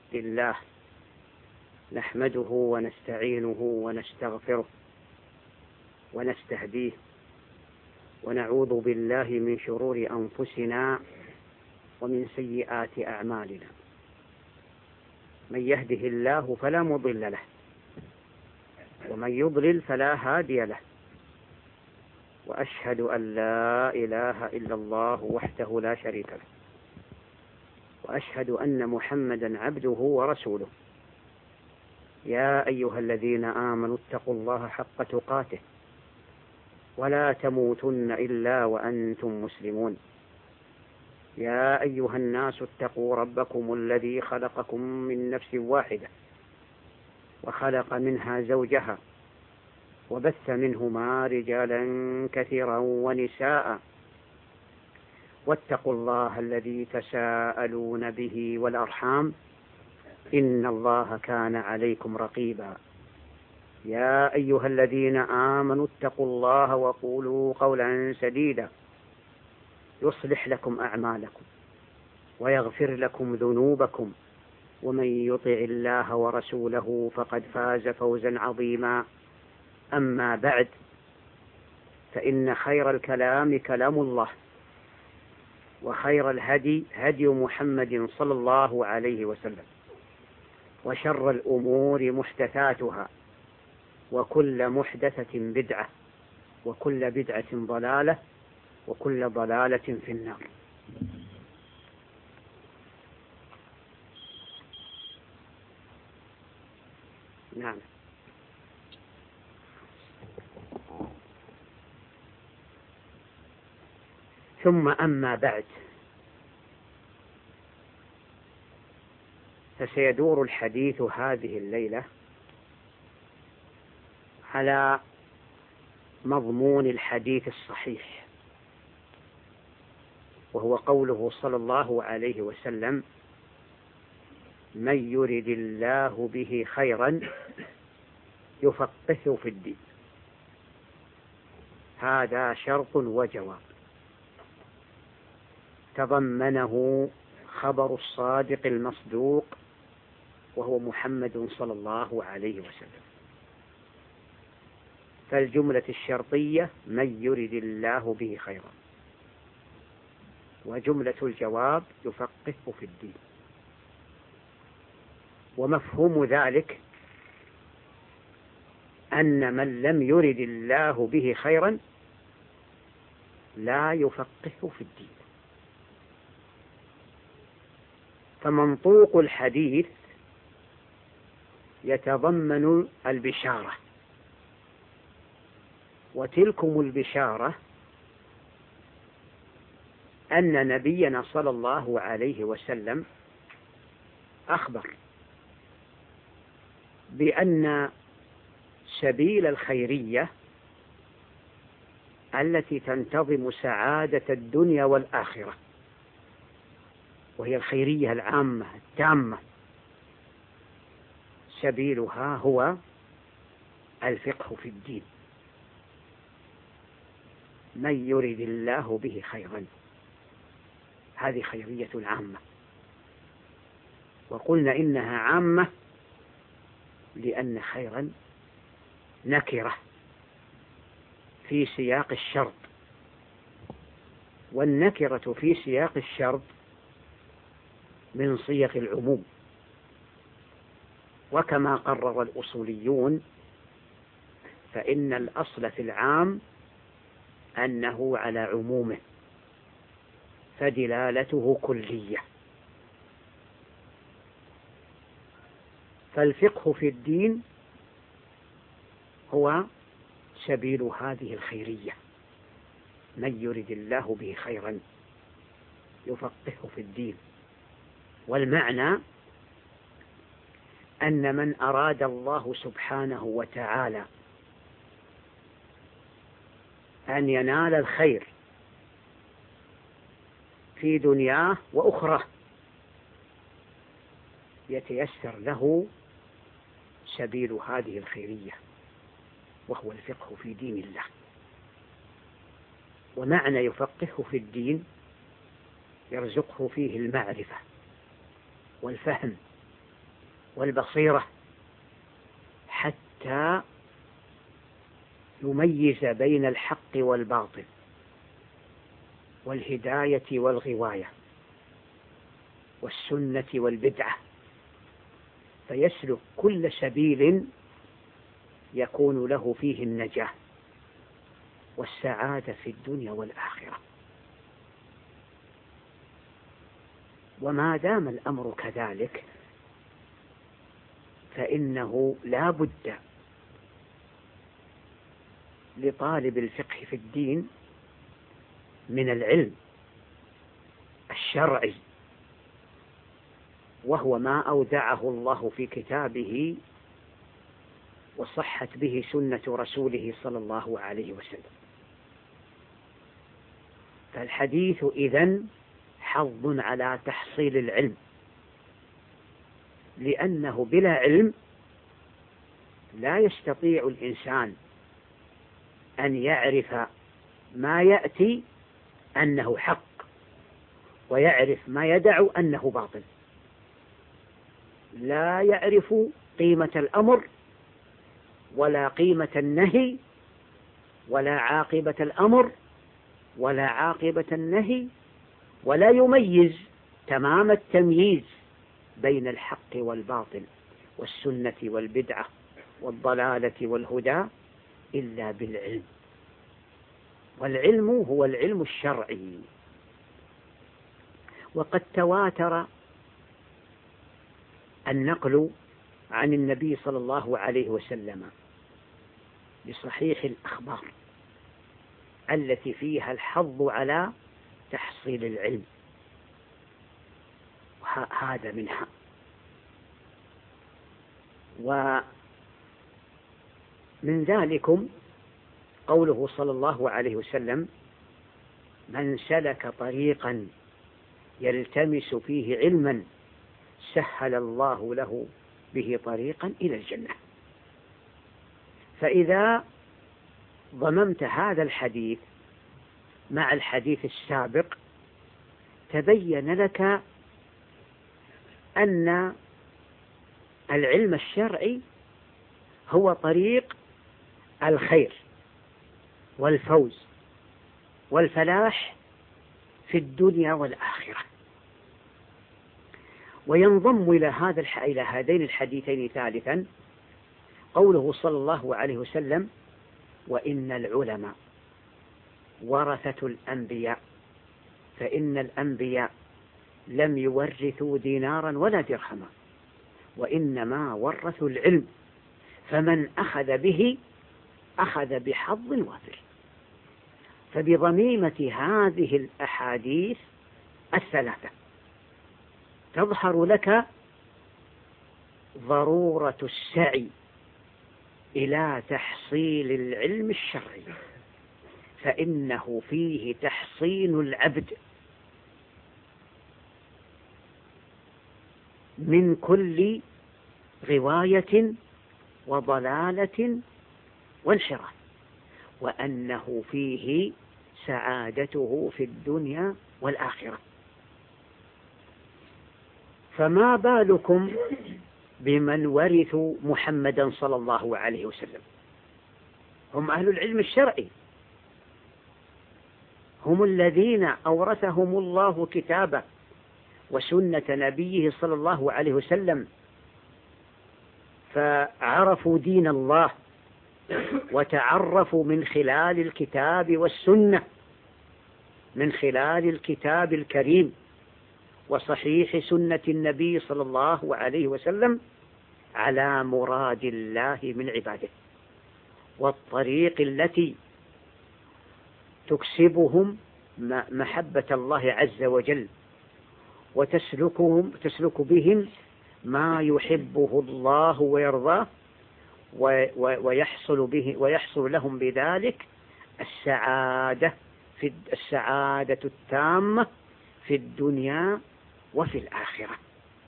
لله نحمده ونستعينه ونستغفره ونستهديه ونعوذ بالله من شرور أنفسنا ومن سيئات أعمالنا. من يهده الله فلا مضل له ومن يضلل فلا هادي له، وأشهد أن لا إله إلا الله وحده لا شريك له، وأشهد أن محمدا عبده ورسوله. يا أيها الذين آمنوا اتقوا الله حق تقاته ولا تموتن إلا وأنتم مسلمون. يا أيها الناس اتقوا ربكم الذي خلقكم من نفس واحدة وخلق منها زوجها وبث منهما رجالا كثيرا ونساء، واتقوا الله الذي تساءلون به والأرحام إن الله كان عليكم رقيبا. يا أيها الذين آمنوا اتقوا الله وقولوا قولا سديدا يصلح لكم أعمالكم ويغفر لكم ذنوبكم، ومن يطع الله ورسوله فقد فاز فوزا عظيما. أما بعد، فإن خير الكلام كلام الله، وخير الهدي هدي محمد صلى الله عليه وسلم، وشر الأمور محدثاتها، وكل محدثة بدعة، وكل بدعة ضلالة، وكل ضلالة في النار. نعم. ثم أما بعد، فسيدور الحديث هذه الليلة على مضمون الحديث الصحيح، وهو قوله صلى الله عليه وسلم: من يرد الله به خيرا يفقهه في الدين. هذا شرط وجواب تضمنه خبر الصادق المصدوق، وهو محمد صلى الله عليه وسلم. فالجملة الشرطية من يرد الله به خيرا، وجملة الجواب يفقهه في الدين. ومفهوم ذلك أن من لم يرد الله به خيرا لا يفقهه في الدين. فمنطوق الحديث يتضمن البشارة، وتلكم البشارة أن نبينا صلى الله عليه وسلم أخبر بأن سبيل الخيرية التي تنتظم سعادة الدنيا والآخرة، وهي الخيرية العامة التامة، سبيلها هو الفقه في الدين. من يرد الله به خيرا، هذه خيرية عامة. وقلنا إنها عامة لأن خيرا نكرة في سياق الشرط، والنكرة في سياق الشرط من صيغ العموم. وكما قرر الأصوليون فإن الأصل في العام أنه على عمومه، فدلالته كلية. فالفقه في الدين هو سبيل هذه الخيرية. من يرد الله به خيرا يفقهه في الدين. والمعنى أن من أراد الله سبحانه وتعالى أن ينال الخير في دنياه وأخرى يتيسر له سبيل هذه الخيرية، وهو الفقه في دين الله. ومعنى يفقهه في الدين يرزقه فيه المعرفة والفهم والبصيرة حتى يميز بين الحق والباطل والهداية والغواية والسنة والبدعة، فيسلك كل سبيل يكون له فيه النجاة والسعادة في الدنيا والآخرة. وما دام الأمر كذلك فإنه لا بد لطالب الفقه في الدين من العلم الشرعي، وهو ما أودعه الله في كتابه وصحت به سنة رسوله صلى الله عليه وسلم. فالحديث إذن حظ على تحصيل العلم، لأنه بلا علم لا يستطيع الإنسان أن يعرف ما يأتي أنه حق ويعرف ما يدع أنه باطل. لا يعرف قيمة الأمر ولا قيمة النهي ولا عاقبة الأمر ولا عاقبة النهي، ولا يميز تمام التمييز بين الحق والباطل والسنة والبدعة والضلالة والهدى إلا بالعلم. والعلم هو العلم الشرعي. وقد تواتر النقل عن النبي صلى الله عليه وسلم بصحيح الأخبار التي فيها الحظ على تحصيل العلم، هذا منها. ومن ذلكم قوله صلى الله عليه وسلم: من سلك طريقا يلتمس فيه علما سهل الله له به طريقا إلى الجنة. فإذا ضممت هذا الحديث مع الحديث السابق تبين لك أن العلم الشرعي هو طريق الخير والفوز والفلاح في الدنيا والآخرة. وينضم إلى هذين الحديثين ثالثا قوله صلى الله عليه وسلم: وإن العلماء ورثة الأنبياء، فإن الأنبياء لم يورثوا دينارا ولا درهما، وإنما ورثوا العلم، فمن أخذ به أخذ بحظ وافر. فبضميمة هذه الأحاديث الثلاثة تظهر لك ضرورة السعي إلى تحصيل العلم الشرعي، فإنه فيه تحصين العبد من كل غواية وضلالة وانحراف، وأنه فيه سعادته في الدنيا والآخرة. فما بالكم بمن ورثوا محمدا صلى الله عليه وسلم؟ هم أهل العلم الشرعي، هم الذين أورثهم الله كتابه وسنة نبيه صلى الله عليه وسلم، فعرفوا دين الله وتعرفوا من خلال الكتاب والسنة، من خلال الكتاب الكريم وصحيح سنة النبي صلى الله عليه وسلم على مراد الله من عباده، والطريق التي تكسبهم محبة الله عز وجل وتسلك بهم ما يحبه الله ويرضاه، ويحصل لهم بذلك السعادة التامة في الدنيا وفي الآخرة.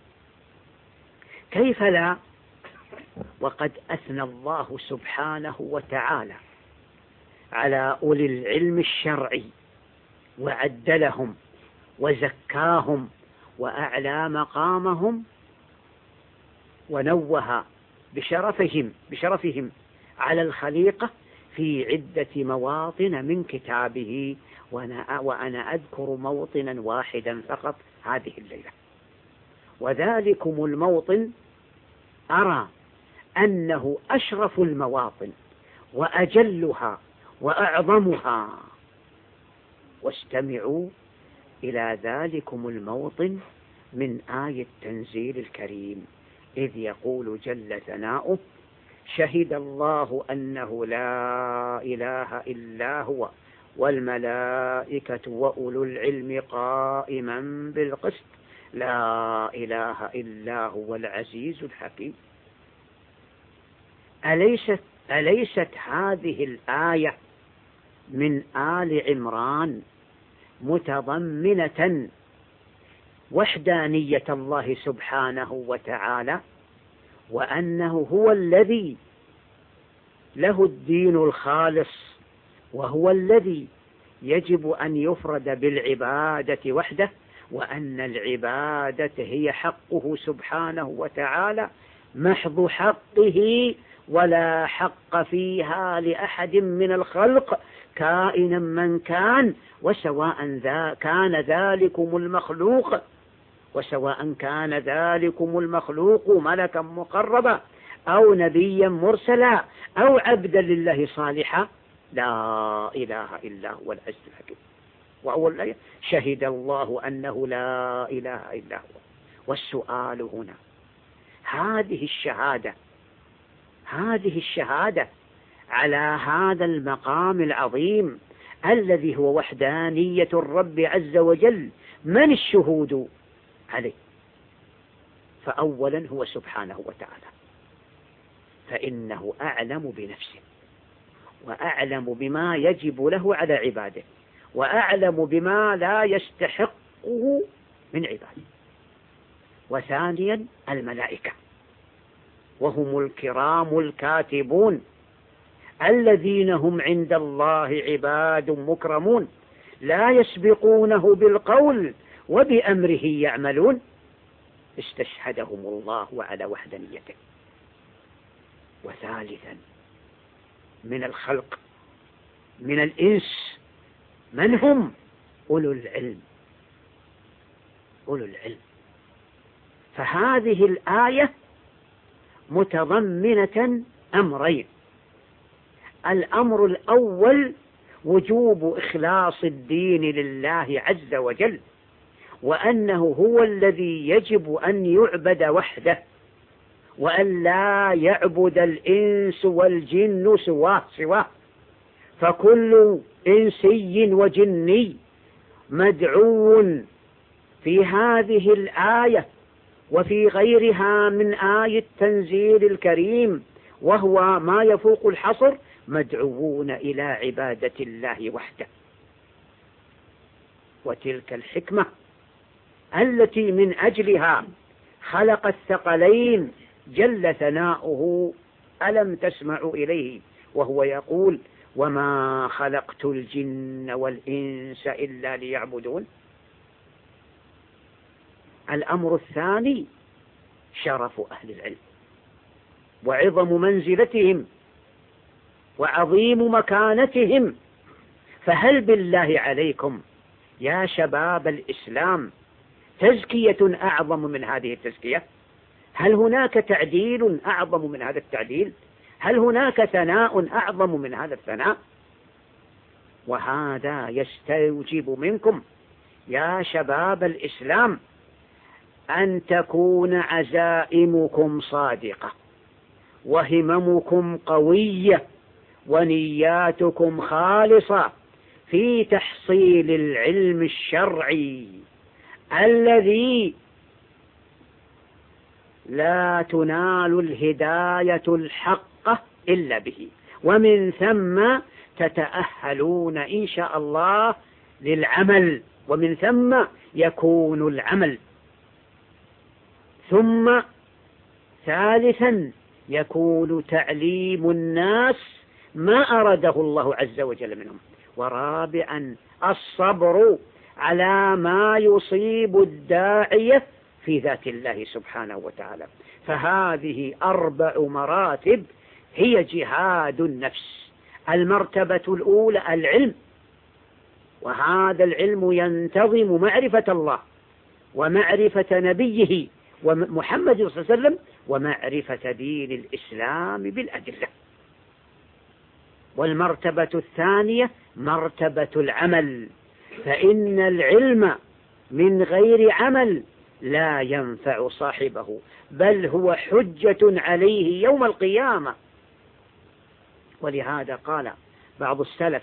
كيف لا، وقد أثنى الله سبحانه وتعالى على أولي العلم الشرعي وعدلهم وزكاهم وأعلى مقامهم ونوه بشرفهم على الخليقة في عدة مواطن من كتابه، وأنا أذكر موطنا واحدا فقط هذه الليلة، وذلكم الموطن أرى أنه أشرف المواطن وأجلها وأعظمها. واستمعوا إلى ذلكم الموطن من آية التنزيل الكريم، إذ يقول جل ثناؤه: شهد الله أنه لا إله إلا هو والملائكة وأولو العلم قائما بالقسط لا إله إلا هو العزيز الحكيم. أليست هذه الآية من آل عمران متضمنة وحدانية الله سبحانه وتعالى، وأنه هو الذي له الدين الخالص، وهو الذي يجب أن يفرد بالعبادة وحده، وأن العبادة هي حقه سبحانه وتعالى محض حقه، ولا حق فيها لأحد من الخلق كائنا من كان، وسواء كان ذلكم المخلوق ملكا مقربا أو نبيا مرسلا أو عبدا لله صالحا، لا إله إلا هو العزيز الحكيم. وأول الآية: شهد الله أنه لا إله إلا هو. والسؤال هنا: هذه الشهادة على هذا المقام العظيم الذي هو وحدانية الرب عز وجل، من الشهود عليه؟ فأولا هو سبحانه وتعالى، فإنه أعلم بنفسه، وأعلم بما يجب له على عباده، وأعلم بما لا يستحقه من عباده. وثانيا الملائكة، وهم الكرام الكاتبون الذين هم عند الله عباد مكرمون لا يسبقونه بالقول وبأمره يعملون، استشهدهم الله على وحدانيته. وثالثا من الخلق من الإنس، من هم؟ أولو العلم. فهذه الآية متضمنة أمرين: الأمر الأول وجوب إخلاص الدين لله عز وجل، وأنه هو الذي يجب أن يعبد وحده، وأن لا يعبد الإنس والجن سواه، فكل إنسي وجني مدعو في هذه الآية وفي غيرها من آية التنزيل الكريم، وهو ما يفوق الحصر، مدعوون إلى عبادة الله وحده. وتلك الحكمة التي من أجلها خلق الثقلين جل ثناؤه، ألم تسمعوا إليه وهو يقول: وما خلقت الجن والإنس إلا ليعبدون. الأمر الثاني شرف أهل العلم وعظم منزلتهم وعظيم مكانتهم. فهل بالله عليكم يا شباب الإسلام تزكية أعظم من هذه التزكية؟ هل هناك تعديل أعظم من هذا التعديل؟ هل هناك ثناء أعظم من هذا الثناء؟ وهذا يستوجب منكم يا شباب الإسلام أن تكون عزائمكم صادقة، وهممكم قوية، ونياتكم خالصة في تحصيل العلم الشرعي الذي لا تنال الهداية الحقة إلا به، ومن ثم تتأهلون إن شاء الله للعمل، ومن ثم يكون العمل. ثم ثالثا يكون تعليم الناس ما أراده الله عز وجل منهم. ورابعا الصبر على ما يصيب الداعية في ذات الله سبحانه وتعالى. فهذه 4 مراتب هي جهاد النفس. المرتبة الأولى العلم، وهذا العلم ينتظم معرفة الله ومعرفة نبيه ومحمد صلى الله عليه وسلم ومعرفة دين الإسلام بالأدلة. والمرتبة الثانية مرتبة العمل، فإن العلم من غير عمل لا ينفع صاحبه، بل هو حجة عليه يوم القيامة. ولهذا قال بعض السلف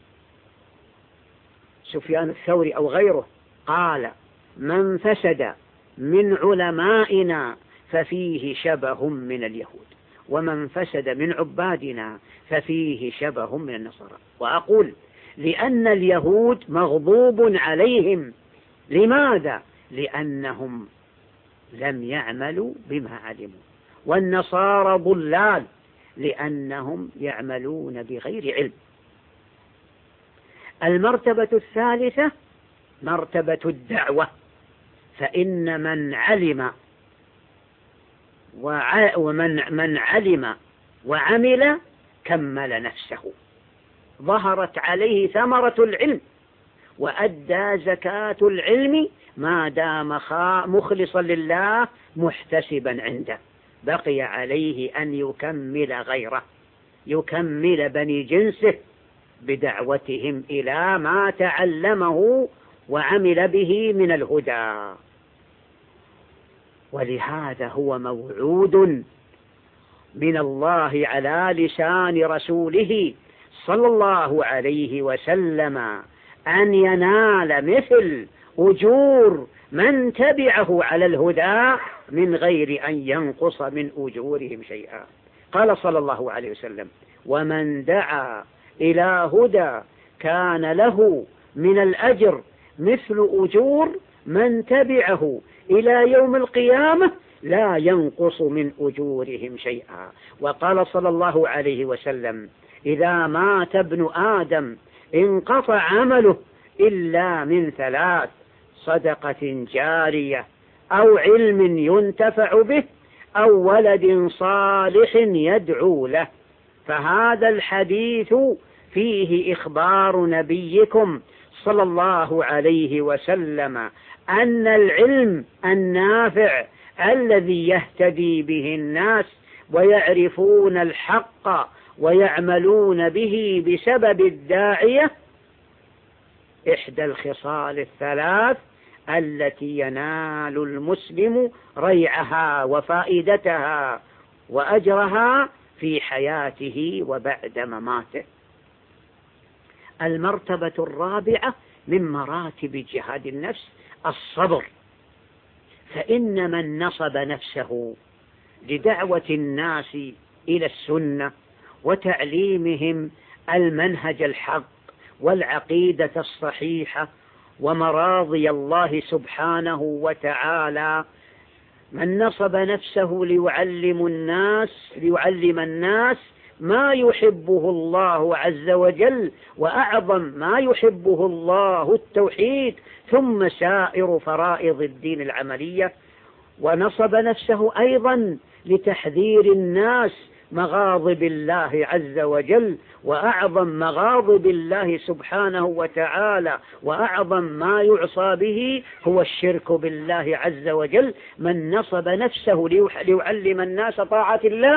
سفيان الثوري أو غيره قال: من فسد من علمائنا ففيه شبه من اليهود، ومن فسد من عبادنا ففيه شبه من النصارى. وأقول لأن اليهود مغضوب عليهم. لماذا؟ لأنهم لم يعملوا بما علموا، والنصارى ضلال لأنهم يعملون بغير علم. المرتبة الثالثة مرتبة الدعوة، فإن من علم وعمل كمل نفسه، ظهرت عليه ثمرة العلم، وأدى زكاة العلم ما دام مخلصا لله محتسبا عنده. بقي عليه أن يكمل غيره، يكمل بني جنسه بدعوتهم إلى ما تعلمه وعمل به من الهدى. ولهذا هو موعود من الله على لسان رسوله صلى الله عليه وسلم أن ينال مثل أجور من تبعه على الهدى من غير أن ينقص من أجورهم شيئا. قال صلى الله عليه وسلم: ومن دعا إلى هدى كان له من الأجر مثل أجور من تبعه إلى يوم القيامة لا ينقص من أجورهم شيئا. وقال صلى الله عليه وسلم: إذا مات ابن آدم انقطع عمله إلا من 3: صدقة جارية، أو علم ينتفع به، أو ولد صالح يدعو له. فهذا الحديث فيه إخبار نبيكم صلى الله عليه وسلم أن العلم النافع الذي يهتدي به الناس ويعرفون الحق ويعملون به بسبب الداعية إحدى الخصال 3 التي ينال المسلم ريعها وفائدتها وأجرها في حياته وبعد مماته. المرتبة الرابعة من مراتب جهاد النفس الصبر، فإن من نصب نفسه لدعوة الناس إلى السنة وتعليمهم المنهج الحق والعقيدة الصحيحة ومراضي الله سبحانه وتعالى، من نصب نفسه ليعلم الناس ما يحبه الله عز وجل، وأعظم ما يحبه الله التوحيد، ثم سائر فرائض الدين العملية. ونصب نفسه أيضا لتحذير الناس مغاضب الله عز وجل، وأعظم مغاضب الله سبحانه وتعالى وأعظم ما يعصى به هو الشرك بالله عز وجل. من نصب نفسه ليعلم الناس طاعة الله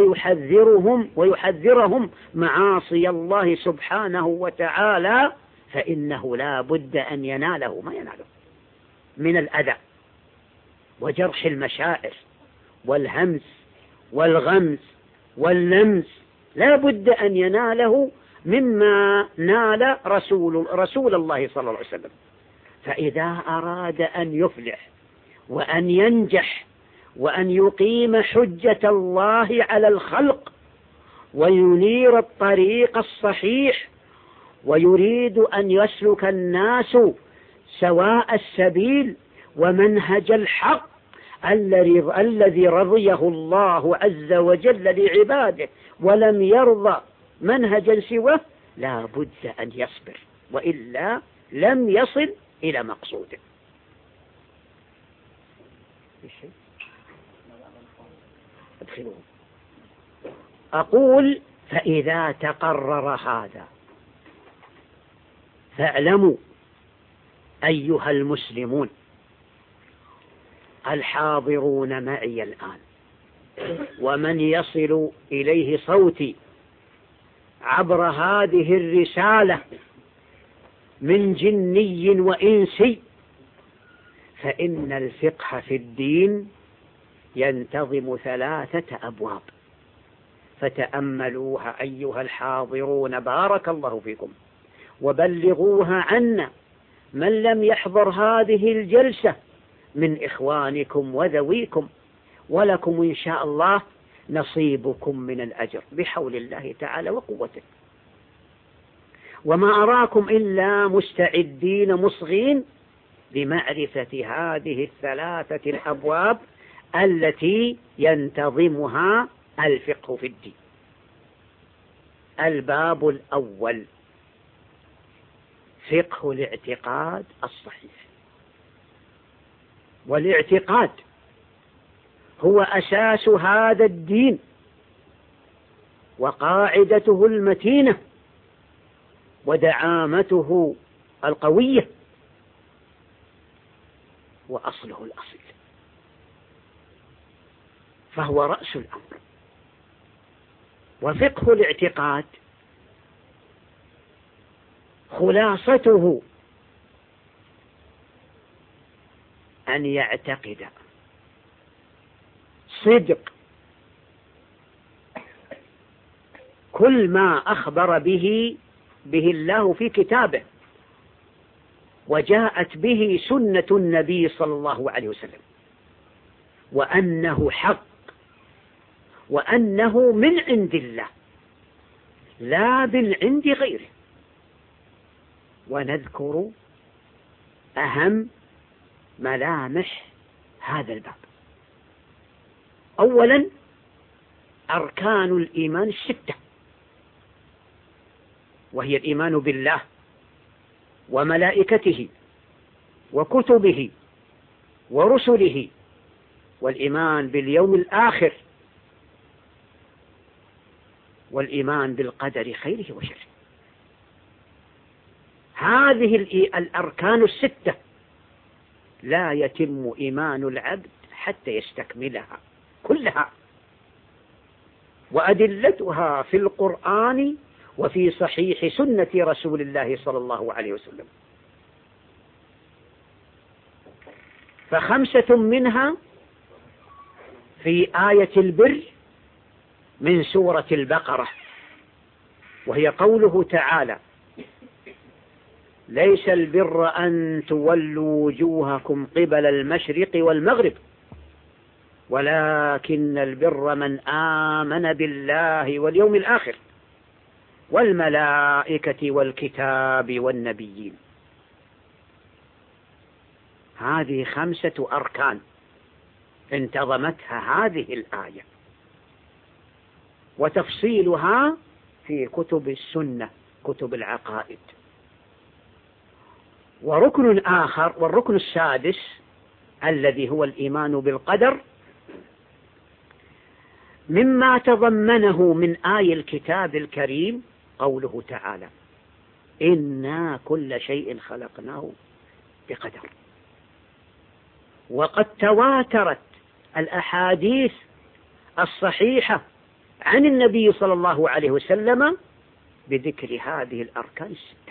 ويحذرهم معاصي الله سبحانه وتعالى، فإنه لا بد أن يناله ما يناله من الأذى وجرح المشاعر والهمس والغمس واللمس، لا بد أن يناله مما نال رسول الله صلى الله عليه وسلم. فإذا أراد أن يفلح وأن ينجح وأن يقيم حجة الله على الخلق وينير الطريق الصحيح ويريد أن يسلك الناس سواء السبيل ومنهج الحق الذي رضيه الله عز وجل لعباده ولم يرضى منهجا سواه، لا بد أن يصبر، وإلا لم يصل إلى مقصوده. في شيء ادخلوهم. أقول فإذا تقرر هذا فاعلموا أيها المسلمون الحاضرون معي الآن ومن يصل إليه صوتي عبر هذه الرسالة من جني وإنسي، فإن الفقه في الدين ينتظم 3 أبواب، فتأملوها أيها الحاضرون بارك الله فيكم، وبلغوها عنا من لم يحضر هذه الجلسة من إخوانكم وذويكم، ولكم إن شاء الله نصيبكم من الأجر بحول الله تعالى وقوته. وما أراكم إلا مستعدين مصغين لمعرفة هذه 3 الأبواب التي ينتظمها الفقه في الدين. الباب الأول فقه الاعتقاد الصحيح. والاعتقاد هو أساس هذا الدين وقاعدته المتينة ودعامته القوية وأصله الأصيل، فهو رأس الأمر. وفقه الاعتقاد خلاصته أن يعتقد صدق كل ما أخبر به الله في كتابه وجاءت به سنة النبي صلى الله عليه وسلم، وأنه حق، وأنه من عند الله لا من عند غيره. ونذكر أهم ملامح هذا الباب. أولا أركان الإيمان 6، وهي الإيمان بالله وملائكته وكتبه ورسله، والإيمان باليوم الآخر، والإيمان بالقدر خيره وشره. هذه الأركان 6 لا يتم إيمان العبد حتى يستكملها كلها، وأدلتها في القرآن وفي صحيح سنة رسول الله صلى الله عليه وسلم. ف5 منها في آية البر من سورة البقرة، وهي قوله تعالى: ليس البر أن تولوا وجوهكم قبل المشرق والمغرب ولكن البر من آمن بالله واليوم الآخر والملائكة والكتاب والنبيين. هذه 5 أركان انتظمتها هذه الآية، وتفصيلها في كتب السنة، كتب العقائد. وركن آخر، والركن السادس الذي هو الإيمان بالقدر، مما تضمنه من آي الكتاب الكريم قوله تعالى: إنا كل شيء خلقناه بقدر. وقد تواترت الأحاديث الصحيحة عن النبي صلى الله عليه وسلم بذكر هذه الأركان 6،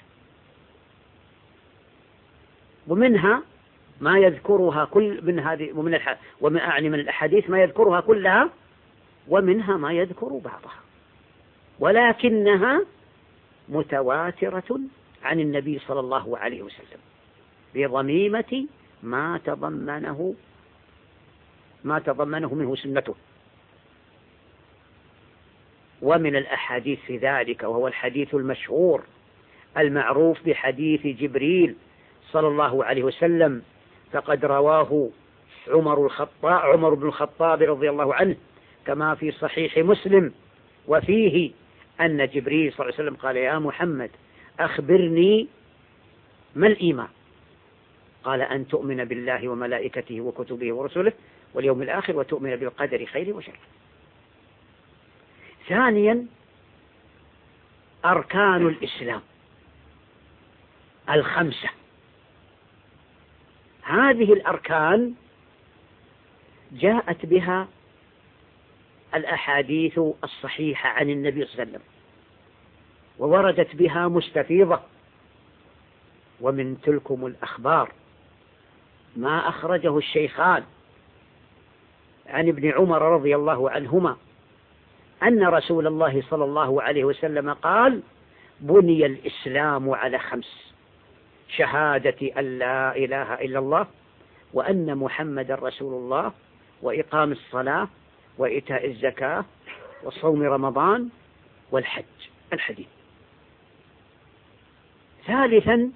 ومنها ما يذكرها كل من هذه، ومن أعني من الأحاديث ما يذكرها كلها، ومنها ما يذكر بعضها، ولكنها متواترة عن النبي صلى الله عليه وسلم بضميمة ما تضمنه منه سنته. ومن الأحاديث في ذلك، وهو الحديث المشهور المعروف بحديث جبريل صلى الله عليه وسلم، فقد رواه عمر بن الخطاب رضي الله عنه كما في صحيح مسلم، وفيه أن جبريل صلى الله عليه وسلم قال: يا محمد أخبرني ما الإيمان؟ قال: أن تؤمن بالله وملائكته وكتبه ورسله واليوم الآخر وتؤمن بالقدر خيره وشره. ثانيا أركان الإسلام الخمسة. هذه الأركان جاءت بها الأحاديث الصحيحة عن النبي صلى الله عليه وسلم، ووردت بها مستفيضة. ومن تلكم الأخبار ما أخرجه الشيخان عن ابن عمر رضي الله عنهما أن رسول الله صلى الله عليه وسلم قال: بني الإسلام على 5: شهادة أن لا إله إلا الله وأن محمد رسول الله وإقام الصلاة وإيتاء الزكاة وصوم رمضان والحج. الحديث. ثالثا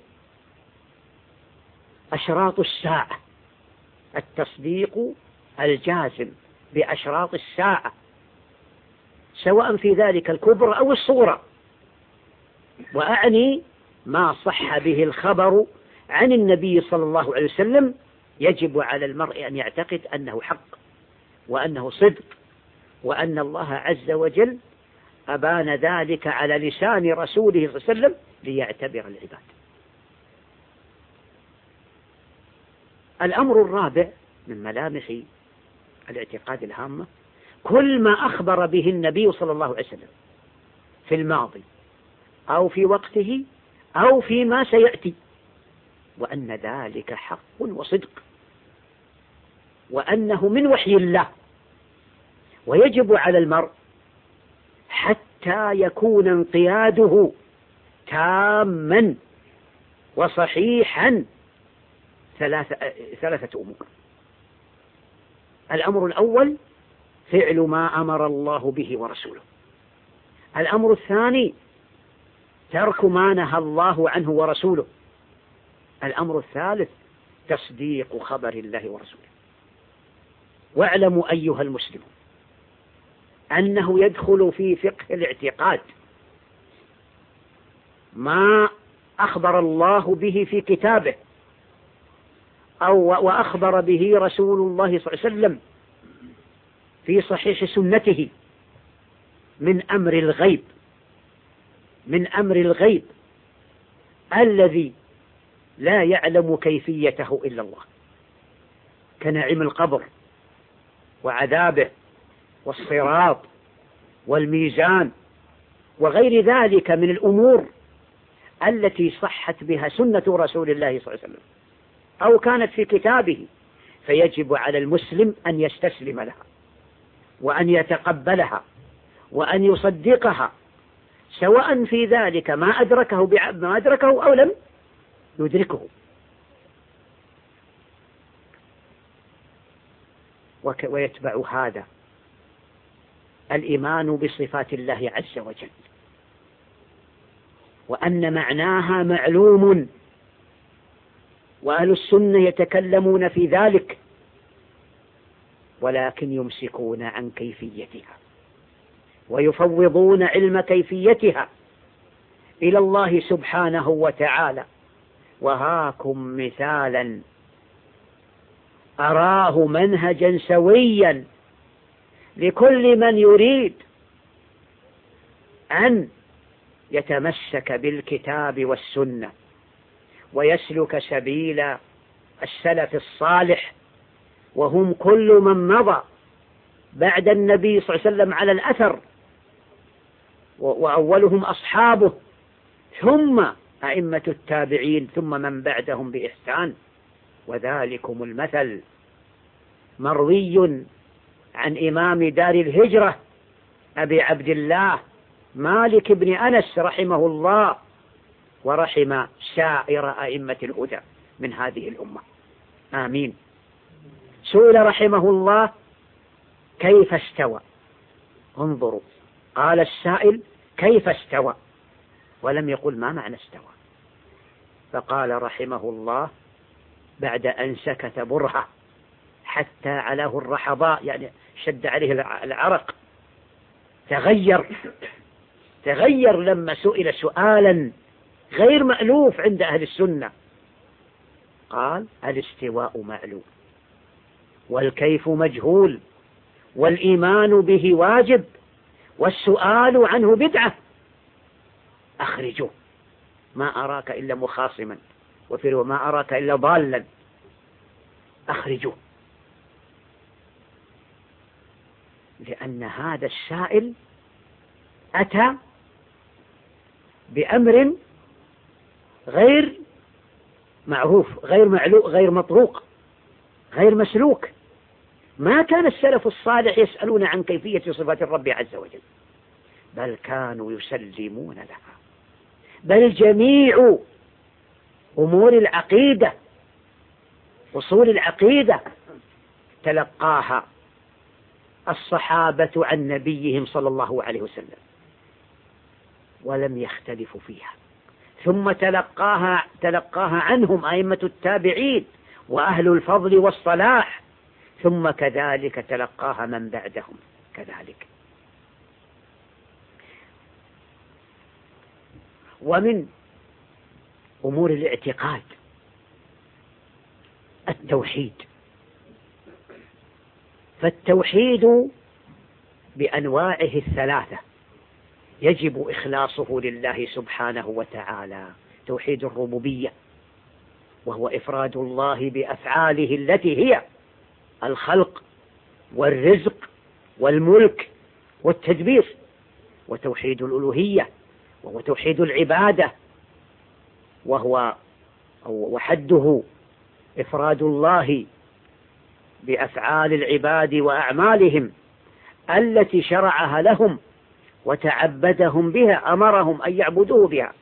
أشراط الساعة، التصديق الجازم بأشراط الساعة سواء في ذلك الكبرى أو الصغرى، وأعني ما صح به الخبر عن النبي صلى الله عليه وسلم. يجب على المرء أن يعتقد أنه حق وأنه صدق، وأن الله عز وجل أبان ذلك على لسان رسوله صلى الله عليه وسلم ليعتبر العباد. الأمر الرابع من ملامح الاعتقاد الهامة كل ما أخبر به النبي صلى الله عليه وسلم في الماضي أو في وقته أو فيما سيأتي، وأن ذلك حق وصدق، وأنه من وحي الله. ويجب على المرء حتى يكون انقياده تاما وصحيحا ثلاثة أمور. الأمر الأول فعل ما أمر الله به ورسوله. الأمر الثاني ترك ما نهى الله عنه ورسوله. الأمر الثالث تصديق خبر الله ورسوله. واعلموا أيها المسلمون أنه يدخل في فقه الاعتقاد ما أخبر الله به في كتابه وأخبر به رسول الله صلى الله عليه وسلم في صحيح سنته من أمر الغيب الذي لا يعلم كيفيته إلا الله، كنعيم القبر وعذابه والصراط والميزان وغير ذلك من الأمور التي صحت بها سنة رسول الله صلى الله عليه وسلم أو كانت في كتابه. فيجب على المسلم أن يستسلم لها وأن يتقبلها وأن يصدقها، سواء في ذلك ما أدركه أو لم يدركه. ويتبع هذا الإيمان بصفات الله عز وجل، وأن معناها معلوم، وأهل السنة يتكلمون في ذلك، ولكن يمسكون عن كيفيتها ويفوضون علم كيفيتها إلى الله سبحانه وتعالى. وهاكم مثالا أراه منهجا سويا لكل من يريد أن يتمسك بالكتاب والسنة ويسلك سبيل السلف الصالح، وهم كل من مضى بعد النبي صلى الله عليه وسلم على الأثر، وأولهم أصحابه ثم أئمة التابعين ثم من بعدهم بإحسان. وذلكم المثل مروي عن إمام دار الهجرة أبي عبد الله مالك بن أنس رحمه الله ورحم سائر أئمة الهدى من هذه الأمة، آمين. سئل رحمه الله كيف استوى؟ انظروا، قال السائل كيف استوى، ولم يقل ما معنى استوى. فقال رحمه الله بعد أن سكت برهة حتى علاه الرحضاء، يعني شد عليه العرق، تغير لما سئل سؤالا غير مألوف عند أهل السنة. قال الاستواء معلوم والكيف مجهول، والإيمان به واجب، والسؤال عنه بدعة. أخرجه، ما أراك إلا مخاصما، وفي ما أراك إلا ضالا. أخرجه، لأن هذا السائل أتى بأمر غير معروف، غير معلوق، غير مطروق، غير مسلوك. ما كان السلف الصالح يسألون عن كيفية صفات الرب عز وجل، بل كانوا يسلمون لها. بل جميع أمور العقيدة، أصول العقيدة، تلقاها الصحابة عن نبيهم صلى الله عليه وسلم ولم يختلفوا فيها، ثم تلقاها عنهم أئمة التابعين وأهل الفضل والصلاح، ثم كذلك تلقاها من بعدهم كذلك. ومن أمور الاعتقاد التوحيد، فالتوحيد بأنواعه الثلاثة يجب إخلاصه لله سبحانه وتعالى. توحيد الربوبية، وهو إفراد الله بأفعاله التي هي الخلق والرزق والملك والتدبير. وتوحيد الألوهية، وهو توحيد العبادة، وهو وحده إفراد الله بأفعال العباد وأعمالهم التي شرعها لهم وتعبدهم بها، أمرهم أن يعبدوه بها،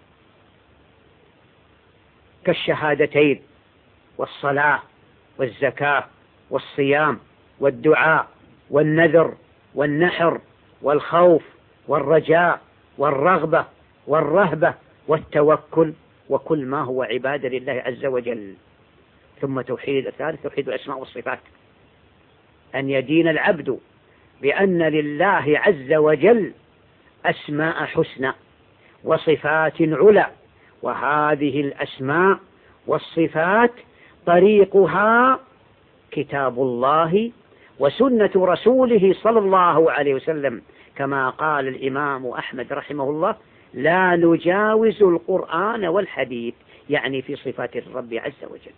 كالشهادتين والصلاة والزكاة والصيام والدعاء والنذر والنحر والخوف والرجاء والرغبة والرهبة والتوكل، وكل ما هو عبادة لله عز وجل. ثم توحيد الثالث توحيد الأسماء والصفات، أن يدين العبد بأن لله عز وجل أسماء حسنى وصفات علا، وهذه الأسماء والصفات طريقها كتاب الله وسنة رسوله صلى الله عليه وسلم، كما قال الإمام أحمد رحمه الله: لا نجاوز القرآن والحديث، يعني في صفات الرب عز وجل.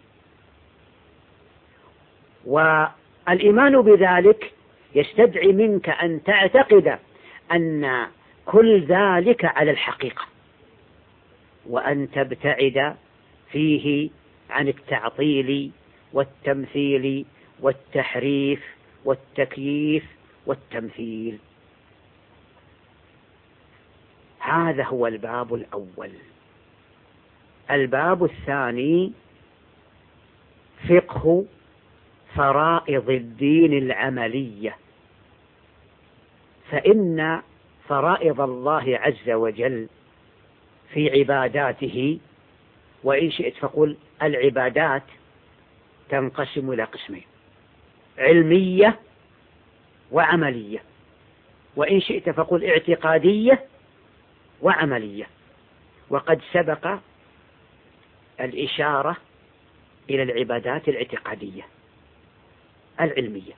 والإيمان بذلك يستدعي منك أن تعتقد أن كل ذلك على الحقيقة، وأن تبتعد فيه عن التعطيل والتمثيل والتحريف والتكييف والتمثيل. هذا هو الباب الأول. الباب الثاني فقه فرائض الدين العملية، فإن فرائض الله عز وجل في عباداته، وإن شئت فقل العبادات تنقسم إلى قسمين: علمية وعملية، وإن شئت فقل اعتقادية وعملية. وقد سبق الإشارة إلى العبادات الاعتقادية العلمية.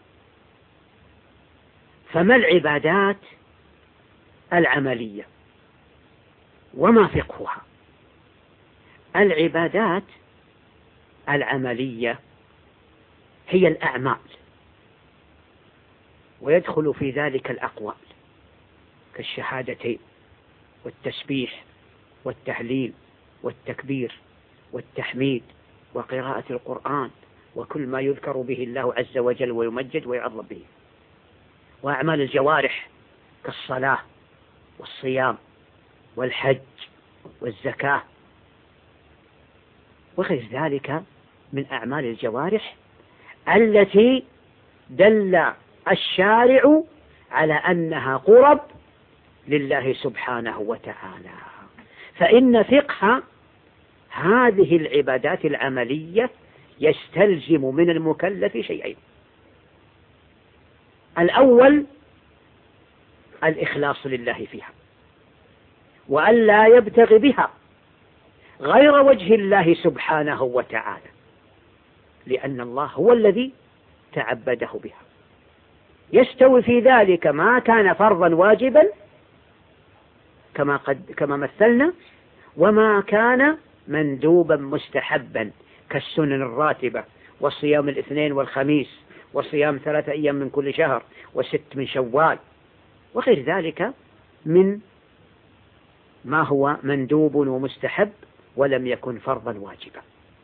فما العبادات العملية وما فقهها؟ العبادات العملية هي الأعمال، ويدخل في ذلك الأقوال كالشهادتين والتسبيح والتهليل والتكبير والتحميد وقراءة القرآن وكل ما يذكر به الله عز وجل ويمجد ويعظم به. وأعمال الجوارح كالصلاة والصيام والحج والزكاة وغير ذلك من أعمال الجوارح التي دل الشارع على أنها قرب لله سبحانه وتعالى. فإن فقه هذه العبادات العملية يستلزم من المكلف شيئين: الأول الإخلاص لله فيها، وأن لا يبتغي بها غير وجه الله سبحانه وتعالى، لأن الله هو الذي تعبده بها. يستوي في ذلك ما كان فرضا واجبا كما مثلنا، وما كان مندوبا مستحبا كالسنن الراتبة، وصيام الاثنين والخميس، وصيام 3 أيام من كل شهر، و6 من شوال، وغير ذلك من ما هو مندوب ومستحب ولم يكن فرضا واجبا.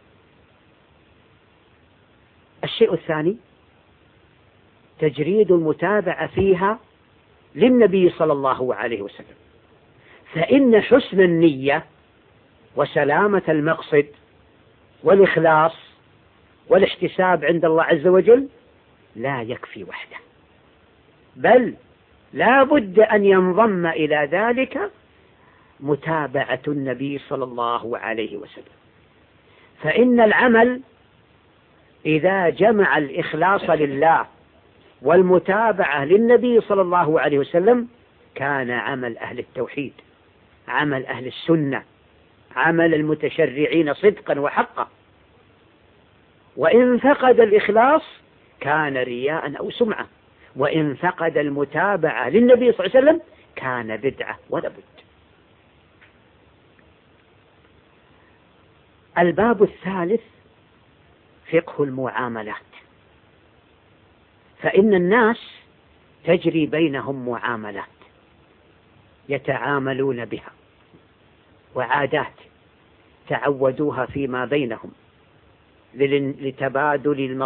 الشيء الثاني تجريد المتابعة فيها للنبي صلى الله عليه وسلم، فإن حسن النية وسلامة المقصد والإخلاص والاحتساب عند الله عز وجل لا يكفي وحده، بل لا بد أن ينضم إلى ذلك متابعة النبي صلى الله عليه وسلم. فإن العمل إذا جمع الإخلاص لله والمتابعة للنبي صلى الله عليه وسلم كان عمل أهل التوحيد، عمل أهل السنة، عمل المتشرعين صدقا وحقا. وإن فقد الإخلاص كان رياء أو سمعة، وإن فقد المتابعة للنبي صلى الله عليه وسلم كان بدعة ولا بد. الباب الثالث فقه المعاملات، فإن الناس تجري بينهم معاملات يتعاملون بها، وعادات تعودوها فيما بينهم لتبادل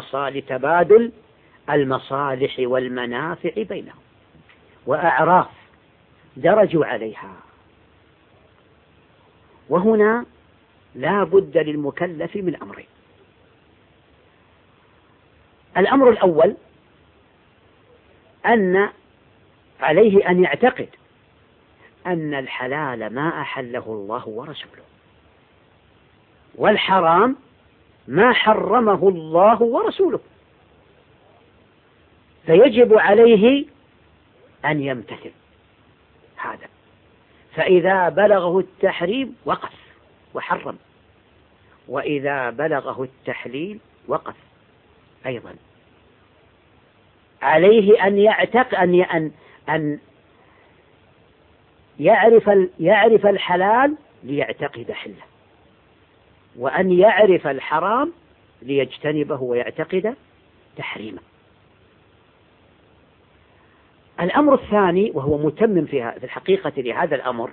المصالح والمنافع بينهم، وأعراف درجوا عليها. وهنا لا بد للمكلف من أمرين. الأمر الأول أن عليه أن يعتقد أن الحلال ما أحله الله ورسوله، والحرام ما حرمه الله ورسوله، فيجب عليه أن يمتثل هذا. فإذا بلغه التحريم وقف وحرم، وإذا بلغه التحليل وقف أيضا. عليه أن يعتقد أن يعرف الحلال ليعتقد حله، وأن يعرف الحرام ليجتنبه ويعتقد تحريمه. الأمر الثاني وهو متمم في الحقيقة لهذا الأمر،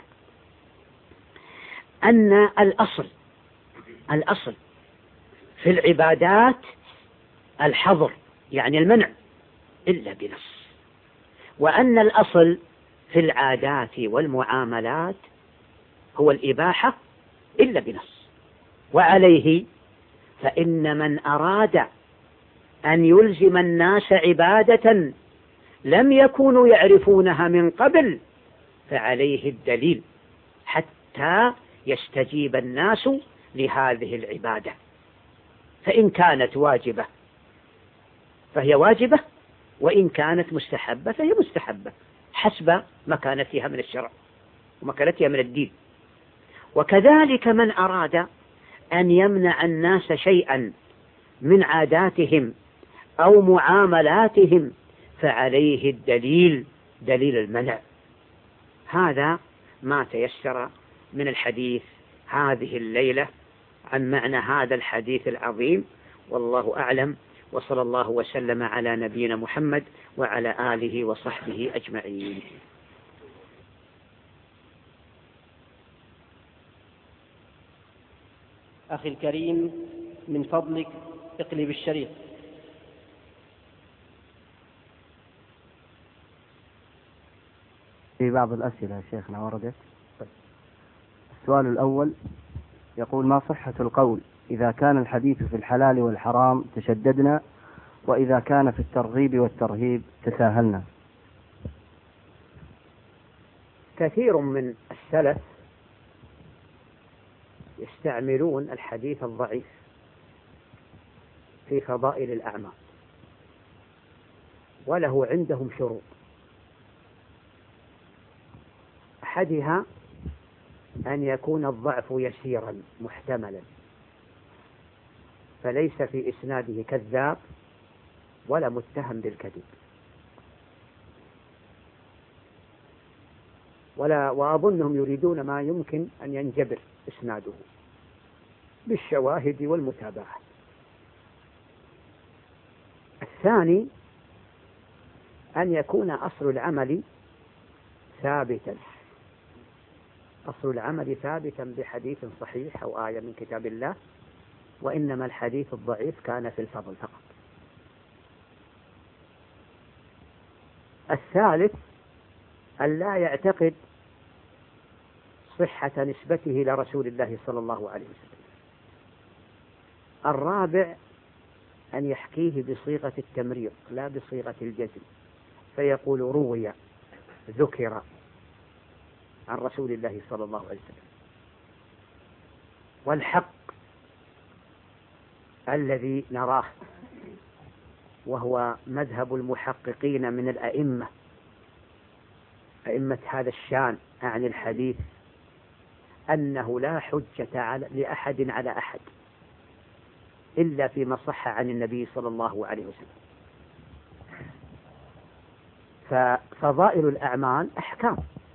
أن الأصل في العبادات الحظر، يعني المنع إلا بنص، وأن الأصل في العادات والمعاملات هو الإباحة إلا بنص. وعليه فإن من أراد أن يلزم الناس عبادة لم يكونوا يعرفونها من قبل فعليه الدليل حتى يستجيب الناس لهذه العبادة. فإن كانت واجبة فهي واجبة، وإن كانت مستحبة فهي مستحبة حسب مكانتها من الشرع ومكانتها من الدين. وكذلك من أراد أن يمنع الناس شيئا من عاداتهم أو معاملاتهم فعليه الدليل، دليل المنع. هذا ما تيسر من الحديث هذه الليلة عن معنى هذا الحديث العظيم، والله أعلم، وصلى الله وسلم على نبينا محمد وعلى آله وصحبه أجمعين. أخي الكريم، من فضلك اقلب الشريط. في بعض الأسئلة يا شيخنا وردت. السؤال الأول يقول: ما صحة القول إذا كان الحديث في الحلال والحرام تشددنا، وإذا كان في الترغيب والترهيب تساهلنا؟ كثير من السلف يستعملون الحديث الضعيف في فضائل الأعمال، وله عندهم شروط. أحدها أن يكون الضعف يسيرا محتملا، فليس في إسناده كذاب ولا متهم بالكذب، وأظنهم يريدون ما يمكن أن ينجبر إسناده بالشواهد والمتابعة. الثاني أن يكون أصل العمل ثابتا، أصل العمل ثابتا بحديث صحيح أو آية من كتاب الله، وإنما الحديث الضعيف كان في الفضل فقط. الثالث أن لا يعتقد صحة نسبته إلى رسول الله صلى الله عليه وسلم. الرابع أن يحكيه بصيغة التمريض لا بصيغة الجزم، فيقول روي ذكر عن رسول الله صلى الله عليه وسلم. والحق الذي نراه وهو مذهب المحققين من الأئمة، أئمة هذا الشان عن الحديث، أنه لا حجة لأحد على أحد إلا فيما صح عن النبي صلى الله عليه وسلم. ففضائل الأعمال أحكام،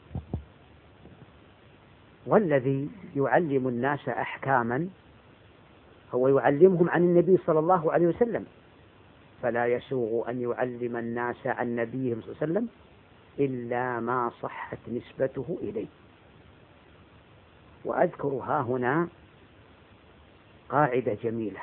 والذي يعلم الناس أحكاما هو يعلمهم عن النبي صلى الله عليه وسلم، فلا يسوغ أن يعلم الناس عن نبيهم صلى الله عليه وسلم إلا ما صحت نسبته إليه. وأذكر ها هنا قاعدة جميلة،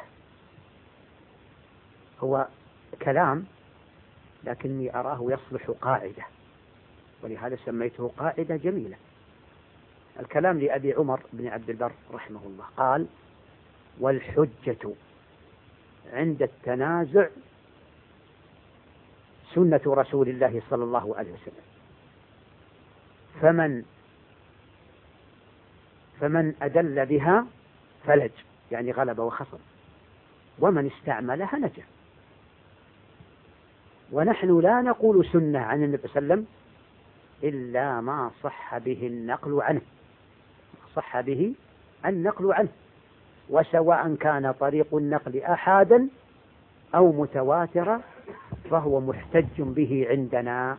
هو كلام لكني أراه يصلح قاعدة، ولهذا سميته قاعدة جميلة. الكلام لأبي عمر بن عبد البر رحمه الله قال: والحجة عند التنازع سنة رسول الله صلى الله عليه وسلم، فمن أدل بها فلج، يعني غلب وخسر، ومن استعملها نجا. ونحن لا نقول سنة عن النبي صلى الله عليه وسلم إلا ما صح به النقل عنه، صح به النقل عنه، وسواء كان طريق النقل أحادا أو متواترا فهو محتج به عندنا،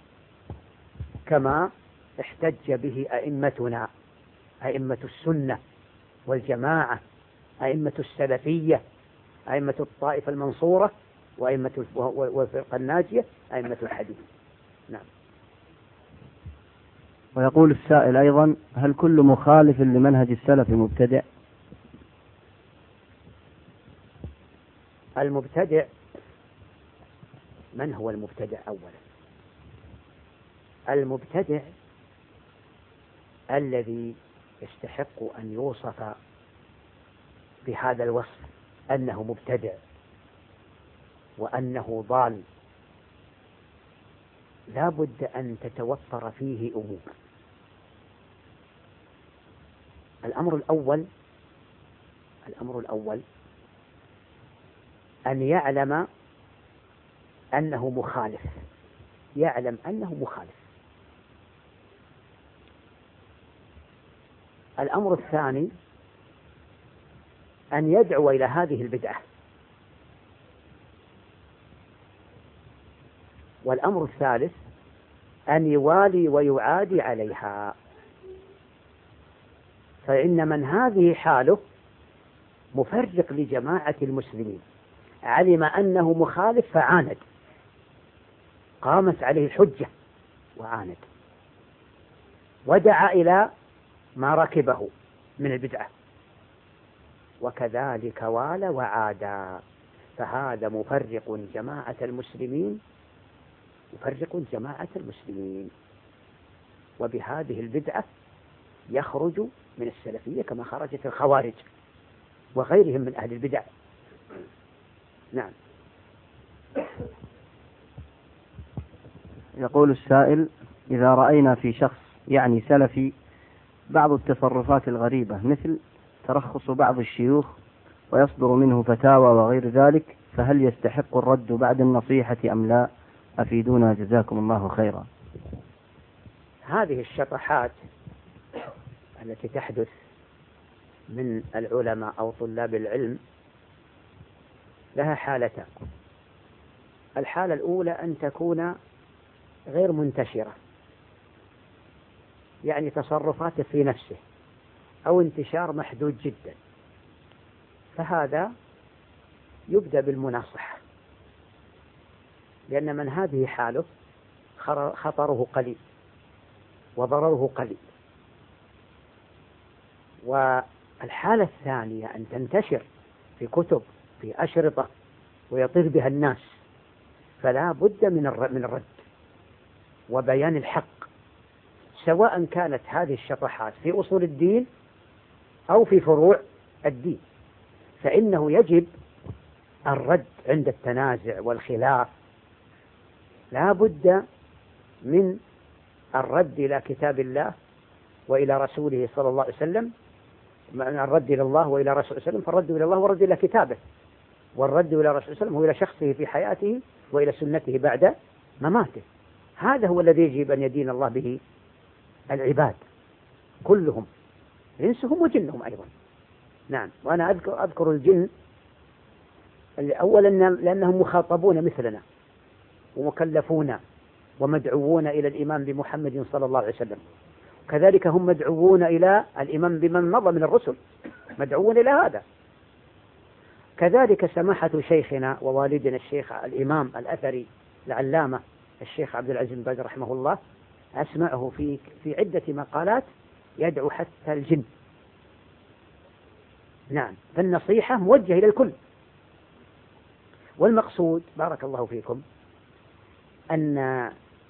كما احتج به أئمتنا، أئمة السنة والجماعة، أئمة السلفية، أئمة الطائفة المنصورة، وأئمة والفرقة الناجية، أئمة الحديث. نعم. ويقول السائل أيضا: هل كل مخالف لمنهج السلف مبتدع؟ المبتدع، من هو المبتدع أولا؟ المبتدع الذي يستحق أن يوصف بهذا الوصف أنه مبتدع وأنه ضال، لا بد أن تتوفر فيه أمور. الأمر الأول أن يعلم أنه مخالف، يعلم أنه مخالف. الأمر الثاني أن يدعو إلى هذه البدعة. والأمر الثالث أن يوالي ويعادي عليها، فإن من هذه حاله مفرق لجماعة المسلمين، علم أنه مخالف فعاند، قامت عليه الحجة وعاند، ودعا إلى ما ركبه من البدعة، وكذلك والى وعادى، فهذا مفرق جماعة المسلمين، يفرق جماعة المسلمين، وبهذه البدعة يخرج من السلفية كما خرجت الخوارج وغيرهم من أهل البدع. نعم. يقول السائل: إذا رأينا في شخص يعني سلفي بعض التصرفات الغريبة، مثل ترخص بعض الشيوخ ويصدر منه فتاوى وغير ذلك، فهل يستحق الرد بعد النصيحة أم لا؟ أفيدونا جزاكم الله خيرا. هذه الشطحات التي تحدث من العلماء أو طلاب العلم لها حالتان: الحالة الأولى أن تكون غير منتشرة، يعني تصرفاته في نفسه، أو انتشار محدود جدا، فهذا يبدأ بالمناصحة، لأن من هذه حاله خطره قليل وضرره قليل. والحالة الثانية أن تنتشر في كتب، في أشرطة، ويطير بها الناس، فلا بد من الرد وبيان الحق، سواء كانت هذه الشطحات في أصول الدين أو في فروع الدين، فإنه يجب الرد عند التنازع والخلاف. لا بد من الرد إلى كتاب الله وإلى رسوله صلى الله عليه وسلم، الرد إلى الله وإلى رسوله صلى الله عليه وسلم، فالرد إلى الله والرد إلى كتابه، والرد إلى رسوله صلى الله عليه وسلم هو إلى شخصه في حياته وإلى سنته بعد مماته. هذا هو الذي يجب أن يدين الله به العباد كلهم، إنسهم وجنهم أيضا. نعم. وأنا أذكر الجن أولا لأنهم مخاطبون مثلنا ومكلفون ومدعوون إلى الإيمان بمحمد صلى الله عليه وسلم، كذلك هم مدعوون إلى الإيمان بمن مضى من الرسل، مدعوون إلى هذا. كذلك سماحة شيخنا ووالدنا الشيخ الإمام الأثري العلامة الشيخ عبد العزيز بن باز رحمه الله، أسمعه في عدة مقالات يدعو حتى الجن. نعم. فالنصيحة موجهة إلى الكل. والمقصود بارك الله فيكم أن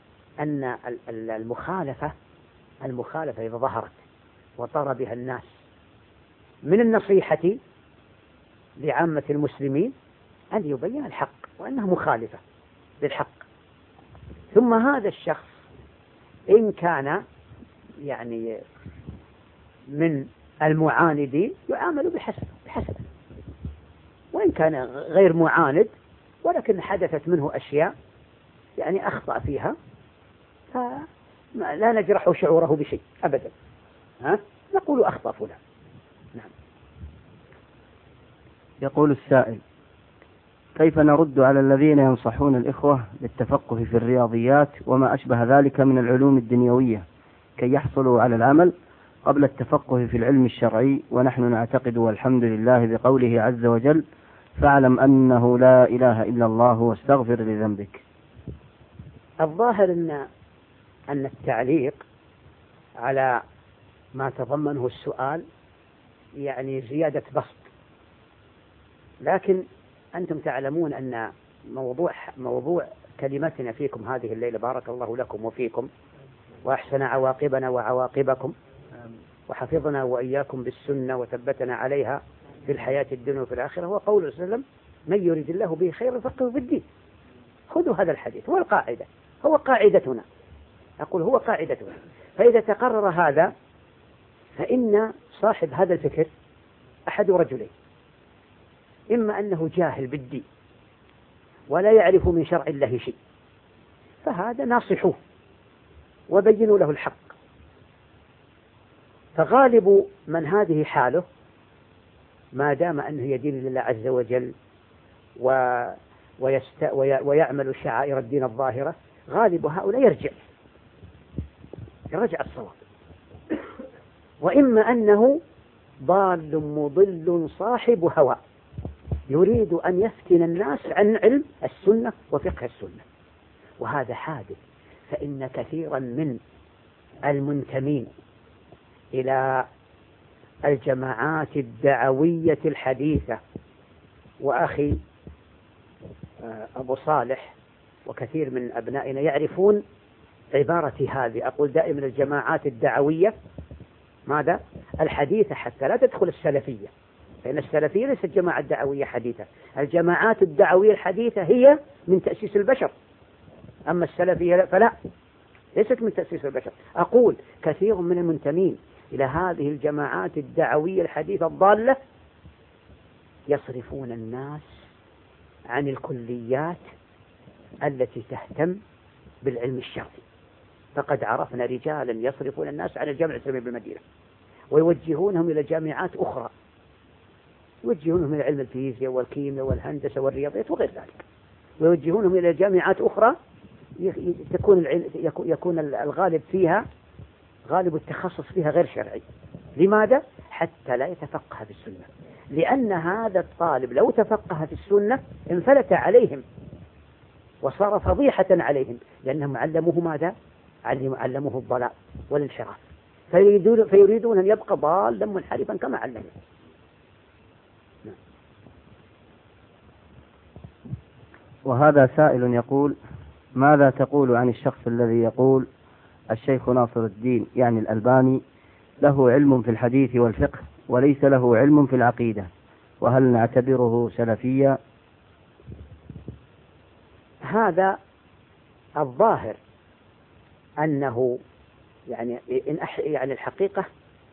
المخالفة إذا ظهرت وطار بها الناس، من النصيحة لعامة المسلمين أن يبين الحق وأنها مخالفة للحق. ثم هذا الشخص إن كان يعني من المعاندين يعامل بحسب، وإن كان غير معاند ولكن حدثت منه أشياء يعني أخطأ فيها، فلا نجرح شعوره بشيء أبدا، نقول أخطأ فلان. نعم. يقول السائل: كيف نرد على الذين ينصحون الإخوة بالتفقه في الرياضيات وما أشبه ذلك من العلوم الدنيوية كي يحصلوا على العمل قبل التفقه في العلم الشرعي، ونحن نعتقد والحمد لله بقوله عز وجل: فاعلم أنه لا إله إلا الله واستغفر لذنبك. الظاهر أن التعليق على ما تضمنه السؤال يعني زيادة بسط، لكن أنتم تعلمون أن موضوع كلمتنا فيكم هذه الليلة، بارك الله لكم وفيكم وأحسن عواقبنا وعواقبكم، وحفظنا وإياكم بالسنة وثبتنا عليها في الحياة الدنيا وفي الآخرة، هو قول صلى الله عليه وسلم: من يريد الله به خيرا يفقهه في الدين. خذوا هذا الحديث، هو القاعدة، هو قاعدتنا، أقول هو قاعدتنا. فإذا تقرر هذا فإن صاحب هذا الفكر أحد رجلين: إما أنه جاهل بالدين ولا يعرف من شرع الله شيء، فهذا ناصحوه وبينوا له الحق. فغالب من هذه حاله ما دام أنه يدين لله عز وجل ويعمل شعائر الدين الظاهرة، غالب هؤلاء يرجع الصواب. وإما أنه ضال مضل صاحب هوى يريد أن يفتن الناس عن علم السنة وفقه السنة، وهذا حادث. فإن كثيرا من المنتمين إلى الجماعات الدعوية الحديثة، وأخي أبو صالح وكثير من أبنائنا يعرفون عبارتي هذه، أقول دائما الجماعات الدعوية ماذا؟ الحديثة، حتى لا تدخل السلفية، فإن السلفية ليست جماعة دعوية حديثة. الجماعات الدعوية الحديثة هي من تأسيس البشر، أما السلفية فلا، ليست من تأسيس البشر. أقول كثير من المنتمين إلى هذه الجماعات الدعوية الحديثة الضالة يصرفون الناس عن الكليات التي تهتم بالعلم الشرعي. فقد عرفنا رجالا يصرفون الناس عن الجامعة الإسلامية بالمدينة ويوجهونهم إلى جامعات أخرى، يوجهونهم إلى علم الفيزياء والكيمياء والهندسة والرياضيات وغير ذلك، ويوجهونهم إلى جامعات أخرى يكون الغالب فيها، غالب التخصص فيها غير شرعي. لماذا؟ حتى لا يتفقه في السنة، لأن هذا الطالب لو تفقه في السنة انفلت عليهم وصار فضيحة عليهم، لأنهم علموه ماذا؟ علموه الضلال والانحراف، فيريدون أن يبقى ضالا منحرفا كما علموه. وهذا سائل يقول: ماذا تقول عن الشخص الذي يقول الشيخ ناصر الدين يعني الألباني له علم في الحديث والفقه وليس له علم في العقيدة، وهل نعتبره سلفيا؟ هذا الظاهر أنه يعني الحقيقة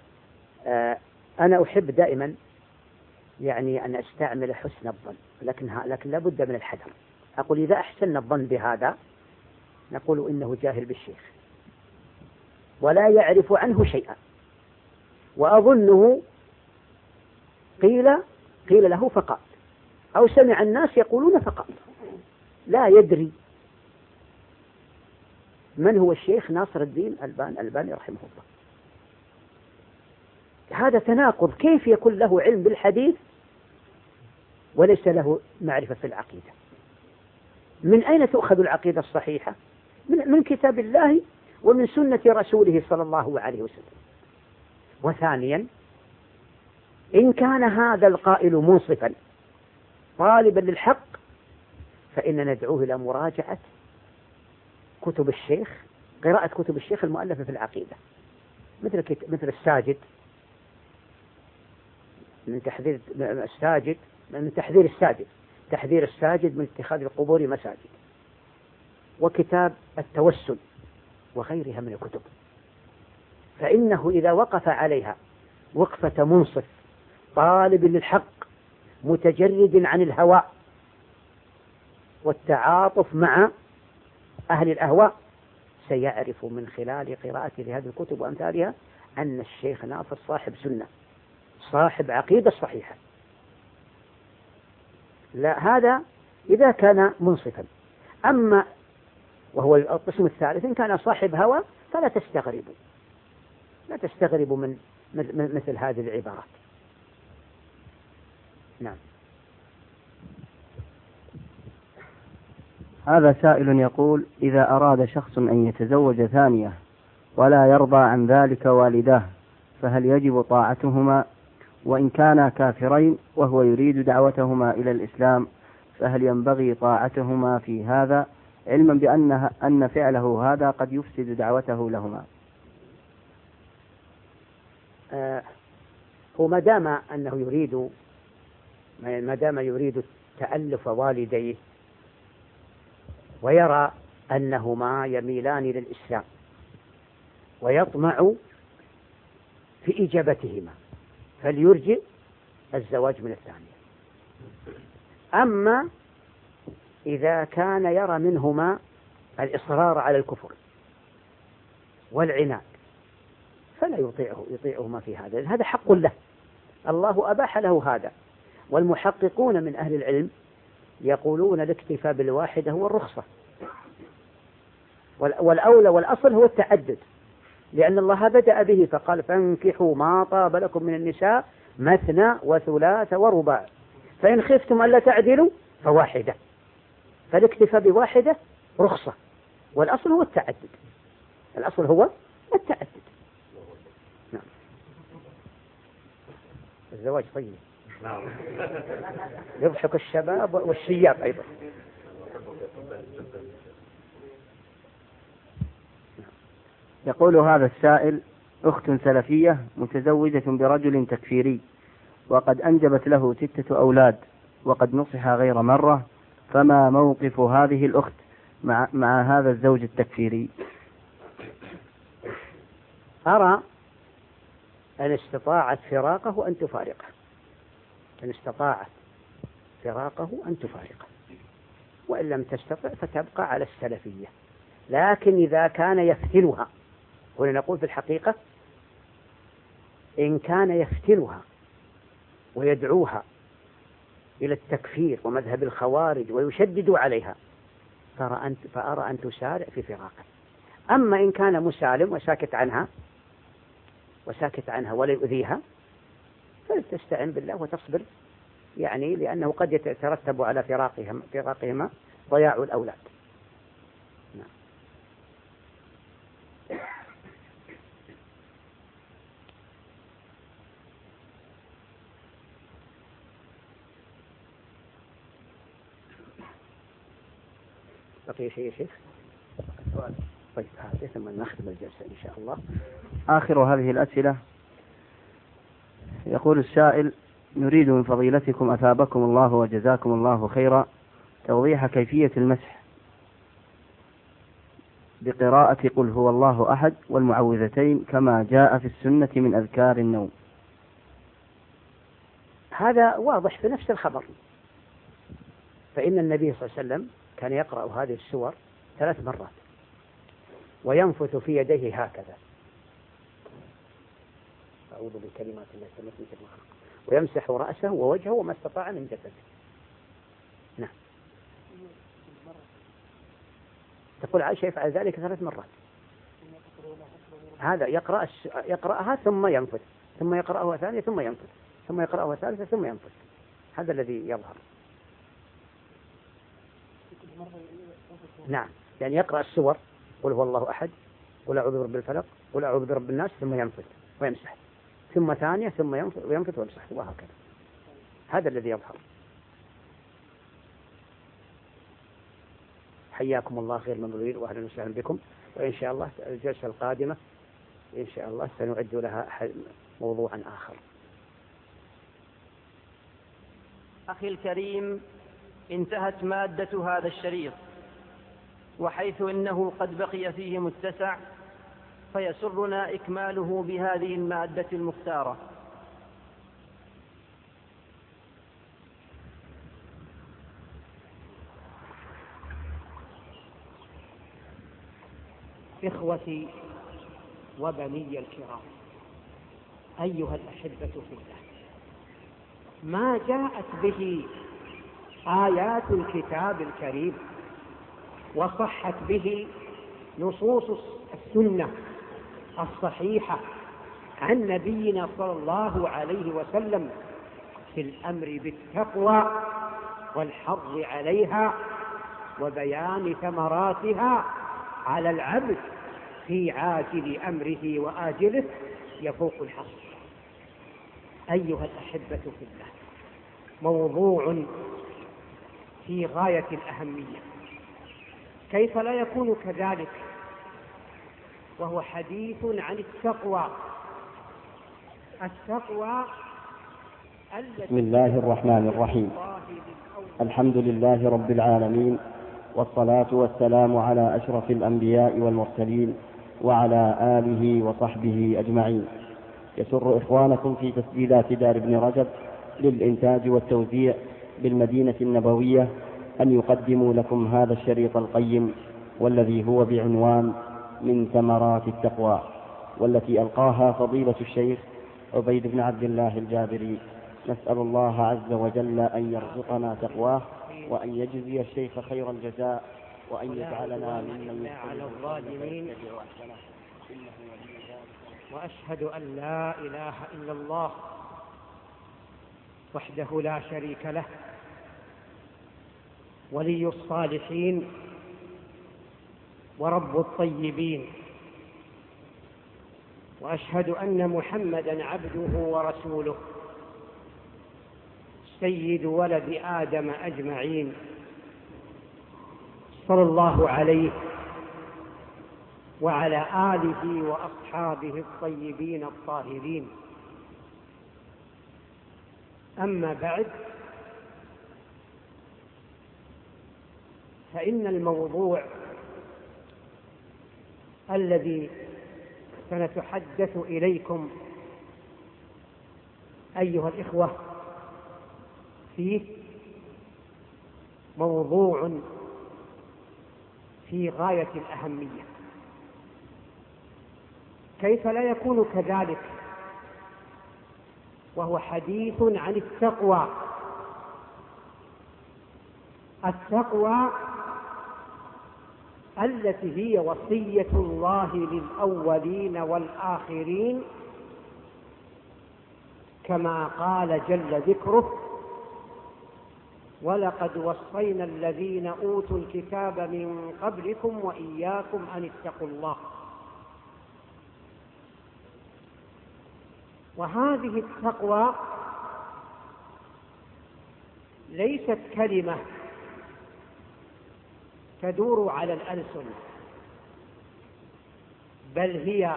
أنا أحب دائما يعني أن أستعمل حسن الظن، لكن لا بد من الحذر. أقول إذا أحسن الظن بهذا نقول إنه جاهل بالشيخ ولا يعرف عنه شيئا، وأظنه قيل له فقط، أو سمع الناس يقولون فقط، لا يدري من هو الشيخ ناصر الدين الألباني رحمه الله. هذا تناقض، كيف يكون له علم بالحديث وليس له معرفة في العقيدة؟ من أين تؤخذ العقيدة الصحيحة؟ من كتاب الله ومن سنة رسوله صلى الله عليه وسلم. وثانيا، إن كان هذا القائل منصفا طالبا للحق فإن ندعوه إلى مراجعة كتب الشيخ، قراءة كتب الشيخ المؤلفة في العقيدة، مثل الساجد، من تحذير الساجد من اتخاذ القبور مساجد، وكتاب التوسل وغيرها من الكتب. فإنه إذا وقف عليها وقفة منصف طالب للحق متجرد عن الهوى والتعاطف مع أهل الأهواء، سيعرف من خلال قراءته لهذه الكتب وأمثالها أن الشيخ ناصر صاحب سنة، صاحب عقيدة صحيحة. لا، هذا إذا كان منصفا. أما وهو القسم الثالث، إن كان صاحب هوى فلا تستغربوا من مثل هذه العبارات. نعم. هذا سائل يقول: إذا أراد شخص أن يتزوج ثانية ولا يرضى عن ذلك والداه فهل يجب طاعتهما؟ وإن كانا كافرين وهو يريد دعوتهما إلى الإسلام فهل ينبغي طاعتهما في هذا، علما أن فعله هذا قد يفسد دعوته لهما؟ هو ما دام يريد تألف والديه ويرى أنهما يميلان للإسلام ويطمع في إجابتهما فليرجئ الزواج من الثانية. أما إذا كان يرى منهما الإصرار على الكفر والعناد فلا يطيعهما في هذا، هذا حق له، الله أباح له هذا. والمحققون من أهل العلم يقولون الاكتفاء بالواحدة هو الرخصة، والأولى والأصل هو التعدد، لأن الله بدأ به فقال: فانكحوا ما طاب لكم من النساء مثنى وثلاث ورباع فإن خفتم ألا تعدلوا فواحدة. فالاكتفاء بواحدة رخصة، والأصل هو التعدد، نعم. الزواج طيب، يضحك الشباب والشياب أيضا. يقول هذا السائل: أخت سلفية متزوجة برجل تكفيري وقد أنجبت له 6 أولاد وقد نصح غير مرة، فما موقف هذه الأخت مع هذا الزوج التكفيري؟ أرى أن استطاعت فراقه أن تفارقه، وإن لم تستطع فتبقى على السلفية. لكن إذا كان يفتنها، هنا نقول في الحقيقة إن كان يفتنها ويدعوها إلى التكفير ومذهب الخوارج ويشددوا عليها، فأرى أن تسارع في فراقه. أما إن كان مسالم وساكت عنها ولا يؤذيها، فلتستعن بالله وتصبر، يعني لأنه قد يترتب على فراقهما ضياع الأولاد. نعم. بقي شيء يا شيخ؟ طيب هذا ثم نختم الجلسة إن شاء الله. آخر هذه الأسئلة يقول السائل: نريد من فضيلتكم أثابكم الله وجزاكم الله خيرا توضيح كيفية المسح بقراءة قل هو الله أحد والمعوذتين كما جاء في السنة من أذكار النوم. هذا واضح في نفس الخبر، فإن النبي صلى الله عليه وسلم كان يقرأ هذه السور 3 مرات وينفث في يديه هكذا، أعوذ بكلمات الله التامات من شر ما خلق، ويمسح رأسه ووجهه وما استطاع من جسده. نعم. تقول عائشة يفعل ذلك 3 مرات. هذا يقرأها ثم ينفث، ثم يقرأها ثانية ثم ينفث، ثم يقرأها ثالثة ثم ينفث. هذا الذي يظهر. نعم، يعني يقرأ السور قل هو الله أحد، قل أعوذ برب الفلق، قل أعوذ برب الناس، ثم ينفث ويمسح، ثم ثانية ثم ينفث ويمسح، وهكذا. هذا الذي يظهر. حياكم الله خير المنظرين وأهلا وسهلا بكم، وإن شاء الله الجلسة القادمة إن شاء الله سنعد لها موضوعا آخر. أخي الكريم، انتهت مادة هذا الشريط، وحيث إنه قد بقي فيه متسع فيسرنا إكماله بهذه المادة المختارة. إخوتي وبني الكرام، أيها الأحبة في الله، ما جاءت به آيات الكتاب الكريم وصحت به نصوص السنة الصحيحة عن نبينا صلى الله عليه وسلم في الأمر بالتقوى والحظ عليها وبيان ثمراتها على العبد في عاجل أمره وآجله يفوق الحصر. أيها الأحبة في الله، موضوع في غاية الأهمية، كيف لا يكون كذلك وهو حديث عن التقوى. التقوى بسم الله الرحمن الرحيم. الحمد لله رب العالمين، والصلاة والسلام على أشرف الأنبياء والمرسلين وعلى آله وصحبه أجمعين. يسر إخوانكم في تسجيلات دار ابن رجب للإنتاج والتوزيع بالمدينة النبوية أن يقدموا لكم هذا الشريط القيم، والذي هو بعنوان من ثمرات التقوى، والتي ألقاها فضيلة الشيخ عبيد بن عبد الله الجابري. نسأل الله عز وجل أن يرزقنا تقواه، وأن يجزي الشيخ خير الجزاء، وأن يجعلنا ممن على الظالمين. وأشهد أن لا إله إلا الله وحده لا شريك له، ولي الصالحين ورب الطيبين، وأشهد أن محمدا عبده ورسوله سيد ولد آدم أجمعين، صلى الله عليه وعلى آله وأصحابه الطيبين الطاهرين. أما بعد، فإن الموضوع الذي سنتحدث إليكم أيها الإخوة فيه موضوع في غاية الأهمية، كيف لا يكون كذلك وهو حديث عن التقوى التقوى التي هي وصية الله للأولين والآخرين كما قال جل ذكره: ولقد وصينا الذين أوتوا الكتاب من قبلكم وإياكم أن اتقوا الله. وهذه التقوى ليست كلمة تدور على الألسن، بل هي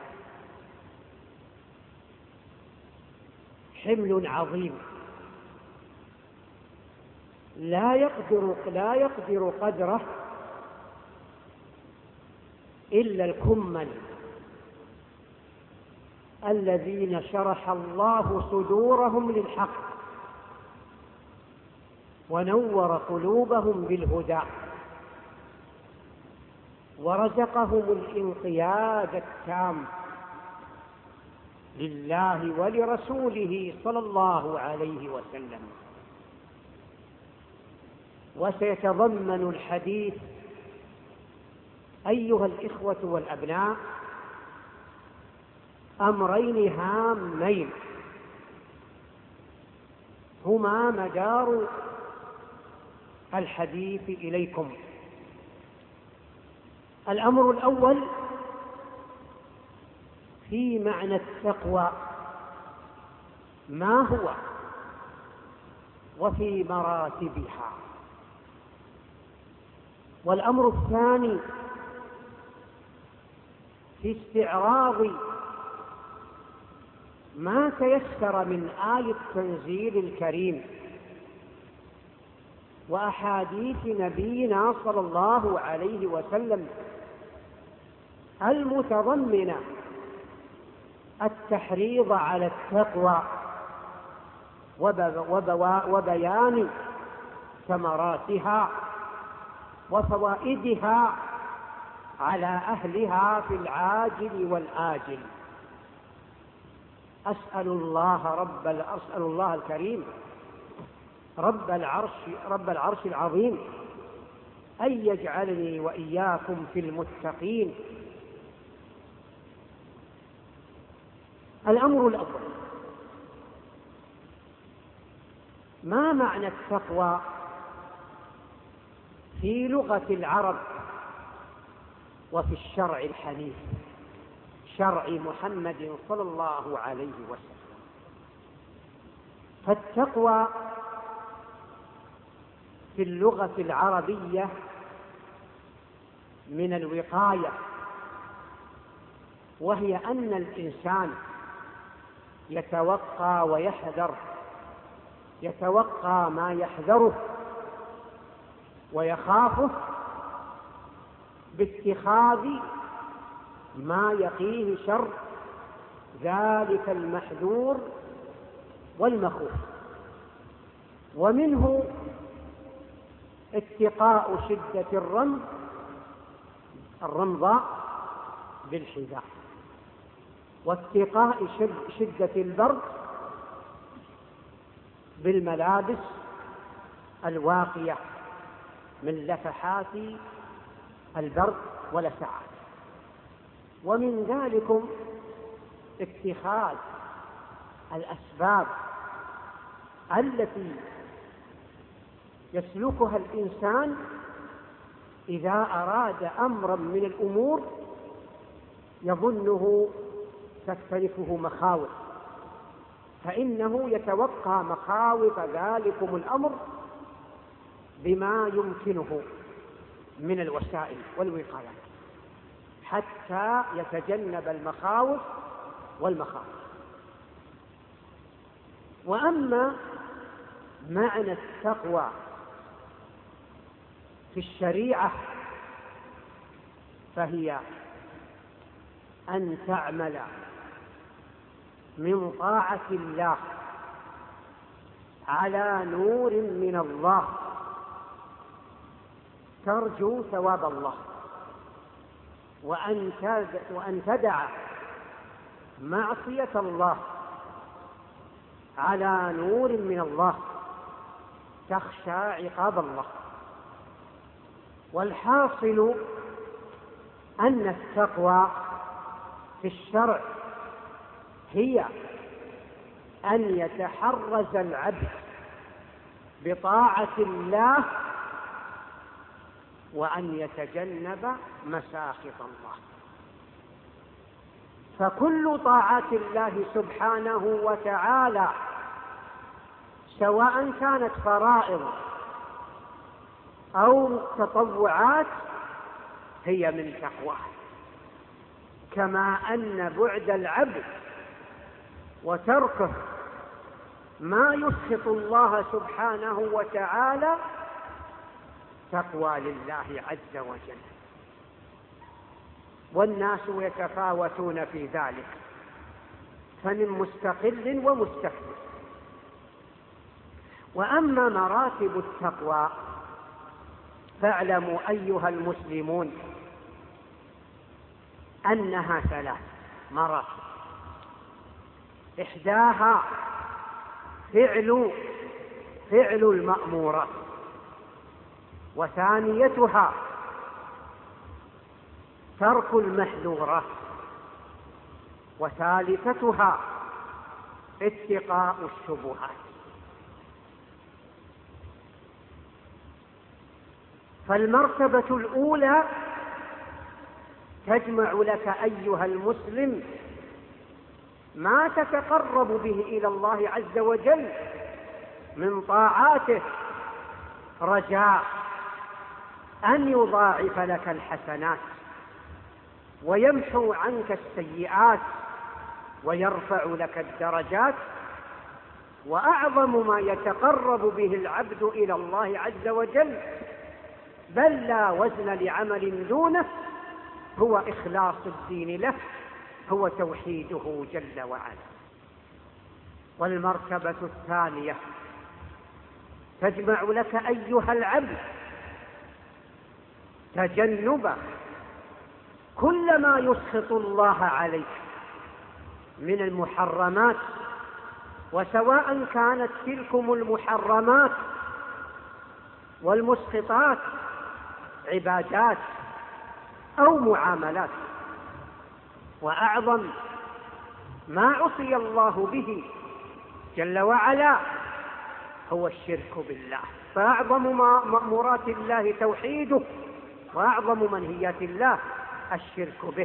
حمل عظيم لا يقدر قدره إلا الكمل الذين شرح الله صدورهم للحق ونور قلوبهم بالهدى ورزقهم الانقياد التام لله ولرسوله صلى الله عليه وسلم. وسيتضمن الحديث أيها الإخوة والأبناء أمرين هامين هما مدار الحديث إليكم. الأمر الأول في معنى التقوى ما هو وفي مراتبها، والأمر الثاني في استعراض ما تيسر من آية التنزيل الكريم وأحاديث نبينا صلى الله عليه وسلم المتضمنة التحريض على التقوى وبيان ثمراتها وفوائدها على أهلها في العاجل والآجل. أسأل الله الكريم رب العرش العظيم أن يجعلني وإياكم في المتقين. الأمر الأول: ما معنى التقوى في لغة العرب وفي الشرع الحنيف، شرع محمد صلى الله عليه وسلم؟ فالتقوى في اللغة العربية من الوقاية، وهي أن الإنسان يتوقى ويحذر، يتوقى ما يحذره ويخافه باتخاذ ما يقيه شر ذلك المحذور والمخوف. ومنه اتقاء شدة الرمضاء بالحذاء، واتقاء شدة البرد بالملابس الواقية من لفحات البرد ولسعات. ومن ذلك اتخاذ الأسباب التي يسلكها الإنسان إذا أراد أمرا من الأمور يظنه تختلفه مخاوف، فإنه يتوقع مخاوف ذلكم الأمر بما يمكنه من الوسائل والوقايات حتى يتجنب المخاوف والمخاطر. وأما معنى التقوى في الشريعة فهي أن تعمل من طاعة الله على نور من الله ترجو ثواب الله، وأن تدع معصية الله على نور من الله تخشى عقاب الله. والحاصل أن التقوى في الشرع هي أن يتحرز العبد بطاعة الله وأن يتجنب مساخط الله. فكل طاعات الله سبحانه وتعالى سواء كانت فرائض أو تطوعات هي من تقواه، كما أن بعد العبد وتركه ما يسخط الله سبحانه وتعالى تقوى لله عز وجل. والناس يتفاوتون في ذلك، فمن مستقل ومستكبر. وأما مراتب التقوى فاعلموا أيها المسلمون أنها 3 مراتب. إحداها فعل المأمورات، وثانيتها ترك المحذورات، وثالثتها اتقاء الشبهات. فالمرتبة الأولى تجمع لك أيها المسلم ما تتقرب به إلى الله عز وجل من طاعاته، رجاء أن يضاعف لك الحسنات ويمحو عنك السيئات ويرفع لك الدرجات. وأعظم ما يتقرب به العبد إلى الله عز وجل بل لا وزن لعمل دونه هو إخلاص الدين له، هو توحيده جل وعلا. والمرتبة الثانية تجمع لك أيها العبد تجنب كل ما يسخط الله عليك من المحرمات، وسواء كانت تلكم المحرمات والمسخطات عبادات أو معاملات. وأعظم ما عصي الله به جل وعلا هو الشرك بالله، فأعظم مأمورات الله توحيده، وأعظم منهيات الله الشرك به.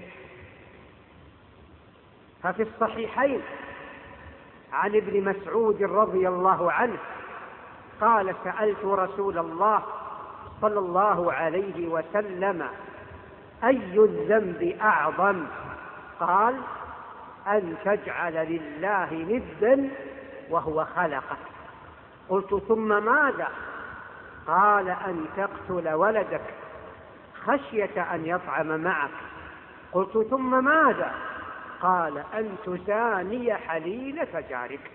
ففي الصحيحين عن ابن مسعود رضي الله عنه قال: سألت رسول الله صلى الله عليه وسلم: أي الذنب أعظم؟ قال: أن تجعل لله ندا وهو خلقك. قلت: ثم ماذا؟ قال: أن تقتل ولدك خشية أن يطعم معك. قلت: ثم ماذا؟ قال: أن تزاني حليلة جارك.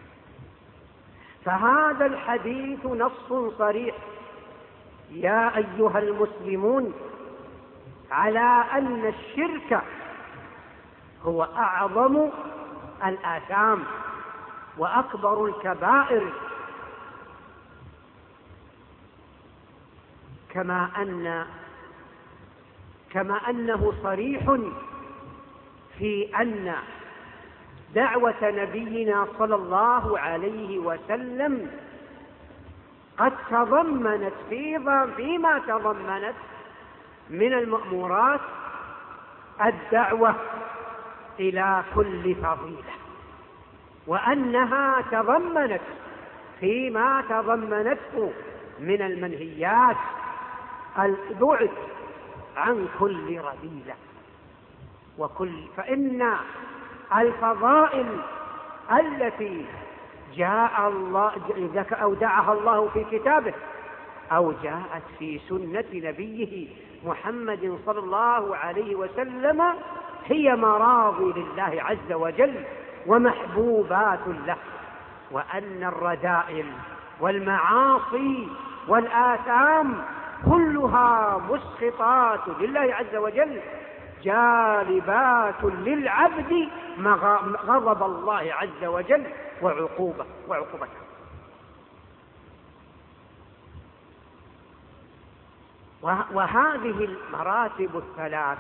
فهذا الحديث نص صريح يا أيها المسلمون على أن الشرك هو أعظم الآثام وأكبر الكبائر، كما أنه صريح في أن دعوة نبينا صلى الله عليه وسلم قد تضمنت فيما تضمنت من المأمورات الدعوة إلى كل فضيلة، وأنها تضمنت فيما تضمنته من المنهيات البعد عن كل رذيلة فإن الفضائل التي أودعها الله في كتابه أو جاءت في سنة نبيه محمد صلى الله عليه وسلم هي مراضي لله عز وجل ومحبوبات له، وأن الرذائل والمعاصي والآثام كلها مسخطات لله عز وجل جالبات للعبد غضب الله عز وجل وعقوبته. وهذه المراتب الثلاث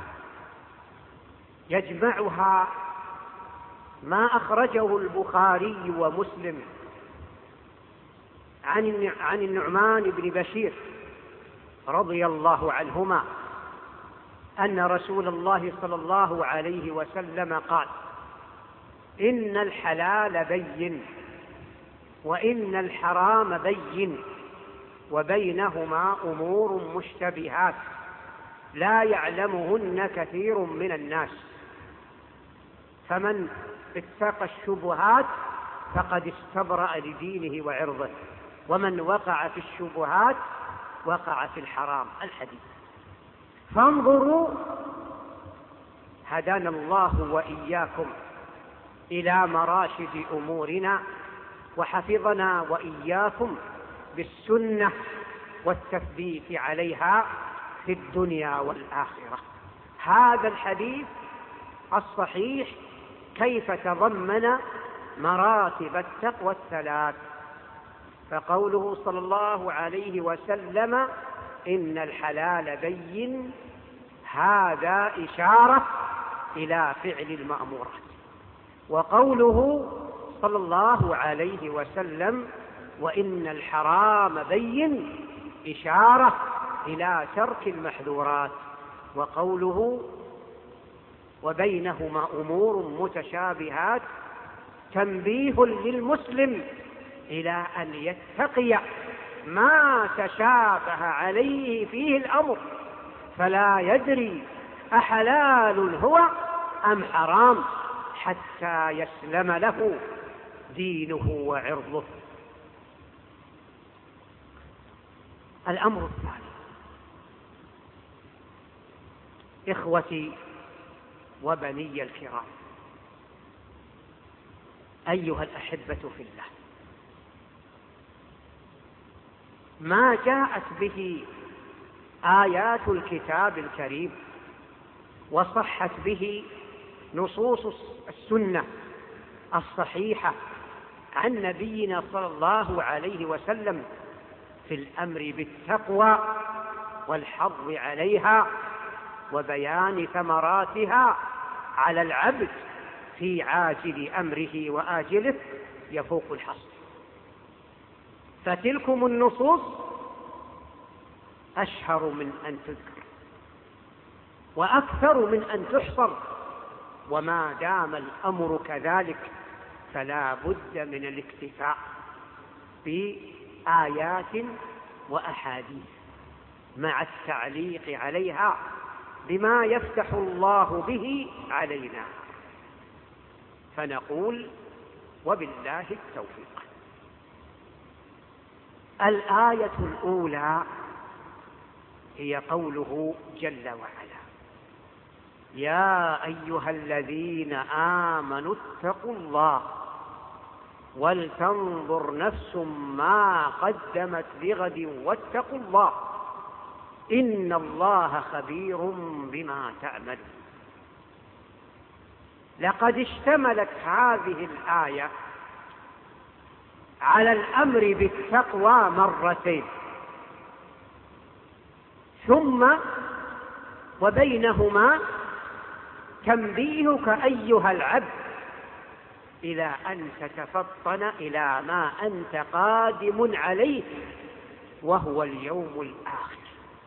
يجمعها ما أخرجه البخاري ومسلم عن النعمان بن بشير رضي الله عنهما أن رسول الله صلى الله عليه وسلم قال: إن الحلال بين وإن الحرام بين وبينهما أمور مشتبهات لا يعلمهن كثير من الناس، فمن اتقى الشبهات فقد استبرأ لدينه وعرضه، ومن وقع في الشبهات وقع في الحرام. الحديث. فانظروا هدانا الله وإياكم إلى مراشد أمورنا، وحفظنا وإياكم بالسنة والتثبيت عليها في الدنيا والآخرة. هذا الحديث الصحيح كيف تضمن مراتب التقوى الثلاث. فقوله صلى الله عليه وسلم: إن الحلال بين، هذا إشارة إلى فعل المأمورات. وقوله صلى الله عليه وسلم: وإن الحرام بين، إشارة إلى ترك المحذورات. وقوله: وبينهما أمور متشابهات، تنبيه للمسلم إلى أن يتقي ما تشابه عليه فيه الأمر، فلا يدري أحلال هو أم حرام، حتى يسلم له دينه وعرضه. الأمر الثاني: إخوتي وبني الكرام، أيها الأحبة في الله، ما جاءت به آيات الكتاب الكريم وصحت به نصوص السنة الصحيحة عن نبينا صلى الله عليه وسلم في الأمر بالتقوى والحظ عليها وبيان ثمراتها على العبد في عاجل أمره وآجله، يفوق الحصر. فتلكم النصوص أشهر من أن تذكر وأكثر من أن تحصر، وما دام الأمر كذلك فلا بد من الاكتفاء بآيات وأحاديث مع التعليق عليها بما يفتح الله به علينا، فنقول: وبالله التوفيق. الآية الأولى هي قوله جل وعلا: يا أيها الذين آمنوا اتقوا الله ولتنظر نفس ما قدمت لغد واتقوا الله إن الله خبير بما تعملون. لقد اشتملت هذه الآية على الأمر بالتقوى مرتين، ثم وبينهما تنبيهك أيها العبد إلى أن تتفطن إلى ما أنت قادم عليه وهو اليوم الآخر.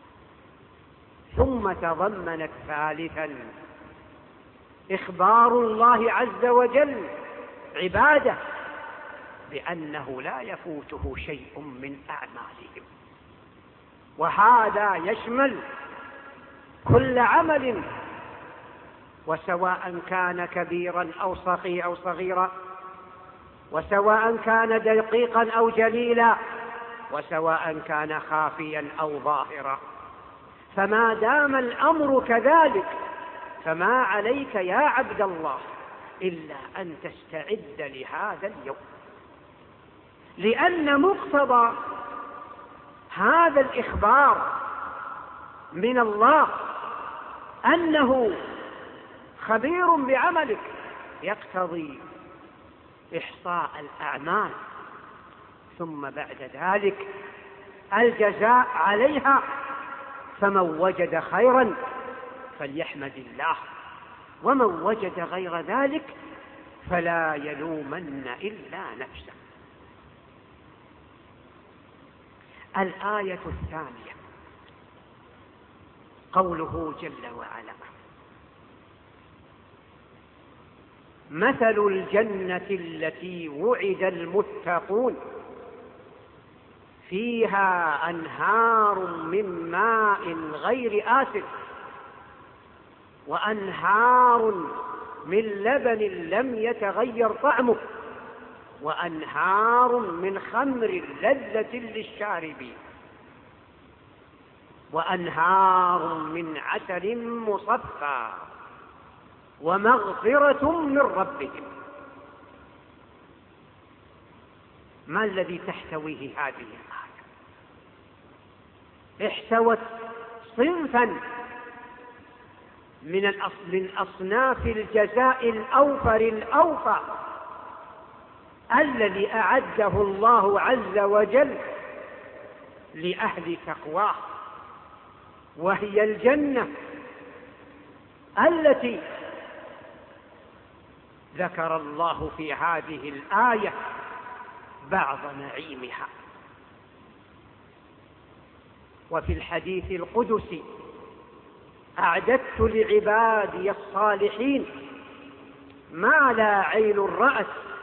ثم تضمنت ثالثا إخبار الله عز وجل عباده بأنه لا يفوته شيء من أعمالهم، وهذا يشمل كل عمل، وسواء كان كبيرا أو صغيرا، وسواء كان دقيقا أو جليلا، وسواء كان خافيا أو ظاهرا. فما دام الأمر كذلك فما عليك يا عبد الله إلا أن تستعد لهذا اليوم، لأن مقتضى هذا الإخبار من الله أنه خبير بعملك يقتضي إحصاء الأعمال، ثم بعد ذلك الجزاء عليها. فمن وجد خيرا فليحمد الله، ومن وجد غير ذلك فلا يلومن إلا نفسه. الآية الثانية قوله جل وعلا: مثل الجنة التي وعد المتقون فيها أنهار من ماء غير آسن وأنهار من لبن لم يتغير طعمه وأنهار من خمر لذة للشاربين وأنهار من عسل مصفى ومغفرة من ربهم. ما الذي تحتويه هذه الآية؟ احتوت صنفا من أصناف الجزاء الأوفر الأوفى الذي أعده الله عز وجل لأهل تقواه، وهي الجنة التي ذكر الله في هذه الآية بعض نعيمها. وفي الحديث القدسي: أعددت لعبادي الصالحين ما لا عين رأت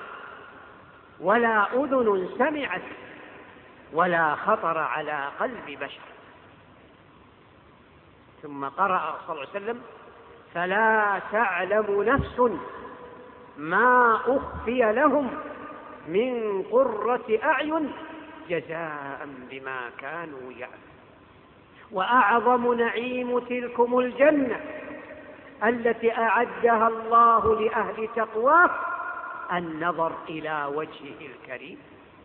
ولا أذن سمعت ولا خطر على قلب بشر. ثم قرأ صلى الله عليه وسلم: فلا تعلم نفس ما أخفي لهم من قرة أعين جزاء بما كانوا يعملون. وأعظم نعيم تلكم الجنة التي أعدها الله لأهل تقواه النظر إلى وجهه الكريم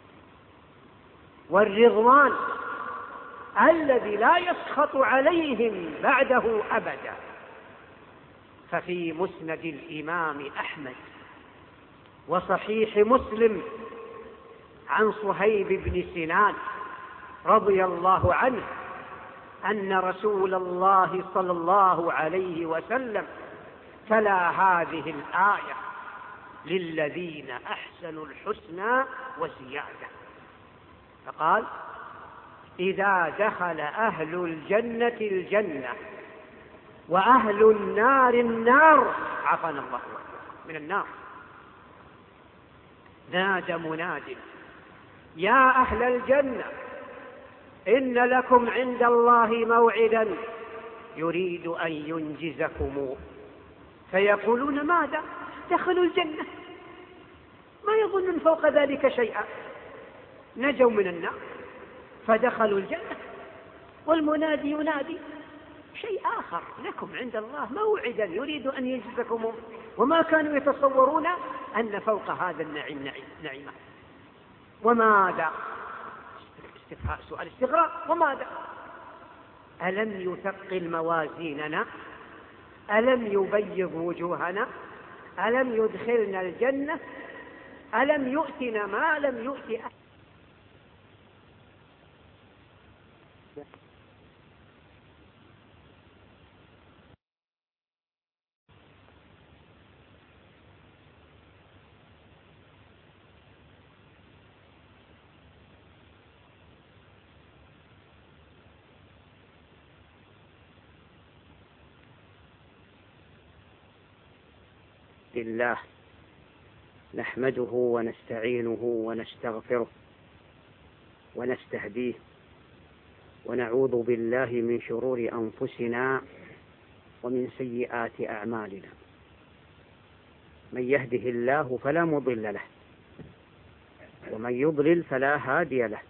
والرضوان الذي لا يسخط عليهم بعده أبدا. ففي مسند الإمام أحمد وصحيح مسلم عن صهيب بن سنان رضي الله عنه أن رسول الله صلى الله عليه وسلم تلا هذه الآية: للذين أحسنوا الحسنى وزيادة، فقال: إذا دخل أهل الجنة الجنة وأهل النار النار عافانا الله من النار، نادى مناد: يا أهل الجنة إن لكم عند الله موعدا يريد أن ينجزكم. فيقولون: ماذا؟ دخلوا الجنة، ما يظن فوق ذلك شيئا، نجوا من النار فدخلوا الجنة، والمنادي ينادي شيء آخر: لكم عند الله موعدا يريد أن ينجزكم. وما كانوا يتصورون أن فوق هذا النعيم نعيمة. وماذا؟ سؤال استغراب: وماذا؟ ألم يثقل موازيننا؟ ألم يبيض وجوهنا؟ ألم يدخلنا الجنة؟ ألم يؤتنا ما لم يؤت أحد؟ لله نحمده ونستعينه ونستغفره ونستهديه ونعوذ بالله من شرور أنفسنا ومن سيئات أعمالنا. من يهده الله فلا مضل له ومن يضلل فلا هادي له،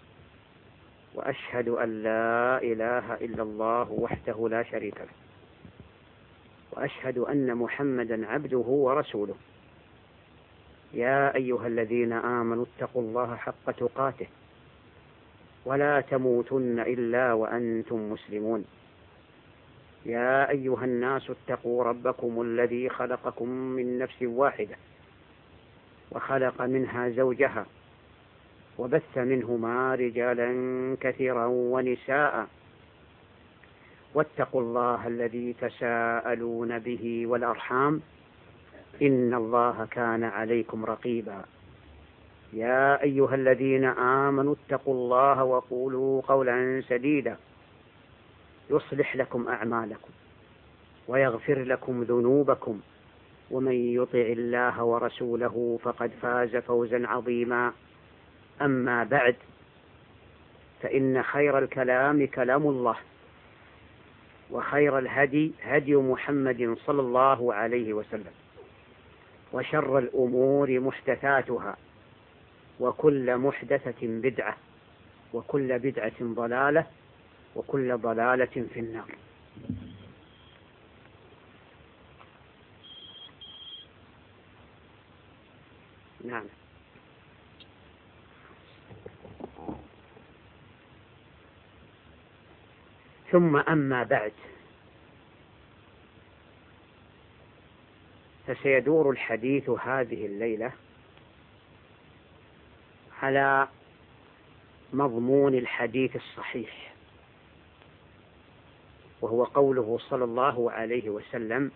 وأشهد أن لا إله إلا الله وحده لا شريك له، وأشهد أن محمدا عبده ورسوله. يا أيها الذين آمنوا اتقوا الله حق تقاته ولا تموتن إلا وأنتم مسلمون. يا أيها الناس اتقوا ربكم الذي خلقكم من نفس واحدة وخلق منها زوجها وبث منهما رجالا كثيرا ونساء، واتقوا الله الذي تساءلون به والأرحام إن الله كان عليكم رقيبا. يا أيها الذين آمنوا اتقوا الله وقولوا قولا سديدا يصلح لكم أعمالكم ويغفر لكم ذنوبكم ومن يطع الله ورسوله فقد فاز فوزا عظيما. أما بعد، فإن خير الكلام كلام الله، وخير الهدي هدي محمد صلى الله عليه وسلم، وشر الأمور محدثاتها، وكل محدثة بدعة، وكل بدعة ضلالة، وكل ضلالة في النار. نعم. ثم أما بعد، فسيدور الحديث هذه الليلة على مضمون الحديث الصحيح، وهو قوله صلى الله عليه وسلم: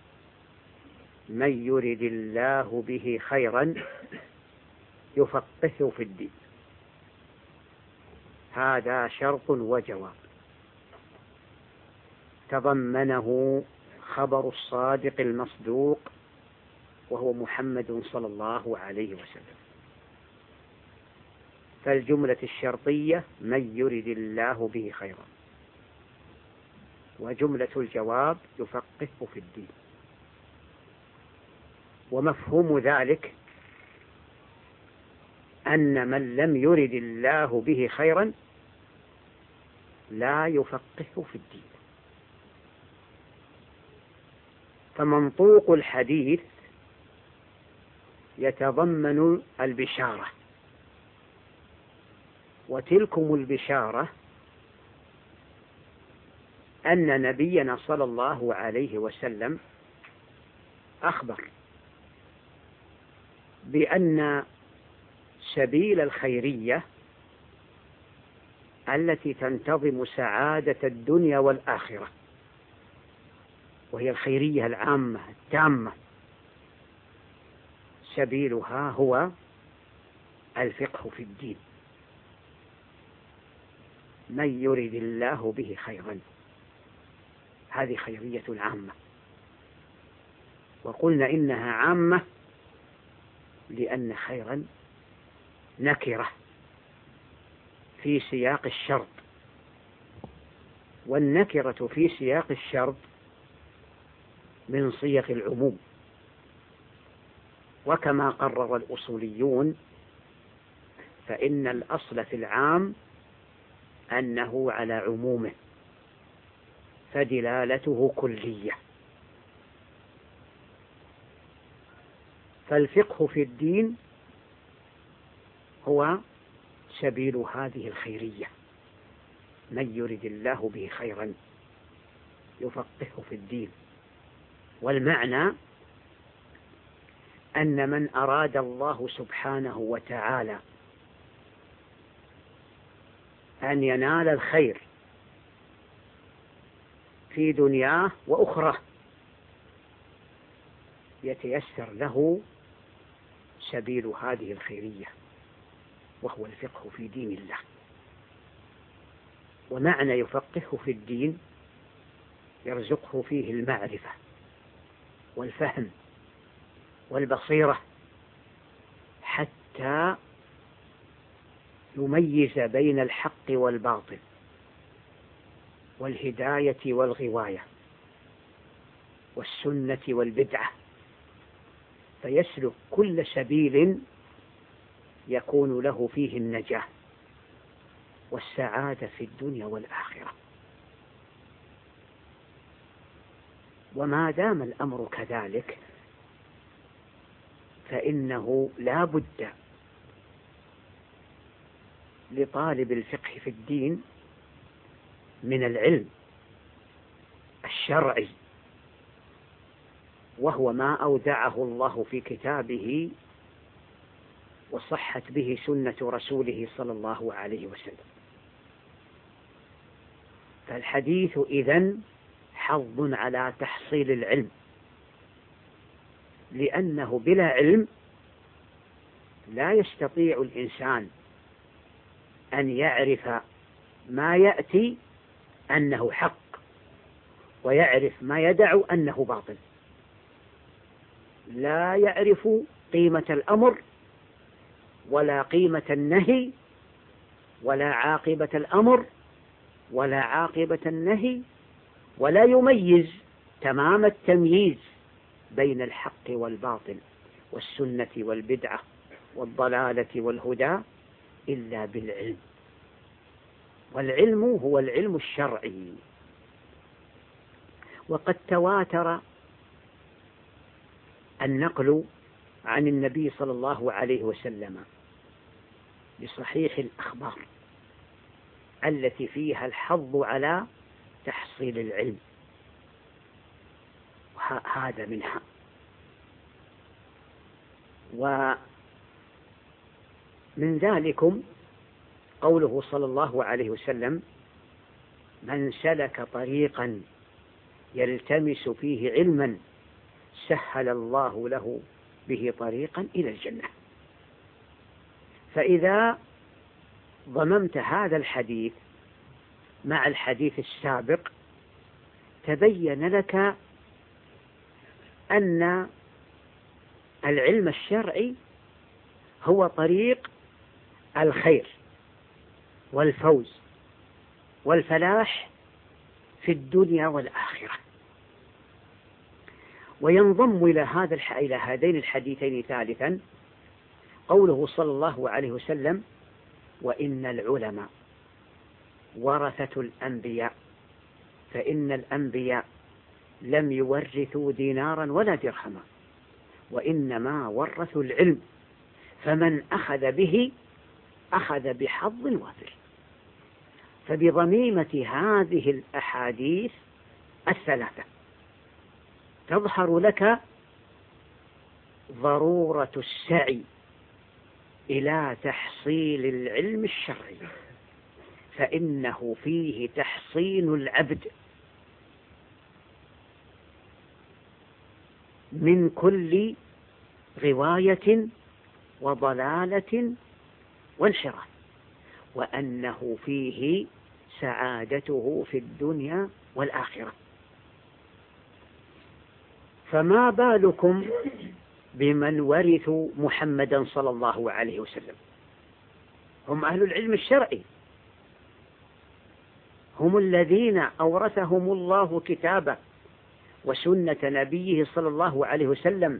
من يرد الله به خيرا يفقهه في الدين. هذا شرط وجواب تضمنه خبر الصادق المصدوق وهو محمد صلى الله عليه وسلم. فالجملة الشرطية من يرد الله به خيرا، وجملة الجواب يفقهه في الدين. ومفهوم ذلك أن من لم يرد الله به خيرا لا يفقهه في الدين. فمنطوق الحديث يتضمن البشارة، وتلكم البشارة أن نبينا صلى الله عليه وسلم أخبر بأن سبيل الخيرية التي تنتظم سعادة الدنيا والآخرة، وهي الخيرية العامة التامة، سبيلها هو الفقه في الدين. من يرد الله به خيرا، هذه خيرية العامة. وقلنا إنها عامة لأن خيرا نكرة في سياق الشرط، والنكرة في سياق الشرط من صيغ العموم. وكما قرر الأصوليون فإن الأصل في العام أنه على عمومه، فدلالته كلية. فالفقه في الدين هو سبيل هذه الخيرية، من يرد الله به خيرا يفقهه في الدين. والمعنى أن من أراد الله سبحانه وتعالى أن ينال الخير في دنياه وأخرى يتيسر له سبيل هذه الخيرية، وهو الفقه في دين الله. ومعنى يفقهه في الدين يرزقه فيه المعرفة والفهم والبصيرة، حتى يميز بين الحق والباطل والهداية والغواية والسنة والبدعة، فيسلك كل سبيل يكون له فيه النجاة والسعادة في الدنيا والآخرة. وما دام الأمر كذلك فإنه لا بد لطالب الفقه في الدين من العلم الشرعي، وهو ما أودعه الله في كتابه وصحت به سنة رسوله صلى الله عليه وسلم. فالحديث إذن حظ على تحصيل العلم، لأنه بلا علم لا يستطيع الإنسان أن يعرف ما يأتي أنه حق، ويعرف ما يدع أنه باطل. لا يعرف قيمة الأمر ولا قيمة النهي ولا عاقبة الأمر ولا عاقبة النهي، ولا يميز تمام التمييز بين الحق والباطل والسنة والبدعة والضلالة والهدى إلا بالعلم. والعلم هو العلم الشرعي. وقد تواتر النقل عن النبي صلى الله عليه وسلم بصحيح الأخبار التي فيها الحظ على تحصيل العلم، هذا منها. ومن ذلكم قوله صلى الله عليه وسلم: من سلك طريقا يلتمس فيه علما سهل الله له به طريقا إلى الجنة. فإذا ضممت هذا الحديث مع الحديث السابق تبين لك أن العلم الشرعي هو طريق الخير والفوز والفلاح في الدنيا والآخرة. وينضم إلى هذين الحديثين ثالثا قوله صلى الله عليه وسلم: وإن العلماء ورثة الأنبياء، فإن الأنبياء لم يورثوا دينارا ولا درهما، وإنما ورثوا العلم، فمن أخذ به أخذ بحظ وافر. فبضميمة هذه الأحاديث الثلاثة تظهر لك ضرورة السعي إلى تحصيل العلم الشرعي، فإنه فيه تحصين العبد من كل غواية وضلالة وانحراف، وأنه فيه سعادته في الدنيا والآخرة. فما بالكم بمن ورثوا محمدا صلى الله عليه وسلم؟ هم أهل العلم الشرعي، هم الذين أورثهم الله كتابه وسنة نبيه صلى الله عليه وسلم،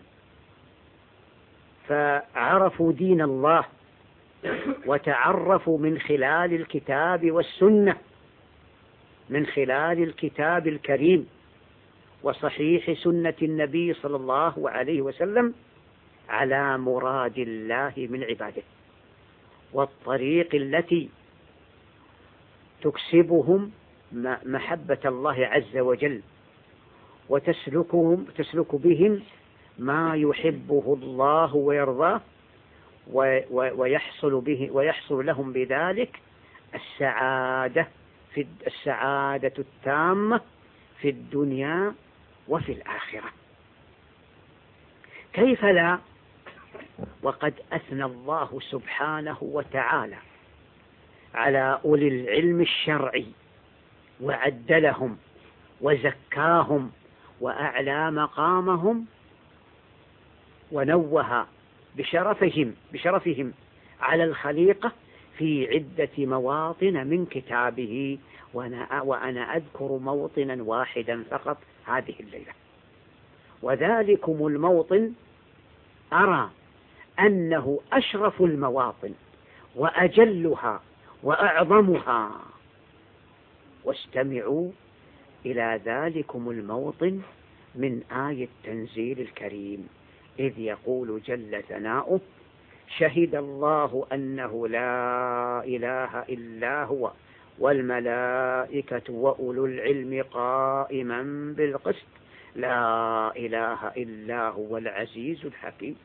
فعرفوا دين الله وتعرفوا من خلال الكتاب والسنة، من خلال الكتاب الكريم وصحيح سنة النبي صلى الله عليه وسلم على مراد الله من عباده، والطريق التي تكسبهم محبة الله عز وجل وتسلك بهم ما يحبه الله ويرضاه، ويحصل لهم بذلك السعادة التامة في الدنيا وفي الآخرة. كيف لا وقد أثنى الله سبحانه وتعالى على أولي العلم الشرعي وعدلهم وزكاهم وأعلى مقامهم ونوه بشرفهم على الخليقة في عدة مواطن من كتابه، وأنا أذكر موطنا واحدا فقط هذه الليلة، وذلكم الموطن أرى أنه أشرف المواطن وأجلها وأعظمها. واستمعوا إلى ذلكم الموطن من آية التنزيل الكريم، إذ يقول جل ثناؤه: شهد الله أنه لا إله إلا هو والملائكة وأولو العلم قائما بالقسط لا إله إلا هو العزيز الحكيم.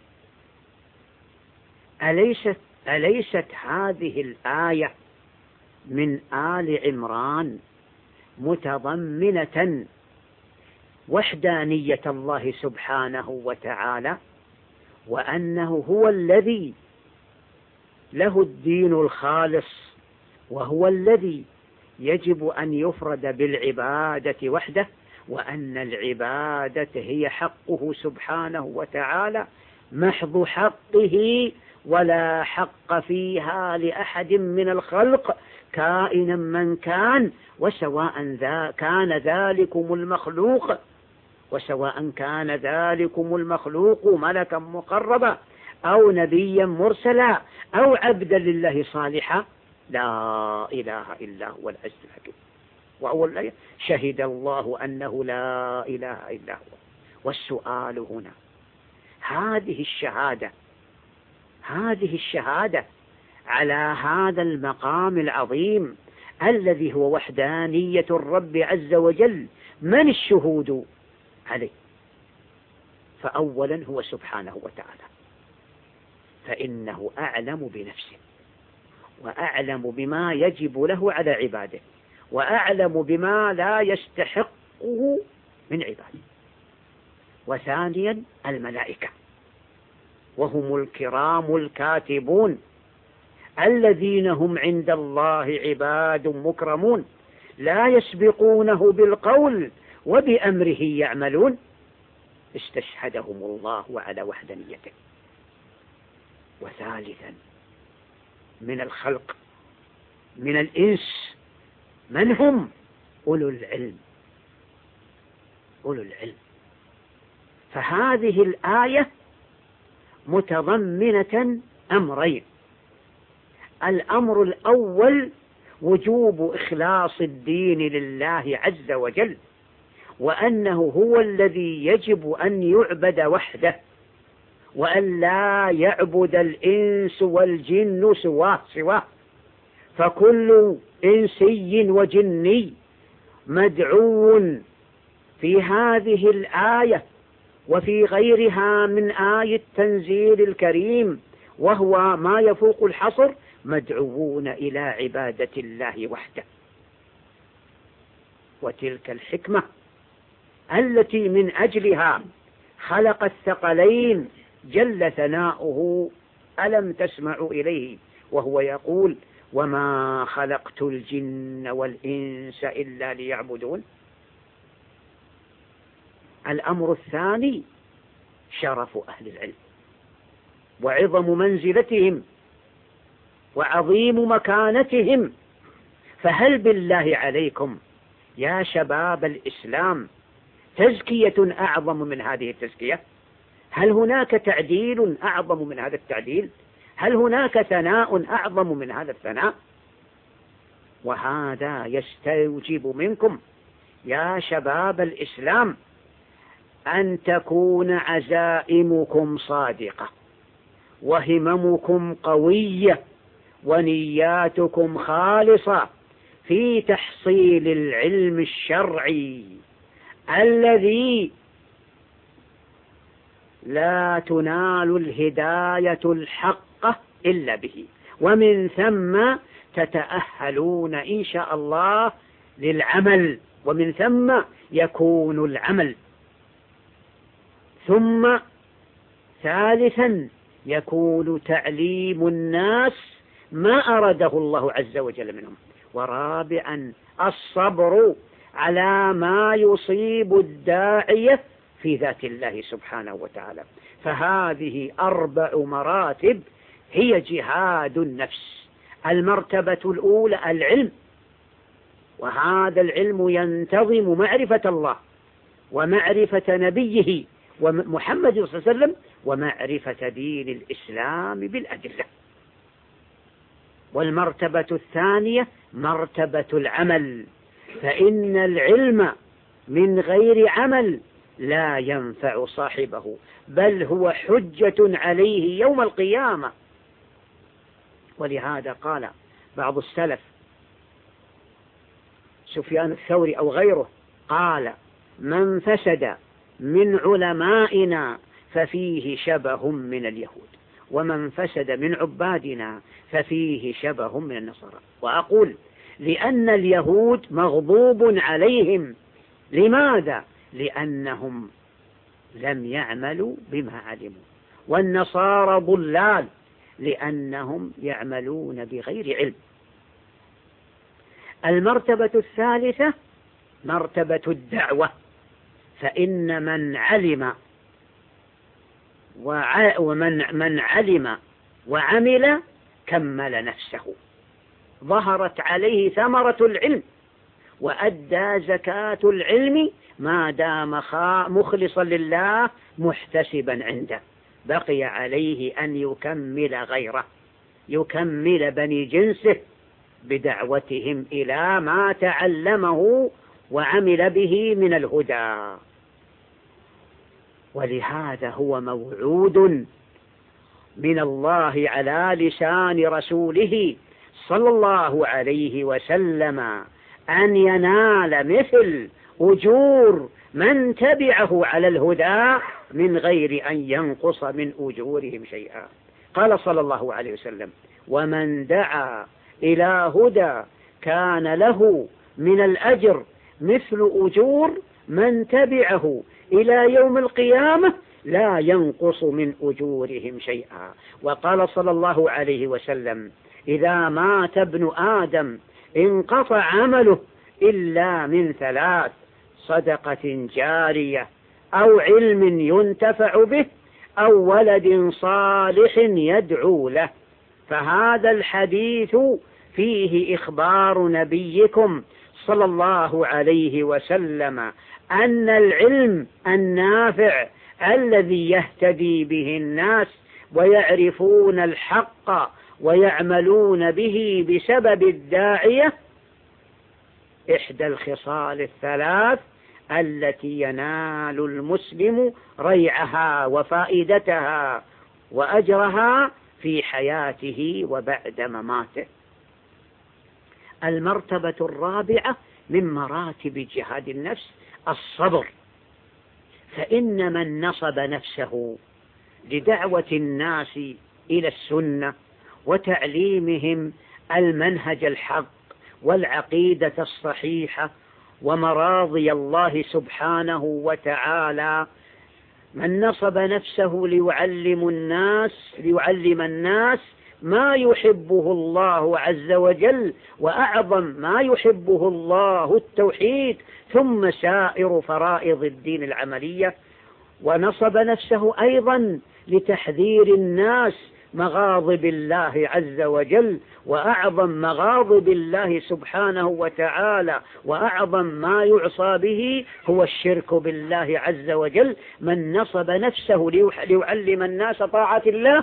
أليست هذه الآية من آل عمران متضمنة وحدانية الله سبحانه وتعالى، وأنه هو الذي له الدين الخالص، وهو الذي يجب أن يفرد بالعبادة وحده، وأن العبادة هي حقه سبحانه وتعالى محض حقه، ولا حق فيها لأحد من الخلق كائنا من كان، وسواء كان ذلكم المخلوق ملكا مقربا أو نبيا مرسلا أو عبدا لله صالحا، لا إله إلا هو العزيز الحكيم. وأول الآية شهد الله أنه لا إله إلا هو. والسؤال هنا هذه الشهادة على هذا المقام العظيم الذي هو وحدانية الرب عز وجل، من الشهود عليه؟ فأولا هو سبحانه وتعالى، فإنه أعلم بنفسه، وأعلم بما يجب له على عباده، وأعلم بما لا يستحقه من عباده. وثانيا الملائكة، وهم الكرام الكاتبون الذين هم عند الله عباد مكرمون لا يسبقونه بالقول وبأمره يعملون، استشهدهم الله على وحدانيته. وثالثا من الخلق من الإنس، من هم؟ أولو العلم. فهذه الآية متضمنة أمرين: الأمر الأول وجوب إخلاص الدين لله عز وجل، وأنه هو الذي يجب أن يعبد وحده، وأن لا يعبد الإنس والجن سواه، فكل إنسي وجني مدعو في هذه الآية وفي غيرها من آية التنزيل الكريم، وهو ما يفوق الحصر، مدعوون إلى عبادة الله وحده. وتلك الحكمة التي من أجلها خلق الثقلين جل ثناؤه، ألم تسمعوا إليه وهو يقول: وما خلقت الجن والإنس إلا ليعبدون. الأمر الثاني شرف أهل العلم وعظم منزلتهم وعظيم مكانتهم. فهل بالله عليكم يا شباب الإسلام تزكية أعظم من هذه التزكية؟ هل هناك تعديل أعظم من هذا التعديل؟ هل هناك ثناء أعظم من هذا الثناء؟ وهذا يستوجب منكم يا شباب الإسلام أن تكون عزائمكم صادقة، وهممكم قوية، ونياتكم خالصة في تحصيل العلم الشرعي الذي لا تنال الهداية الحقة إلا به، ومن ثم تتأهلون إن شاء الله للعمل، ومن ثم يكون العمل. ثم ثالثا يكون تعليم الناس ما أراده الله عز وجل منهم. ورابعا الصبر على ما يصيب الداعية في ذات الله سبحانه وتعالى. فهذه 4 مراتب هي جهاد النفس. المرتبة الأولى العلم، وهذا العلم ينتظم معرفة الله ومعرفة نبيه ومحمد صلى الله عليه وسلم ومعرفة دين الإسلام بالأدلة. والمرتبة الثانية مرتبة العمل، فإن العلم من غير عمل لا ينفع صاحبه، بل هو حجة عليه يوم القيامة. ولهذا قال بعض السلف، سفيان الثوري أو غيره، قال: من فسد من علمائنا ففيه شبه من اليهود، ومن فسد من عبادنا ففيه شبه من النصارى. وأقول لأن اليهود مغضوب عليهم. لماذا؟ لأنهم لم يعملوا بما علموا. والنصارى ضلال لأنهم يعملون بغير علم. المرتبة الثالثة مرتبة الدعوة، فإن من علم وعمل كمل نفسه، ظهرت عليه ثمرة العلم، وأدى زكاة العلم ما دام مخلصا لله محتسبا عنده. بقي عليه أن يكمل غيره، يكمل بني جنسه بدعوتهم إلى ما تعلمه وعمل به من الهدى. ولهذا هو موعود من الله على لسان رسوله صلى الله عليه وسلم أن ينال مثل أجور من تبعه على الهدى من غير أن ينقص من أجورهم شيئا. قال صلى الله عليه وسلم: ومن دعا إلى هدى كان له من الأجر مثل أجور من تبعه إلى يوم القيامة لا ينقص من أجورهم شيئا. وقال صلى الله عليه وسلم: إذا مات ابن آدم انقطع عمله إلا من ثلاث: صدقة جارية، أو علم ينتفع به، أو ولد صالح يدعو له. فهذا الحديث فيه إخبار نبيكم صلى الله عليه وسلم أن العلم النافع الذي يهتدي به الناس ويعرفون الحق ويعملون به بسبب الداعية إحدى الخصال الثلاث التي ينال المسلم ريعها وفائدتها وأجرها في حياته وبعد مماته. المرتبة الرابعة من مراتب جهاد النفس الصبر، فإن من نصب نفسه لدعوة الناس إلى السنة وتعليمهم المنهج الحق والعقيدة الصحيحة ومراضي الله سبحانه وتعالى، من نصب نفسه ليعلم الناس ما يحبه الله عز وجل، وأعظم ما يحبه الله التوحيد، ثم سائر فرائض الدين العملية، ونصب نفسه أيضا لتحذير الناس مغاضب الله عز وجل، وأعظم مغاضب الله سبحانه وتعالى وأعظم ما يعصى به هو الشرك بالله عز وجل. من نصب نفسه ليعلم الناس طاعة الله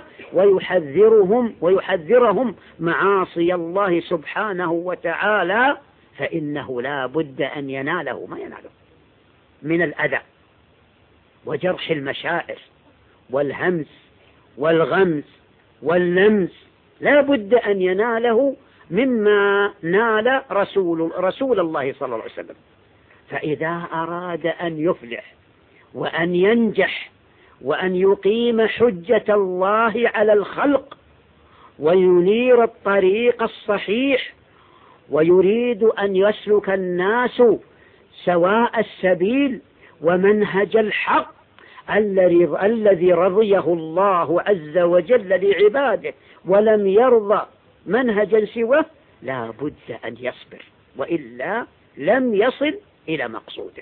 ويحذرهم معاصي الله سبحانه وتعالى، فإنه لا بد أن يناله ما يناله من الأذى وجرح المشاعر والهمس والغمس واللمس، لا بد أن يناله مما نال رسول الله صلى الله عليه وسلم. فإذا أراد أن يفلح وأن ينجح وأن يقيم حجة الله على الخلق وينير الطريق الصحيح، ويريد أن يسلك الناس سواء السبيل ومنهج الحق الذي رضيه الله عز وجل لعباده ولم يرضى منهجا سواه، لا بد أن يصبر، وإلا لم يصل إلى مقصوده.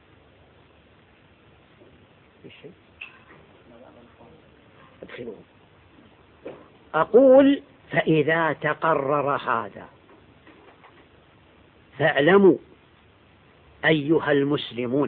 أقول: فإذا تقرر هذا فاعلموا أيها المسلمون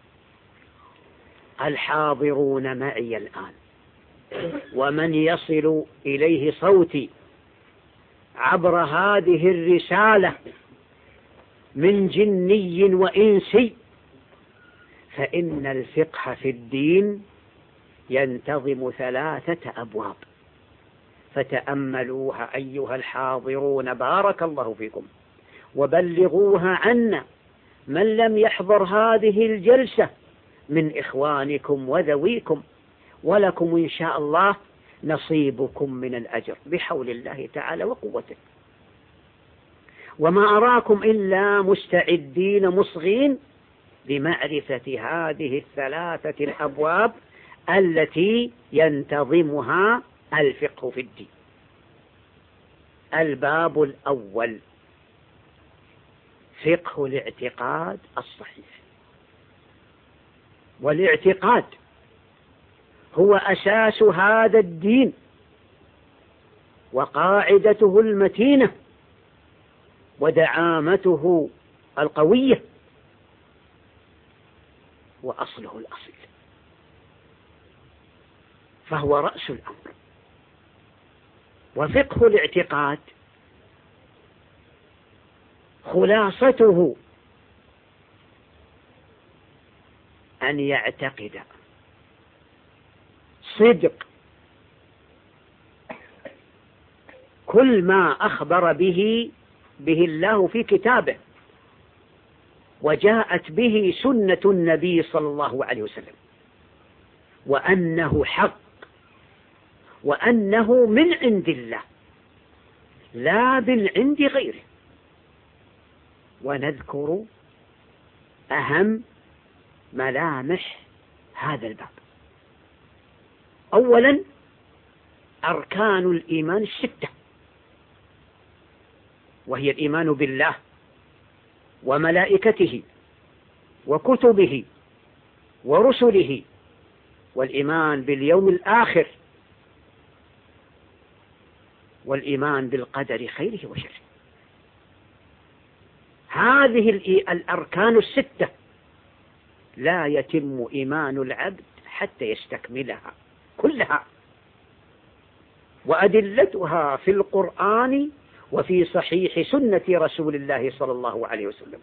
الحاضرون معي الآن ومن يصل إليه صوتي عبر هذه الرسالة من جني وإنسي، فإن الفقه في الدين ينتظم 3 أبواب، فتأملوها أيها الحاضرون بارك الله فيكم، وبلغوها عنا من لم يحضر هذه الجلسة من إخوانكم وذويكم، ولكم إن شاء الله نصيبكم من الأجر بحول الله تعالى وقوته. وما أراكم إلا مستعدين مصغين لمعرفة هذه الثلاثة الأبواب التي ينتظمها الفقه في الدين. الباب الأول فقه الاعتقاد الصحيح. والاعتقاد هو أساس هذا الدين وقاعدته المتينة ودعامته القوية وأصله الأصيل، فهو رأس الأمر. وفقه الاعتقاد خلاصته أن يعتقد صدق كل ما أخبر به الله في كتابه وجاءت به سنة النبي صلى الله عليه وسلم، وأنه حق، وأنه من عند الله لا من عند غيره. ونذكر أهم ملامح هذا الباب. أولا أركان الإيمان الستة، وهي الإيمان بالله وملائكته وكتبه ورسله، والإيمان باليوم الآخر، والإيمان بالقدر خيره وشره. هذه الأركان الستة لا يتم إيمان العبد حتى يستكملها كلها، وأدلتها في القرآن وفي صحيح سنة رسول الله صلى الله عليه وسلم.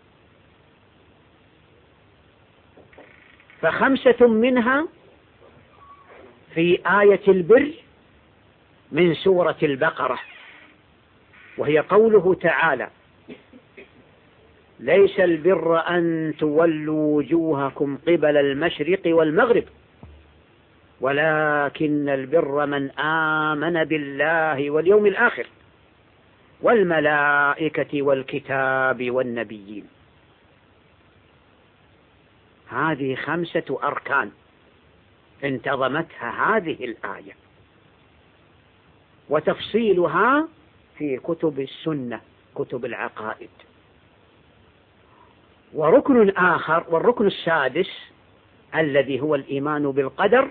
فخمسة منها في آية البر من سورة البقرة، وهي قوله تعالى: ليس البر أن تولوا وجوهكم قبل المشرق والمغرب ولكن البر من آمن بالله واليوم الآخر والملائكة والكتاب والنبيين. هذه خمسة أركان انتظمتها هذه الآية، وتفصيلها في كتب السنة، كتب العقائد. وركن آخر، والركن السادس الذي هو الإيمان بالقدر،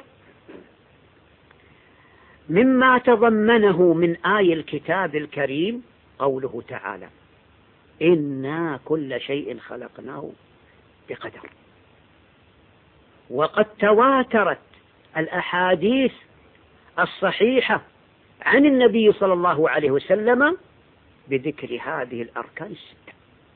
مما تضمنه من آي الكتاب الكريم قوله تعالى: إنا كل شيء خلقناه بقدر. وقد تواترت الأحاديث الصحيحة عن النبي صلى الله عليه وسلم بذكر هذه الأركان الستة،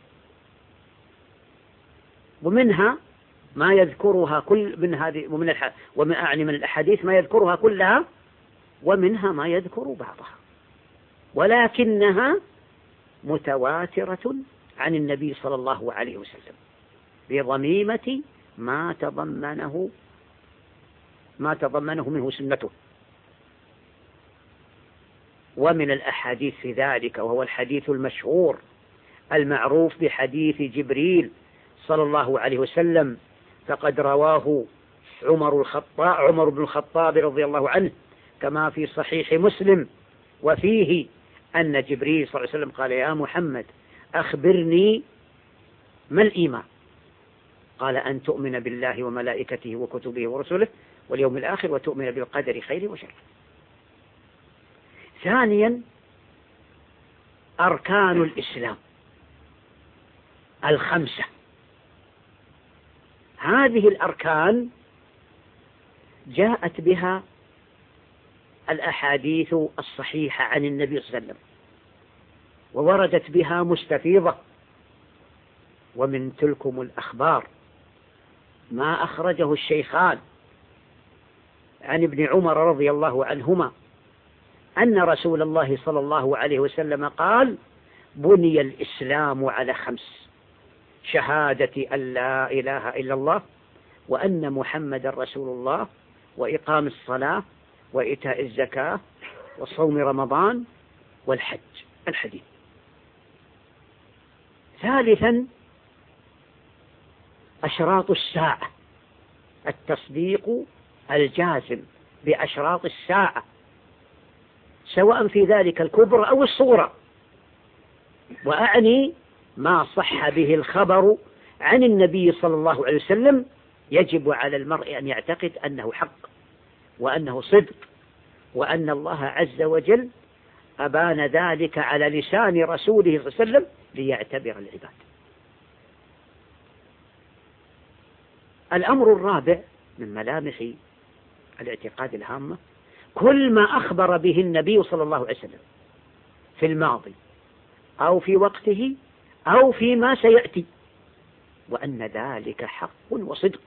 ومنها ما يذكرها كل من هذه، ومن الأحاديث ما يذكرها كلها، ومنها ما يذكر بعضها، ولكنها متواترة عن النبي صلى الله عليه وسلم بضميمة ما تضمنه منه سنته. ومن الأحاديث في ذلك، وهو الحديث المشهور المعروف بحديث جبريل صلى الله عليه وسلم، فقد رواه عمر بن الخطاب رضي الله عنه كما في صحيح مسلم، وفيه أن جبريل صلى الله عليه وسلم قال: يا محمد أخبرني ما الإيمان؟ قال: أن تؤمن بالله وملائكته وكتبه ورسله واليوم الآخر وتؤمن بالقدر خيره وشره. ثانيا أركان الإسلام الخمسة. هذه الأركان جاءت بها الأحاديث الصحيحة عن النبي صلى الله عليه وسلم، ووردت بها مستفيضة. ومن تلكم الأخبار ما أخرجه الشيخان عن ابن عمر رضي الله عنهما أن رسول الله صلى الله عليه وسلم قال: بني الإسلام على 5: شهادة أن لا إله إلا الله وأن محمد رسول الله وإقام الصلاة وإيتاء الزكاة وصوم رمضان والحج. الحديث. ثالثا أشراط الساعة، التصديق الجازم بأشراط الساعة سواء في ذلك الكبرى أو الصغرى، وأعني ما صح به الخبر عن النبي صلى الله عليه وسلم يجب على المرء أن يعتقد أنه حق وأنه صدق، وأن الله عز وجل أبان ذلك على لسان رسوله صلى الله عليه وسلم ليعتبر العباد. الأمر الرابع من ملامح الاعتقاد الهامة كل ما أخبر به النبي صلى الله عليه وسلم في الماضي أو في وقته أو فيما سيأتي، وأن ذلك حق وصدق،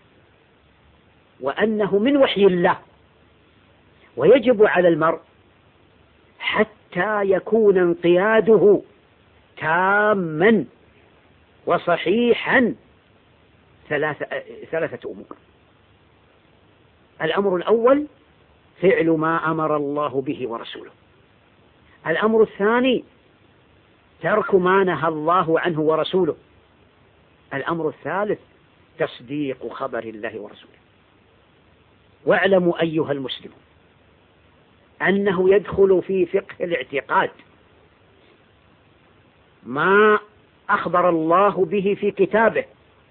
وأنه من وحي الله، ويجب على المرء حتى يكون انقياده تاما وصحيحا ثلاثة أمور. الأمر الأول فعل ما أمر الله به ورسوله. الأمر الثاني ترك ما نهى الله عنه ورسوله. الأمر الثالث تصديق خبر الله ورسوله. واعلموا أيها المسلمون أنه يدخل في فقه الاعتقاد ما أخبر الله به في كتابه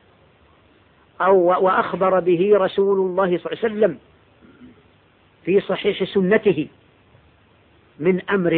وأخبر به رسول الله صلى الله عليه وسلم في صحيح سنته من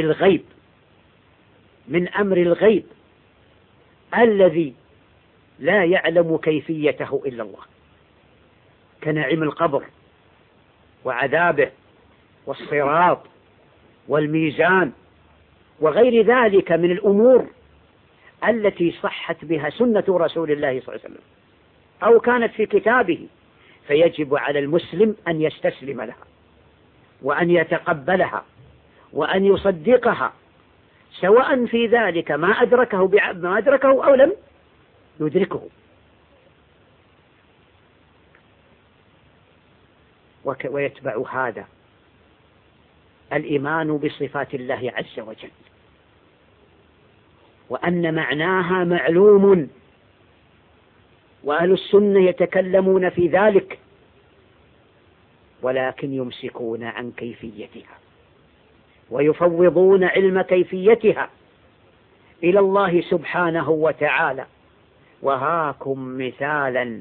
أمر الغيب الذي لا يعلم كيفيته إلا الله، كنعيم القبر وعذابه والصراط والميزان وغير ذلك من الأمور التي صحت بها سنة رسول الله صلى الله عليه وسلم أو كانت في كتابه، فيجب على المسلم أن يستسلم لها وأن يتقبلها وأن يصدقها، سواء في ذلك ما أدركه أو لم يدركه. ويتبع هذا الإيمان بصفات الله عز وجل، وأن معناها معلوم، وأهل السنة يتكلمون في ذلك ولكن يمسكون عن كيفيتها ويفوضون علم كيفيتها إلى الله سبحانه وتعالى. وهاكم مثالا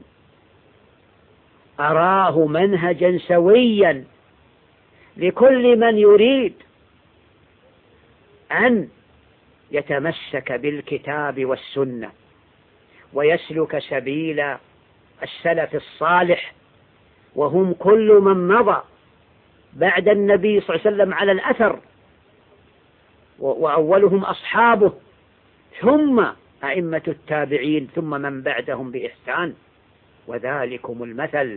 أراه منهجا سويا لكل من يريد أن يتمسك بالكتاب والسنة ويسلك سبيل السلف الصالح، وهم كل من مضى بعد النبي صلى الله عليه وسلم على الأثر، وأولهم أصحابه ثم أئمة التابعين ثم من بعدهم بإحسان. وذلكم المثل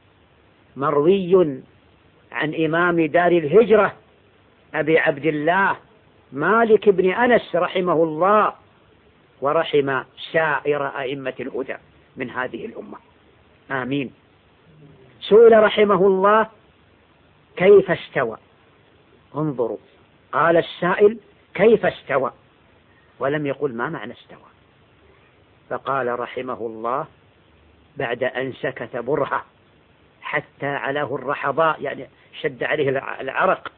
مروي عن إمام دار الهجرة أبي عبد الله مالك بن أنس رحمه الله ورحم سائر أئمة الهدى من هذه الأمة، آمين. سئل رحمه الله كيف استوى؟ انظروا، قال السائل كيف استوى ولم يقل ما معنى استوى، فقال رحمه الله بعد أن سكت برهة حتى علاه الرحضاء، يعني شد عليه العرق،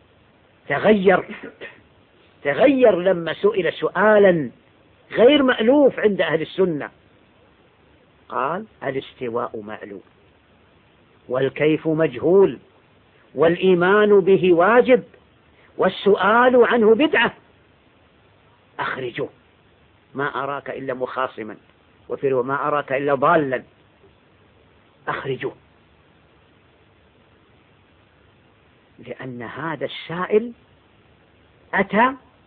تغير لما سئل سؤالا غير مألوف عند أهل السنة، قال الاستواء معلوم والكيف مجهول والإيمان به واجب والسؤال عنه بدعة، أخرجه، ما أراك إلا مخاصما وفي ما أراك إلا ضالا، أخرجه. لأن هذا السائل أتى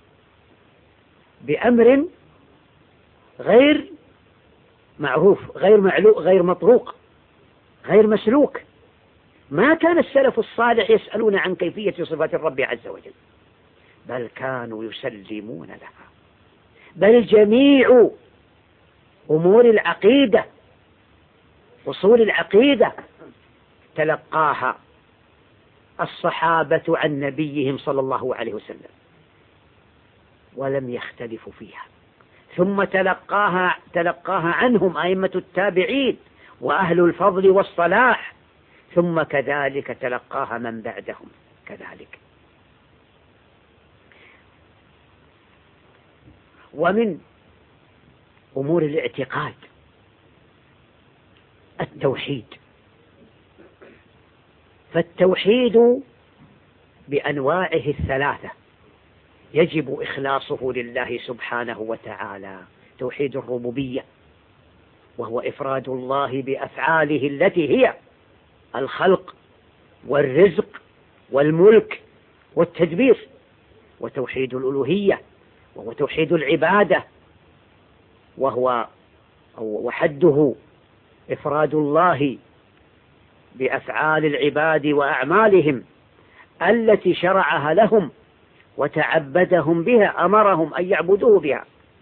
بأمر غير معروف، غير معلوق، غير مطروق، غير مسلوك. ما كان السلف الصالح يسألون عن كيفية صفات الرب عز وجل، بل كانوا يسلمون لها. بل جميع أمور العقيدة، أصول العقيدة، تلقاها الصحابة عن نبيهم صلى الله عليه وسلم ولم يختلفوا فيها، ثم تلقاها عنهم أئمة التابعين وأهل الفضل والصلاح، ثم كذلك تلقاها من بعدهم كذلك. ومن أمور الاعتقاد التوحيد، فالتوحيد بأنواعه الثلاثة يجب إخلاصه لله سبحانه وتعالى. توحيد الربوبية، وهو إفراد الله بأفعاله التي هي الخلق والرزق والملك والتدبير. وتوحيد الألوهية، وهو توحيد العبادة، وحده إفراد الله بأفعال العباد وأعمالهم التي شرعها لهم وتعبدهم بها، أمرهم أن يعبدوه بها،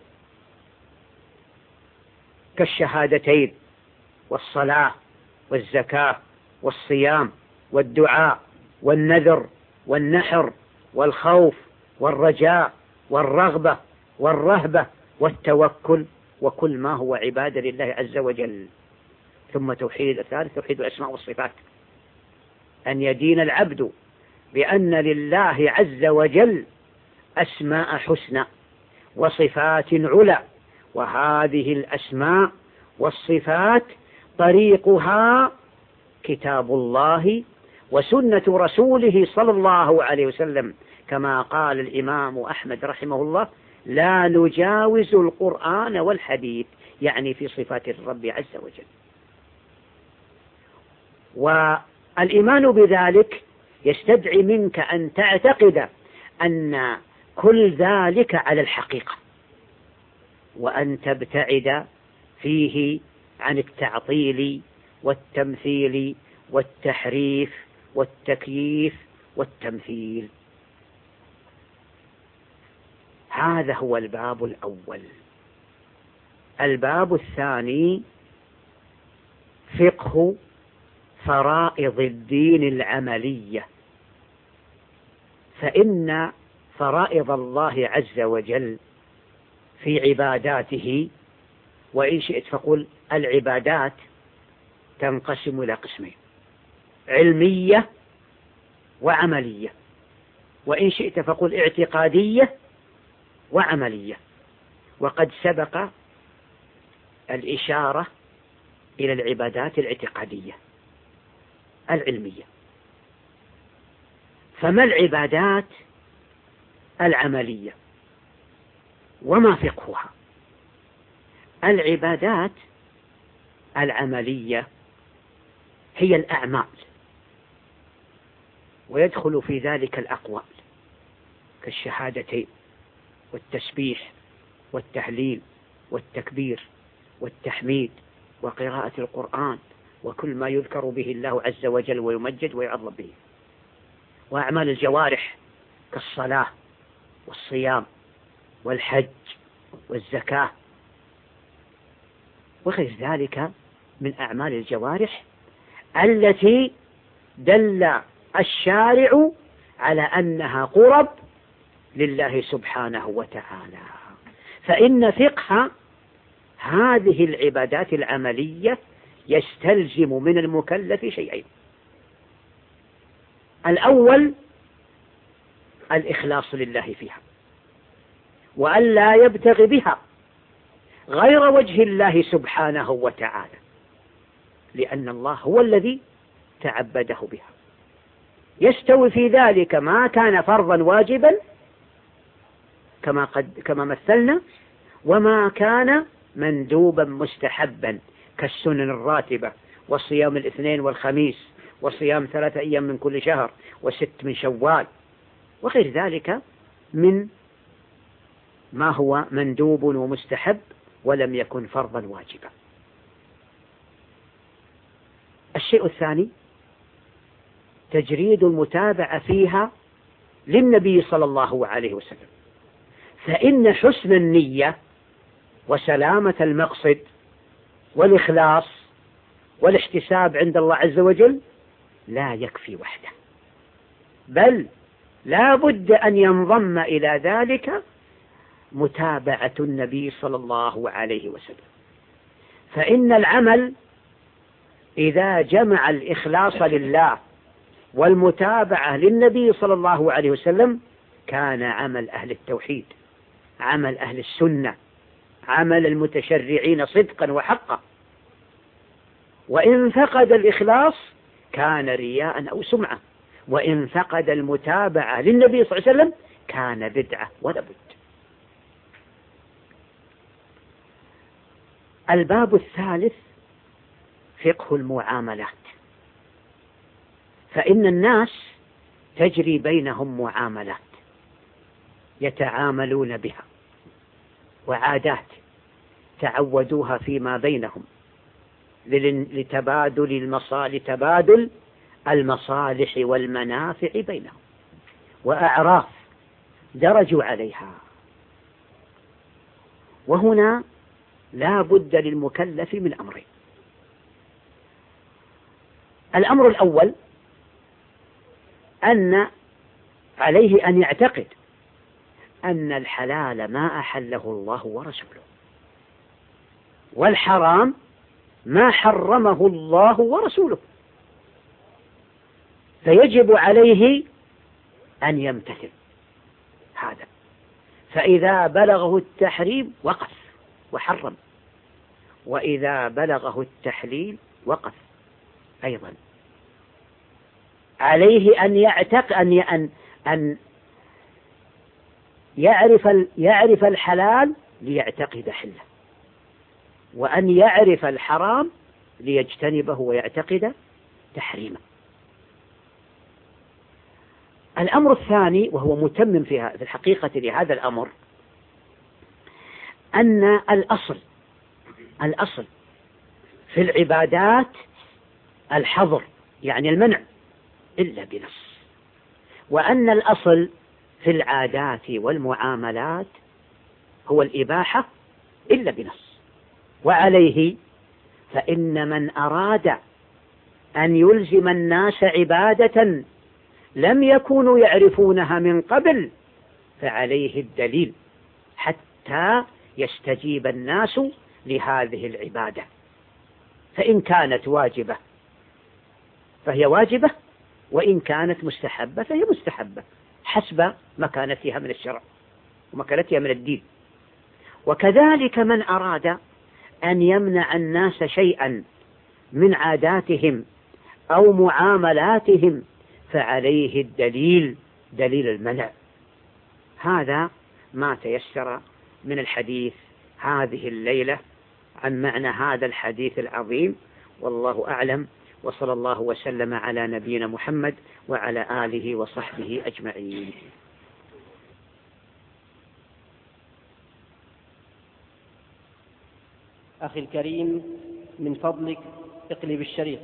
كالشهادتين والصلاة والزكاة والصيام والدعاء والنذر والنحر والخوف والرجاء والرغبة والرهبة والتوكل، وكل ما هو عبادة لله عز وجل. ثم توحيد الثالث توحيد الأسماء والصفات، أن يدين العبد بأن لله عز وجل أسماء حسنى وصفات علا، وهذه الأسماء والصفات طريقها كتاب الله وسنة رسوله صلى الله عليه وسلم، كما قال الإمام أحمد رحمه الله: لا نجاوز القرآن والحديث، يعني في صفات الرب عز وجل. والإيمان بذلك يستدعي منك أن تعتقد أن كل ذلك على الحقيقة، وأن تبتعد فيه عن التعطيل والتمثيل والتحريف والتكييف والتمثيل. هذا هو الباب الأول. الباب الثاني فقه فرائض الدين العملية، فإن فرائض الله عز وجل في عباداته، وإن شئت فقل العبادات تنقسم إلى قسمين: علمية وعملية، وإن شئت فقل اعتقادية وعملية. وقد سبق الإشارة إلى العبادات الاعتقادية العلمية. فما العبادات العملية وما فقهها؟ العبادات العملية هي الأعمال، ويدخل في ذلك الأقوال كالشهادتين والتسبيح والتهليل والتكبير والتحميد وقراءة القرآن وكل ما يذكر به الله عز وجل ويمجد ويعظم به. وأعمال الجوارح كالصلاة والصيام والحج والزكاة وغير ذلك من أعمال الجوارح التي دل الشارع على أنها قرب لله سبحانه وتعالى. فإن فقه هذه العبادات العملية يستلزم من المكلف شيئين: الأول الإخلاص لله فيها، وأن لا يبتغي بها غير وجه الله سبحانه وتعالى، لأن الله هو الذي تعبده بها. يستوي في ذلك ما كان فرضا واجبا كما مثلنا، وما كان مندوبا مستحبا كالسنن الراتبة وصيام الاثنين والخميس وصيام 3 أيام من كل شهر و6 من شوال وغير ذلك من ما هو مندوب ومستحب ولم يكن فرضا واجبا. الشيء الثاني تجريد المتابعة فيها للنبي صلى الله عليه وسلم، فإن حسن النية وسلامة المقصد والإخلاص والاحتساب عند الله عز وجل لا يكفي وحده، بل لا بد أن ينضم إلى ذلك متابعة النبي صلى الله عليه وسلم. فإن العمل إذا جمع الإخلاص لله والمتابعة للنبي صلى الله عليه وسلم كان عمل أهل التوحيد، عمل أهل السنة، عمل المتشرعين صدقا وحقا. وإن فقد الإخلاص كان رياء أو سمعة، وإن فقد المتابعة للنبي صلى الله عليه وسلم كان بدعة ولا بد. الباب الثالث فقه المعاملات. فإن الناس تجري بينهم معاملات يتعاملون بها، وعادات تعودوها فيما بينهم لتبادل المصالح والمنافع بينهم، وأعراف درجوا عليها. وهنا لا بد للمكلف من أمرين. الأمر الأول أن عليه أن يعتقد أن الحلال ما أحله الله ورسوله، والحرام ما حرمه الله ورسوله، فيجب عليه أن يمتثل هذا. فإذا بلغه التحريم وقف وحرم، وإذا بلغه التحليل وقف أيضا. عليه أن أن يعرف الحلال ليعتقد حله، وأن يعرف الحرام ليجتنبه ويعتقد تحريمه. الأمر الثاني وهو متمم في الحقيقة لهذا الأمر، أن الأصل في العبادات الحظر، يعني المنع إلا بنص، وأن الأصل في العادات والمعاملات هو الإباحة إلا بنص. وعليه فإن من أراد أن يلزم الناس عبادة لم يكونوا يعرفونها من قبل فعليه الدليل حتى يستجيب الناس لهذه العبادة. فإن كانت واجبة فهي واجبة، وإن كانت مستحبة فهي مستحبة حسب مكانتها من الشرع ومكانتها من الدين. وكذلك من أراد أن يمنع الناس شيئا من عاداتهم أو معاملاتهم فعليه الدليل، دليل المنع. هذا ما تيسر من الحديث هذه الليلة عن معنى هذا الحديث العظيم، والله أعلم، وصلى الله وسلم على نبينا محمد وعلى آله وصحبه أجمعين. أخي الكريم، من فضلك اقلب الشريط.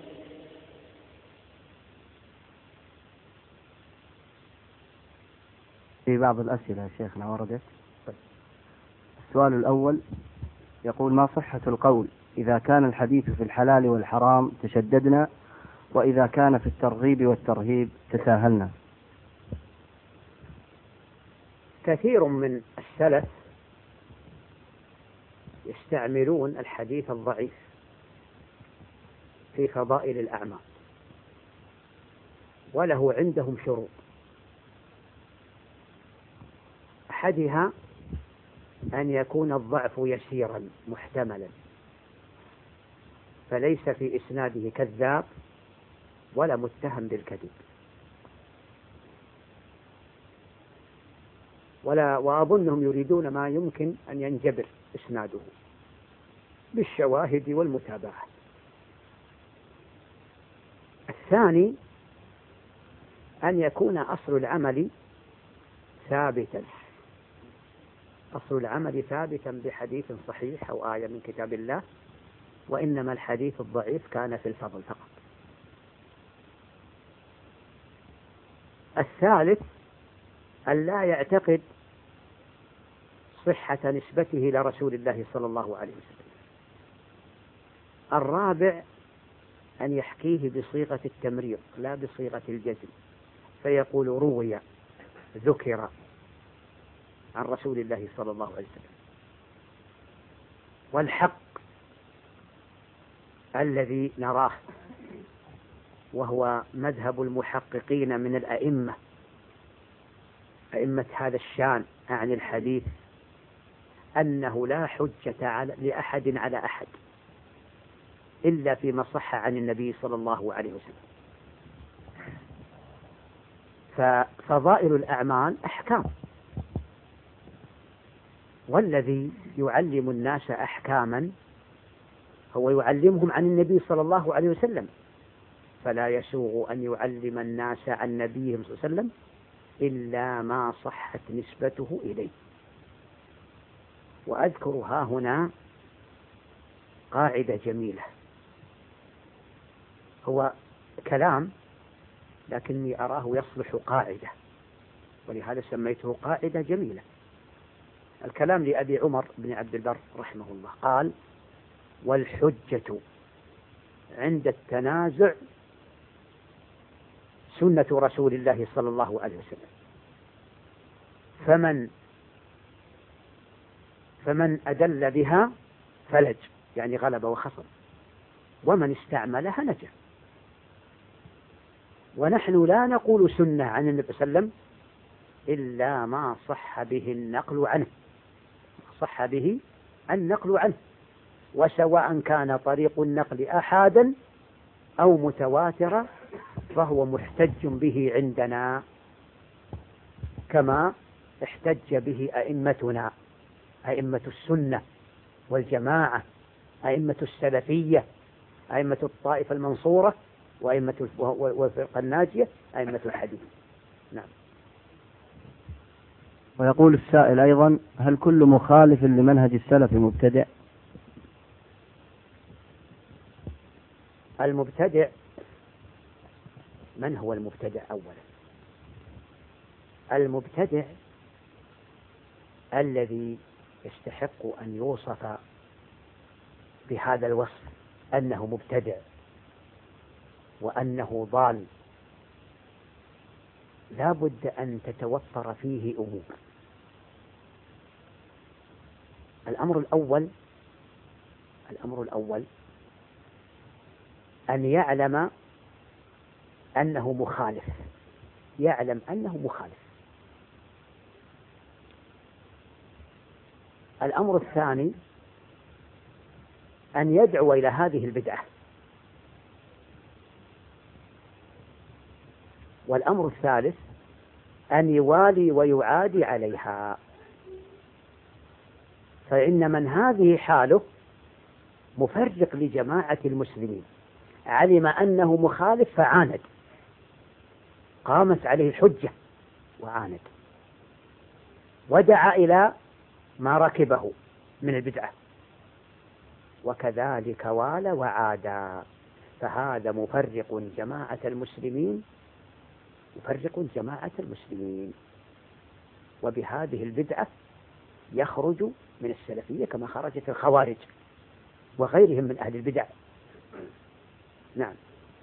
في بعض الأسئلة يا شيخنا وردت. السؤال الأول يقول: ما صحة القول إذا كان الحديث في الحلال والحرام تشددنا، وإذا كان في الترغيب والترهيب تساهلنا؟ كثير من السلف يستعملون الحديث الضعيف في فضائل الأعمال، وله عندهم شروط. أحدها أن يكون الضعف يسيرا محتملا، فليس في إسناده كذاب ولا متهم بالكذب، وأظنهم يريدون ما يمكن أن ينجبر إسناده بالشواهد والمتابعات. الثاني أن يكون أصل العمل ثابتا، أصل العمل ثابتا بحديث صحيح أو آية من كتاب الله، وإنما الحديث الضعيف كان في الفضل فقط. الثالث أن لا يعتقد صحة نسبته إلى رسول الله صلى الله عليه وسلم. الرابع أن يحكيه بصيغة التمريض لا بصيغة الجزم، فيقول روي، ذكر، عن رسول الله صلى الله عليه وسلم. والحق الذي نراه وهو مذهب المحققين من الأئمة، أئمة هذا الشان عن الحديث، أنه لا حجة لأحد على أحد إلا فيما صح عن النبي صلى الله عليه وسلم. ففضائل الأعمال أحكام، والذي يعلم الناس أحكاما هو يعلمهم عن النبي صلى الله عليه وسلم، فلا يسوغ أن يعلم الناس عن نبيهم صلى الله عليه وسلم إلا ما صحت نسبته إليه. وأذكر ها هنا قاعدة جميلة، هو كلام لكني أراه يصلح قاعدة، ولهذا سميته قاعدة جميلة. الكلام لأبي عمر بن عبد البر رحمه الله قال: والحجة عند التنازع سنة رسول الله صلى الله عليه وسلم، فمن أدل بها فلج، يعني غلب وخسر، ومن استعملها نجا. ونحن لا نقول سنة عن النبي صلى الله عليه وسلم إلا ما صح به النقل عنه، وسواء كان طريق النقل أحادا أو متواترا فهو محتج به عندنا، كما احتج به أئمتنا، أئمة السنة والجماعة، أئمة السلفية، أئمة الطائفة المنصورة، وأئمة والفرقة الناجية، أئمة الحديث. نعم. ويقول السائل أيضا: هل كل مخالف لمنهج السلف مبتدع؟ المبتدع، من هو المبتدع أولا؟ المبتدع الذي يستحق أن يوصف بهذا الوصف أنه مبتدع وأنه ضال، لا بد أن تتوفر فيه أمور. الأمر الأول أن يعلم أنه مخالف، الأمر الثاني أن يدعو إلى هذه البدعة. والأمر الثالث أن يوالي ويعادي عليها، فإن من هذه حاله مفرق لجماعة المسلمين، علم أنه مخالف فعاند، قامت عليه الحجة وعاند، ودعا إلى ما ركبه من البدعة، وكذلك والى وعادى، فهذا مفرق جماعة المسلمين، وبهذه البدعة يخرج من السلفية كما خرجت الخوارج وغيرهم من أهل البدع. نعم.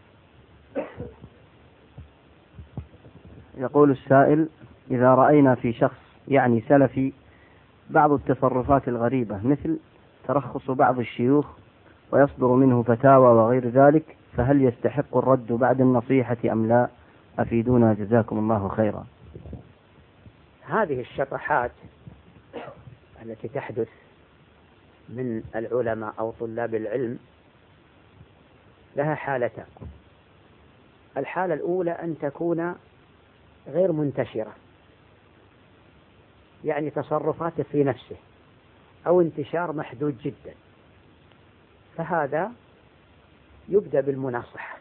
يقول السائل: إذا رأينا في شخص يعني سلفي بعض التصرفات الغريبة، مثل ترخص بعض الشيوخ ويصدر منه فتاوى وغير ذلك، فهل يستحق الرد بعد النصيحة أم لا؟ أفيدونا جزاكم الله خيرا. هذه الشطحات التي تحدث من العلماء أو طلاب العلم لها حالتان. الحالة الأولى أن تكون غير منتشرة، يعني تصرفاته في نفسه، أو انتشار محدود جدا، فهذا يبدأ بالمناصحة،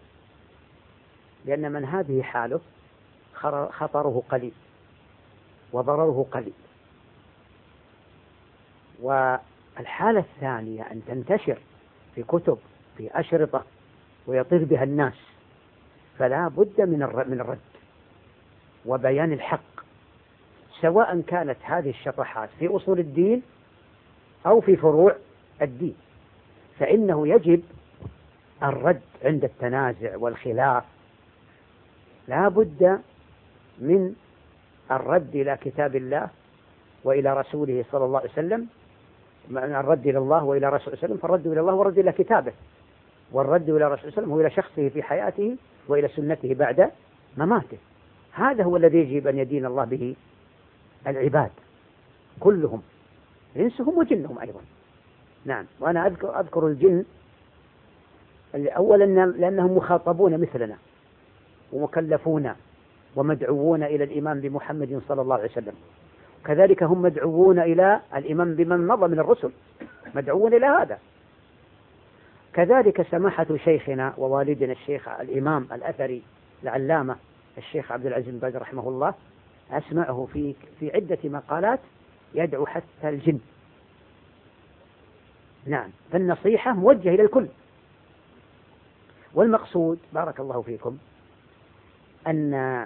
لأن من هذه حاله خطره قليل وضرره قليل. والحالة الثانية أن تنتشر في كتب، في أشرطة، ويطير بها الناس، فلا بد من الرد وبيان الحق، سواء كانت هذه الشطحات في أصول الدين أو في فروع الدين، فإنه يجب الرد عند التنازع والخلاف. لا بد من الرد إلى كتاب الله وإلى رسوله صلى الله عليه وسلم، الرد إلى الله وإلى رسوله صلى الله عليه وسلم، فالرد إلى الله والرد إلى كتابه، والرد إلى رسوله صلى الله عليه وسلم هو إلى شخصه في حياته وإلى سنته بعد مماته. هذا هو الذي يجب أن يدين الله به العباد كلهم، إنسهم وجنهم أيضا. نعم. وأنا أذكر الجن أولا لأنهم مخاطبون مثلنا ومكلفون ومدعوون إلى الإيمان بمحمد صلى الله عليه وسلم، كذلك هم مدعوون إلى الإيمان بمن مضى من الرسل، مدعوون إلى هذا. كذلك سماحة شيخنا ووالدنا الشيخ الإمام الأثري العلامة الشيخ عبد العزيز بن باز رحمه الله، أسمعه في عدة مقالات يدعو حتى الجن. نعم. فالنصيحة موجهة إلى الكل. والمقصود بارك الله فيكم أن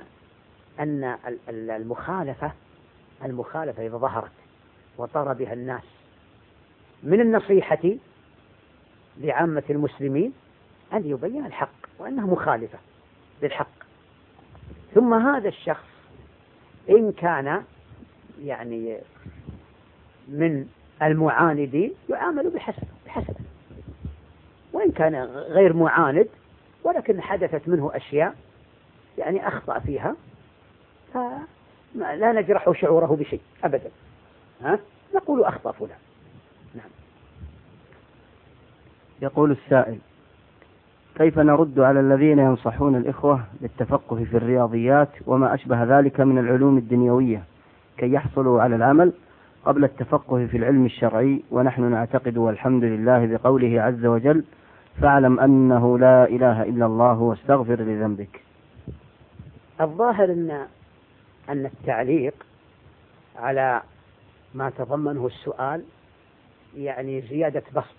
المخالفة إذا ظهرت وطار بها الناس من النصيحة لعامة المسلمين أن يبين الحق وأنها مخالفة للحق، ثم هذا الشخص إن كان يعني من المعاندين يعامل بحسب، وإن كان غير معاند ولكن حدثت منه أشياء يعني أخطأ فيها فلا نجرح شعوره بشيء أبدا، نقول أخطأ فلان. نعم. يقول السائل: كيف نرد على الذين ينصحون الإخوة بالتفقه في الرياضيات وما أشبه ذلك من العلوم الدنيوية كي يحصلوا على العمل قبل التفقه في العلم الشرعي، ونحن نعتقد والحمد لله بقوله عز وجل: فاعلم أنه لا إله إلا الله واستغفر لذنبك. الظاهر أن التعليق على ما تضمنه السؤال يعني زيادة بسط،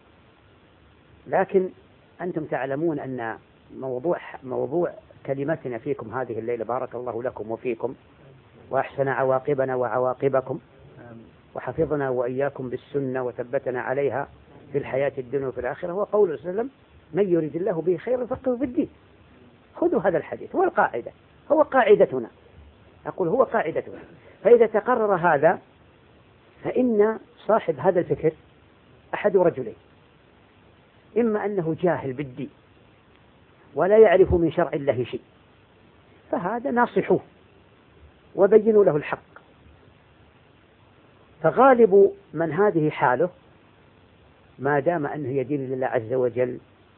لكن أنتم تعلمون أن موضوع كلمتنا فيكم هذه الليلة، بارك الله لكم وفيكم وأحسن عواقبنا وعواقبكم وحفظنا وإياكم بالسنة وثبتنا عليها في الحياة الدنيا وفي الآخرة، هو قول صلى الله عليه وسلم: من يريد الله به خيرا يفقهه في الدين. خذوا هذا الحديث، هو القاعدة، هو قاعدتنا، أقول هو قاعدتنا. فإذا تقرر هذا فإن صاحب هذا الفكر أحد رجلين: إما أنه جاهل بالدين ولا يعرف من شرع الله شيء، فهذا ناصحوه وبينوا له الحق. فغالب من هذه حاله ما دام أنه يدين لله عز وجل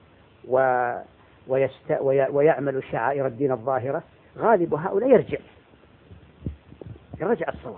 ويعمل شعائر الدين الظاهرة، غالب هؤلاء يرجع الصواب.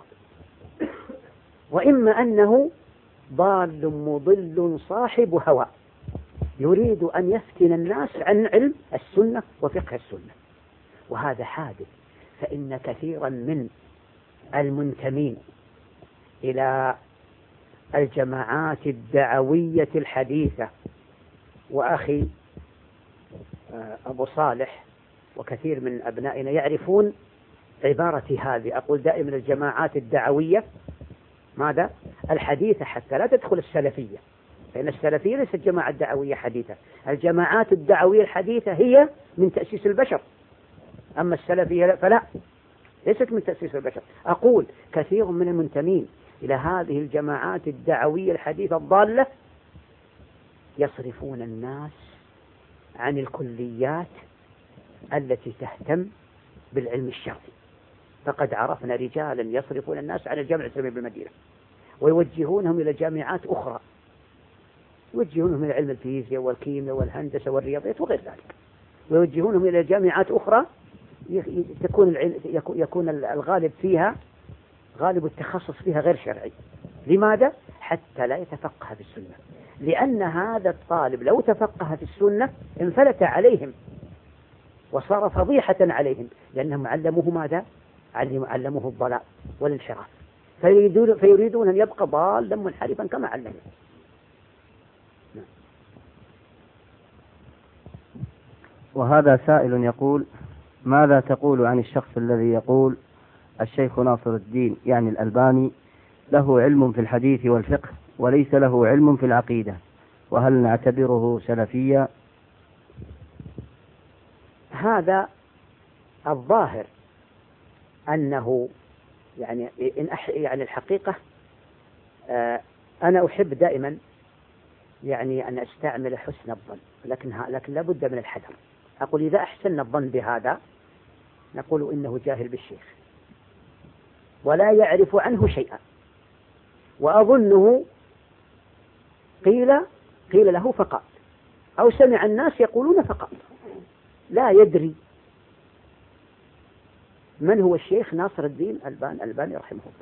وإما أنه ضال مضل صاحب هوى يريد أن يفتن الناس عن علم السنة وفقه السنة، وهذا حادث. فإن كثيرا من المنتمين إلى الجماعات الدعوية الحديثة، وأخي أبو صالح وكثير من أبنائنا يعرفون عبارتي هذه، أقول دائما الجماعات الدعوية ماذا؟ الحديثة، حتى لا تدخل السلفية، لأن السلفية ليست جماعة دعوية حديثة. الجماعات الدعوية الحديثة هي من تأسيس البشر، أما السلفية فلا، ليست من تأسيس البشر. أقول كثير من المنتمين إلى هذه الجماعات الدعوية الحديثة الضالة يصرفون الناس عن الكليات التي تهتم بالعلم الشرعي. فقد عرفنا رجالا يصرفون الناس عن الجامعة الإسلامية بالمدينة ويوجهونهم إلى جامعات أخرى، يوجهونهم إلى علم الفيزياء والكيمياء والهندسة والرياضيات وغير ذلك، ويوجهونهم إلى جامعات أخرى يكون الغالب فيها، غالب التخصص فيها غير شرعي. لماذا؟ حتى لا يتفقه في السنة، لأن هذا الطالب لو تفقه في السنة انفلت عليهم وصار فضيحة عليهم، لأنهم علموه ماذا؟ علموه الضلال والانحراف، فيريدون أن يبقى ضالا منحرفا كما علموه. وهذا سائل يقول: ماذا تقول عن الشخص الذي يقول الشيخ ناصر الدين يعني الألباني له علم في الحديث والفقه وليس له علم في العقيدة، وهل نعتبره سلفيا؟ هذا الظاهر أنه يعني يعني الحقيقة أنا أحب دائما يعني أن أستعمل حسن الظن، لكن لا بد من الحذر. أقول إذا أحسن الظن بهذا نقول إنه جاهل بالشيخ ولا يعرف عنه شيئا، وأظنه قيل له فقط، أو سمع الناس يقولون فقط، لا يدري من هو الشيخ ناصر الدين الألباني رحمه الله.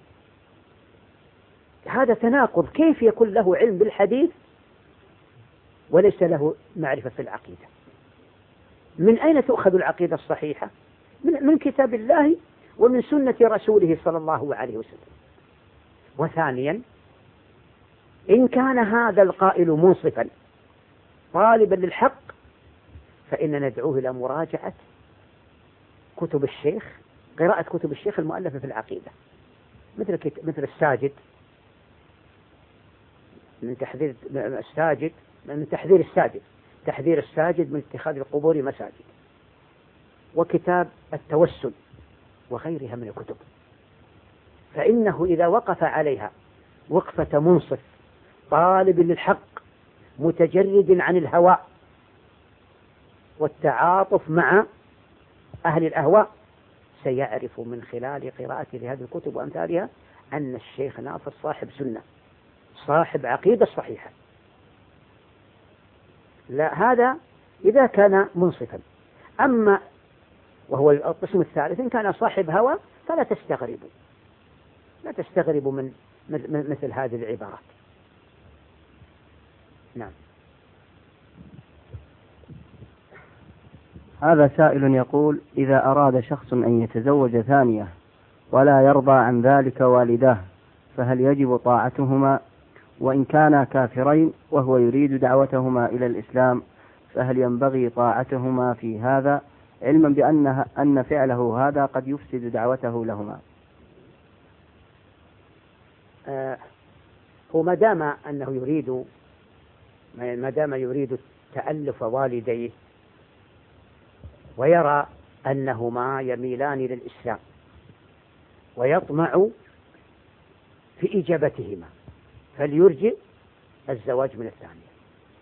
هذا تناقض، كيف يكون له علم بالحديث وليس له معرفة في العقيدة؟ من أين تؤخذ العقيدة الصحيحة؟ من كتاب الله ومن سنة رسوله صلى الله عليه وسلم. وثانيا، إن كان هذا القائل منصفا طالبا للحق فإن ندعوه إلى مراجعة كتب الشيخ، قراءة كتب الشيخ المؤلفة في العقيدة، مثل الساجد من تحذير الساجد من اتخاذ القبور مساجد، وكتاب التوسل وغيرها من الكتب، فإنه إذا وقف عليها وقفة منصف طالب للحق متجرد عن الهوى والتعاطف مع أهل الأهواء سيعرف من خلال قراءته لهذه الكتب وأمثالها أن الشيخ ناصر صاحب سنة، صاحب عقيدة صحيحة. لا، هذا إذا كان منصفا. أما وهو القسم الثالث، إن كان صاحب هوى فلا تستغربوا من مثل هذه العبارات. نعم. هذا سائل يقول: إذا أراد شخص أن يتزوج ثانية ولا يرضى عن ذلك والداه فهل يجب طاعتهما؟ وإن كانا كافرين وهو يريد دعوتهما إلى الإسلام فهل ينبغي طاعتهما في هذا، علما أن فعله هذا قد يفسد دعوته لهما؟ هو ما دام يريد تألف والديه ويرى أنهما يميلان للإسلام ويطمع في إجابتهما فليرجئ الزواج من الثانية.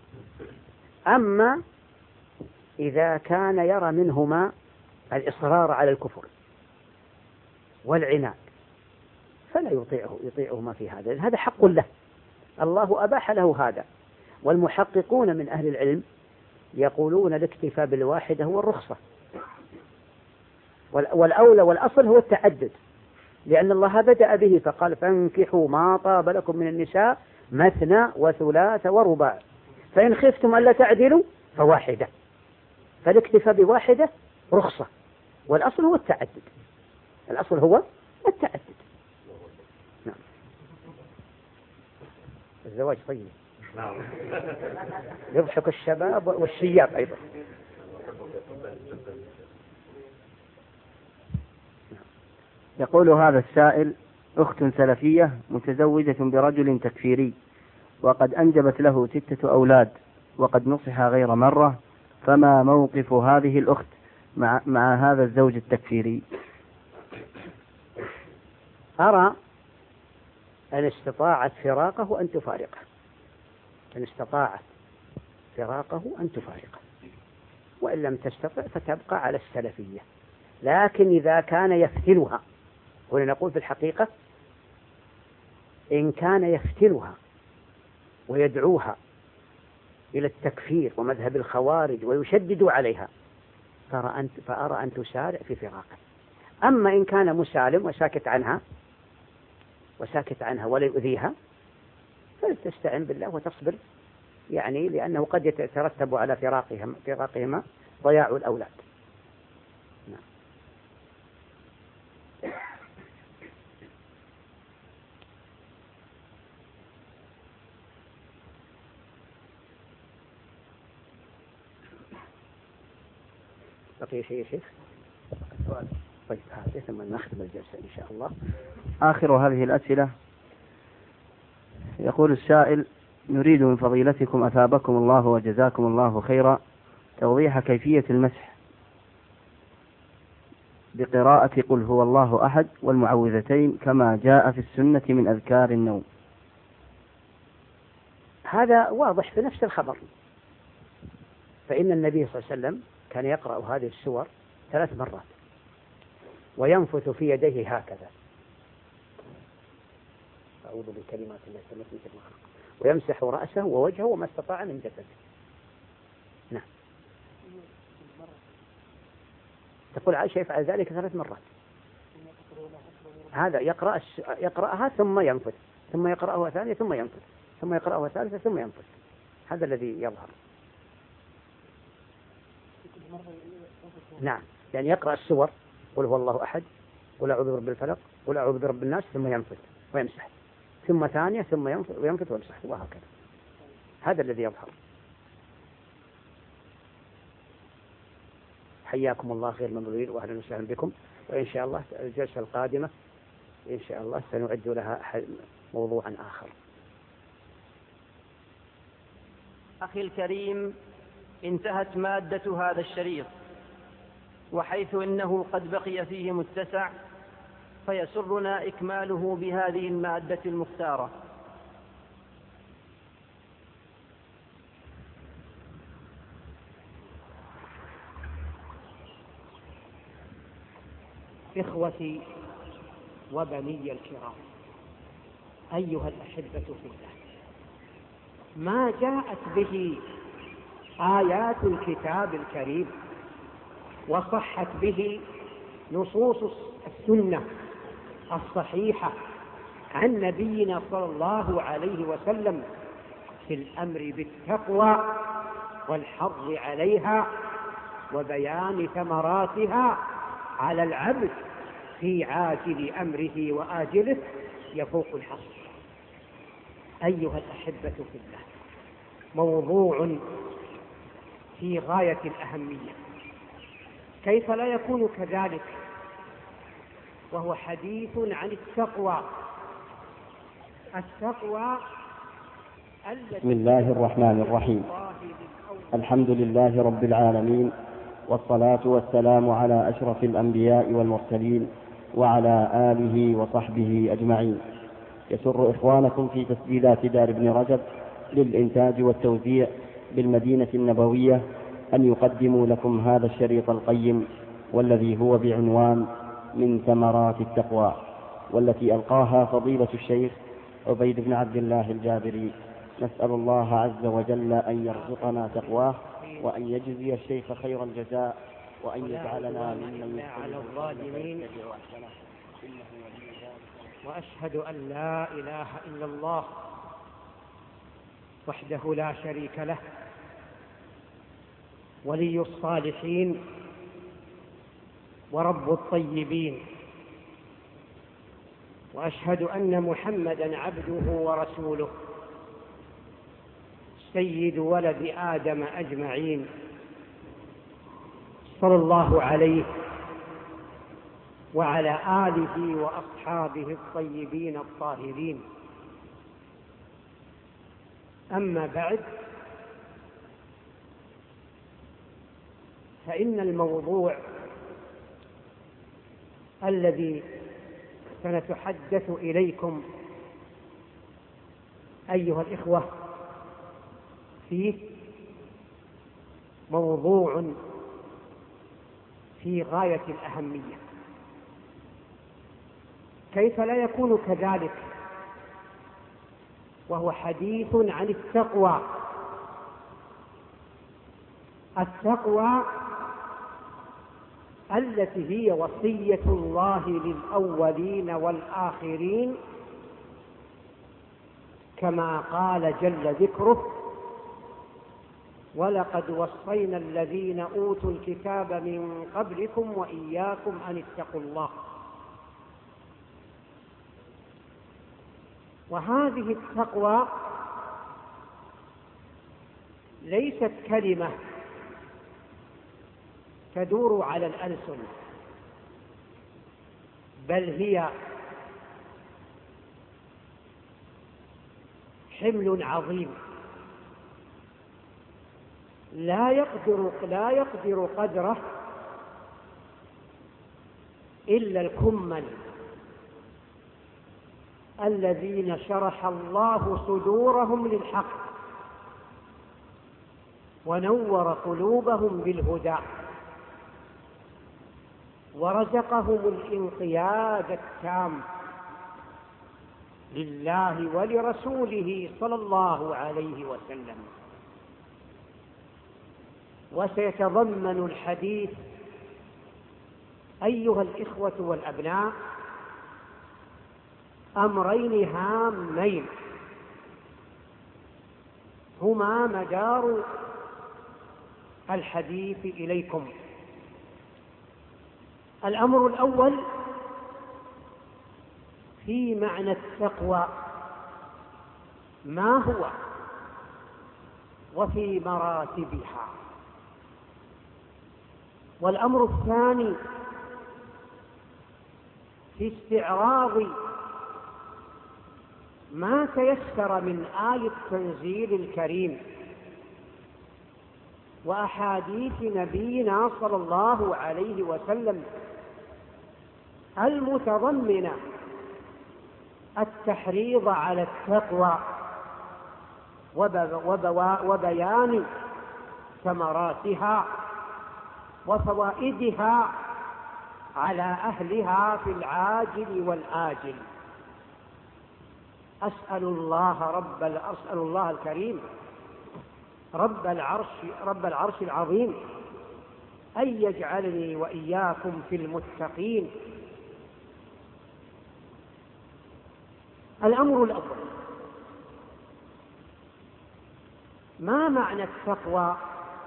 أما إذا كان يرى منهما الإصرار على الكفر والعناد فلا يطيعهما في هذا، هذا حق له، الله أباح له هذا. والمحققون من أهل العلم يقولون الاكتفاء بالواحدة هو الرخصة، والأولى والأصل هو التعدد، لأن الله بدأ به فقال: فانكحوا ما طاب لكم من النساء مثنى وثلاث ورباع فإن خفتم ألا تعدلوا فواحدة. فالاكتفاء بواحدة رخصة، والأصل هو التعدد، نعم. الزواج طيب، يضحك الشباب والشياب أيضا. يقول هذا السائل: أخت سلفية متزوجة برجل تكفيري وقد أنجبت له 6 أولاد وقد نصح غير مرة، فما موقف هذه الأخت مع هذا الزوج التكفيري؟ أرى أن استطاعت فراقه أن تفارقه، وإن لم تستطع فتبقى على السلفية. لكن إذا كان يفتنها، هنا نقول في الحقيقة إن كان يفتنها ويدعوها إلى التكفير ومذهب الخوارج ويشدد عليها فأرى أن تسارع في فراقه. أما إن كان مسالم وساكت عنها ولا يؤذيها فلتستعن بالله وتصبر، يعني لأنه قد يترتب على فراقهما ضياع الأولاد. نعم. بقي شيء يا شيخ؟ طيب هذا ثم نختم الجلسة إن شاء الله. آخر هذه الأسئلة يقول السائل: نريد من فضيلتكم أثابكم الله وجزاكم الله خيرا توضيح كيفية المسح بقراءة قل هو الله أحد والمعوذتين كما جاء في السنة من أذكار النوم. هذا واضح في نفس الخبر، فإن النبي صلى الله عليه وسلم كان يقرأ هذه السور 3 مرات وينفث في يديه هكذا، أعوذ بكلمات الله التامات من شر ما خلق، ويمسح رأسه ووجهه وما استطاع من جسده. نعم. تقول عائشة يفعل ذلك 3 مرات. هذا يقرأها ثم ينفث، ثم يقرأها ثانية ثم ينفث، ثم يقرأها ثالثة ثم ينفث. هذا الذي يظهر. نعم، يعني يقرأ السور قل هو الله أحد، قل أعوذ برب الفلق، قل أعوذ برب الناس، ثم ينفث ويمسح، ثم ثانية ثم ينفث ويمسح، وهكذا. هذا الذي يظهر. حياكم الله خير ممرين، وأهلا وسهلا بكم. وإن شاء الله الجلسة القادمة إن شاء الله سنعد لها موضوعا آخر. أخي الكريم، انتهت مادة هذا الشريط، وحيث إنه قد بقي فيه متسع فيسرنا إكماله بهذه المادة المختارة. إخوتي وبني الكرام، أيها الأحبة في الله، ما جاءت به آيات الكتاب الكريم وصحت به نصوص السنة الصحيحة عن نبينا صلى الله عليه وسلم في الأمر بالتقوى والحظ عليها وبيان ثمراتها على العبد في عاجل أمره وآجله يفوق الحصر. أيها الأحبة في الله، موضوع في غاية الأهمية، كيف لا يكون كذلك وهو حديث عن التقوى. التقوى بسم الله الرحمن الرحيم. الحمد لله رب العالمين، والصلاة والسلام على أشرف الأنبياء والمرسلين وعلى آله وصحبه أجمعين. يسر إخوانكم في تسجيلات دار ابن رجب للإنتاج والتوزيع بالمدينة النبوية أن يقدموا لكم هذا الشريط القيم، والذي هو بعنوان من ثمرات التقوى، والتي ألقاها فضيلة الشيخ عبيد بن عبد الله الجابري. نسأل الله عز وجل أن يرزقنا تقواه، وأن يجزي الشيخ خير الجزاء، وأن يجعلنا ممن على الظالمين. وأشهد أن لا إله إلا الله وحده لا شريك له، ولي الصالحين ورب الطيبين. وأشهد أن محمدا عبده ورسوله سيد ولد آدم أجمعين، صلى الله عليه وعلى آله وأصحابه الطيبين الطاهرين. أما بعد، فإن الموضوع الذي سنتحدث إليكم أيها الإخوة فيه موضوع في غاية الأهمية، كيف لا يكون كذلك وهو حديث عن التقوى. التقوى التي هي وصية الله للأولين والآخرين، كما قال جل ذكره: ولقد وصينا الذين أوتوا الكتاب من قبلكم وإياكم أن اتقوا الله. وهذه التقوى ليست كلمة تدور على الألسن، بل هي حمل عظيم لا يقدر قدره إلا الكمل الذين شرح الله صدورهم للحق ونور قلوبهم بالهدى ورزقهم الانقياد التام لله ولرسوله صلى الله عليه وسلم. وسيتضمن الحديث أيها الإخوة والأبناء أمرين هامين هما مدار الحديث إليكم. الأمر الأول في معنى التقوى ما هو وفي مراتبها، والأمر الثاني في استعراض ما تيسر من آية التنزيل الكريم وأحاديث نبينا صلى الله عليه وسلم المتضمنة التحريض على التقوى وبيان ثمراتها وفوائدها على أهلها في العاجل والآجل. أسأل الله الكريم رب العرش العظيم أن يجعلني وإياكم في المتقين. الأمر الأول، ما معنى التقوى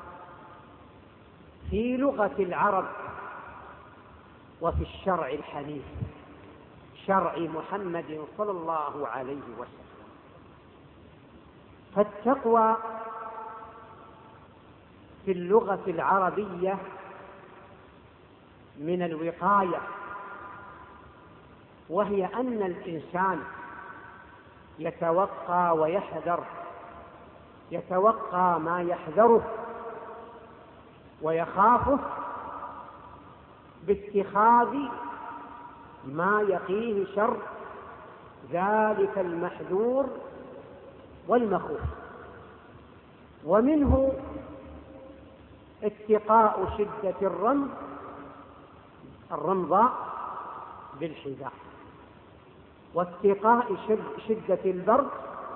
في لغة العرب وفي الشرع الحنيف شرع محمد صلى الله عليه وسلم؟ فالتقوى في اللغة العربية من الوقاية، وهي أن الإنسان يتوقى ويحذر، يتوقى ما يحذره ويخافه باتخاذ ما يقيه شر ذلك المحذور والمخوف. ومنه اتقاء شدة الرمضاء بالحذاء، واتقاء شدة البرد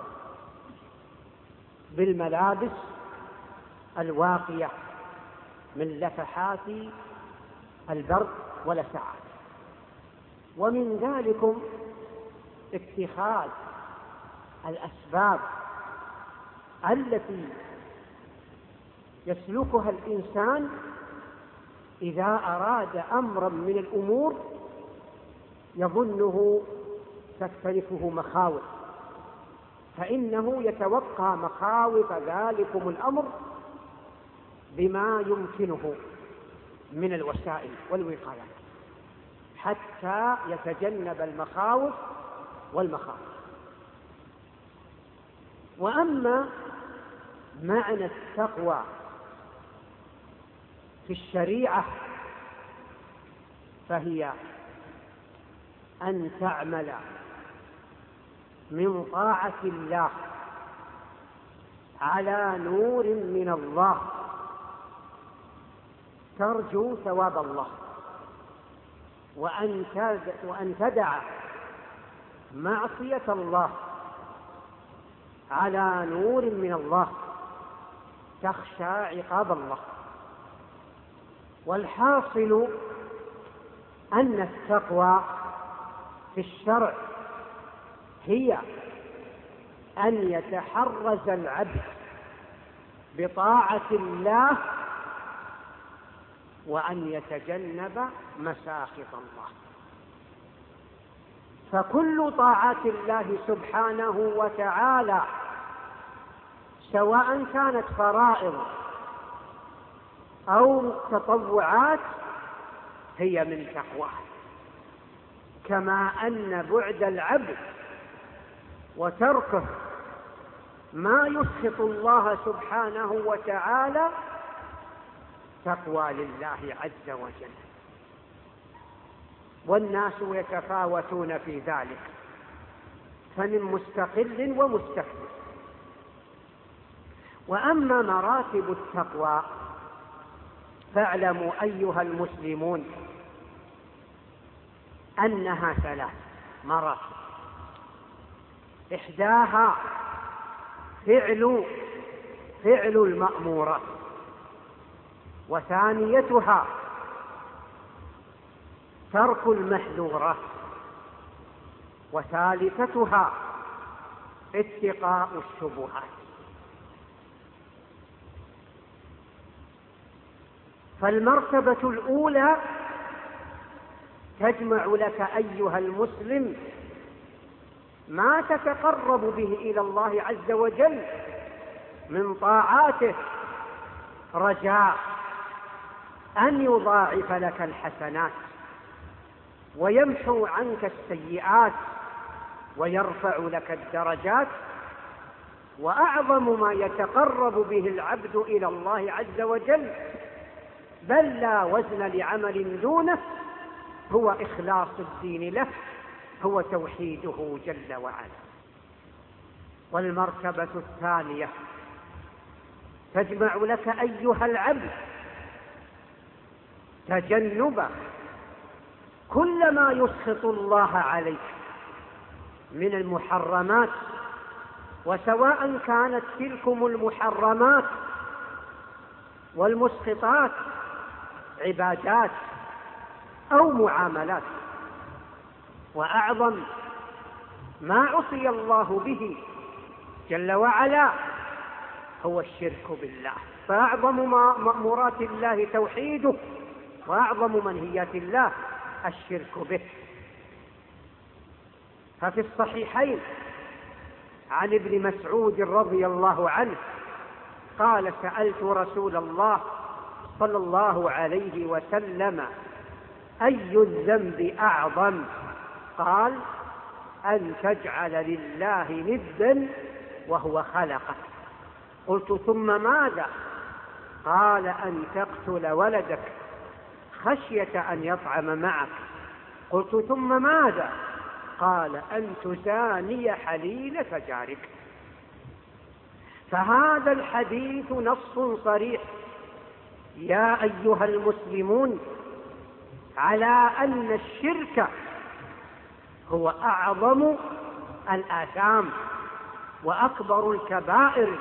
بالملابس الواقية من لفحات البرد ولسعات. ومن ذلك اتخاذ الأسباب التي يسلكها الإنسان إذا أراد أمرا من الأمور يظنه تختلفه مخاوف، فإنه يتوقع مخاوف ذلكم الأمر بما يمكنه من الوسائل والوقايات حتى يتجنب المخاوف والمخاوف. وأما معنى التقوى في الشريعة فهي أن تعمل من طاعة الله على نور من الله ترجو ثواب الله، وأن تدع معصية الله على نور من الله تخشى عقاب الله. والحاصل أن التقوى في الشرع هي أن يتحرز العبد بطاعة الله وأن يتجنب مساخط الله. فكل طاعات الله سبحانه وتعالى سواء كانت فرائض أو تطوعات هي من تقواه، كما أن بعد العبد وتركه ما يسخط الله سبحانه وتعالى تقوى لله عز وجل. والناس يتفاوتون في ذلك، فمن مستقل ومستكبر. وأما مراتب التقوى فاعلموا أيها المسلمون أنها 3 مراتب. إحداها فعل المأمورات، وثانيتها ترك المحذورات، وثالثتها اتقاء الشبهات. فالمرتبة الأولى تجمع لك أيها المسلم ما تتقرب به إلى الله عز وجل من طاعاته، رجاء أن يضاعف لك الحسنات ويمحو عنك السيئات ويرفع لك الدرجات. وأعظم ما يتقرب به العبد إلى الله عز وجل بل لا وزن لعمل دونه هو إخلاص الدين له، هو توحيده جل وعلا. والمرتبة الثانية تجمع لك أيها العبد تجنب كل ما يسخط الله عليك من المحرمات، وسواء كانت تلكم المحرمات والمسخطات عبادات أو معاملات. وأعظم ما عصي الله به جل وعلا هو الشرك بالله، فأعظم مأمورات الله توحيده، وأعظم منهيات الله الشرك به. ففي الصحيحين عن ابن مسعود رضي الله عنه قال: سألت رسول الله صلى الله عليه وسلم: أي الذنب أعظم؟ قال: أن تجعل لله ندا وهو خلقك. قلت: ثم ماذا؟ قال: أن تقتل ولدك خشية أن يطعم معك. قلت: ثم ماذا؟ قال: أن تزاني حليلة جارك. فهذا الحديث نص صريح يا أيها المسلمون على أن الشرك هو أعظم الآثام وأكبر الكبائر،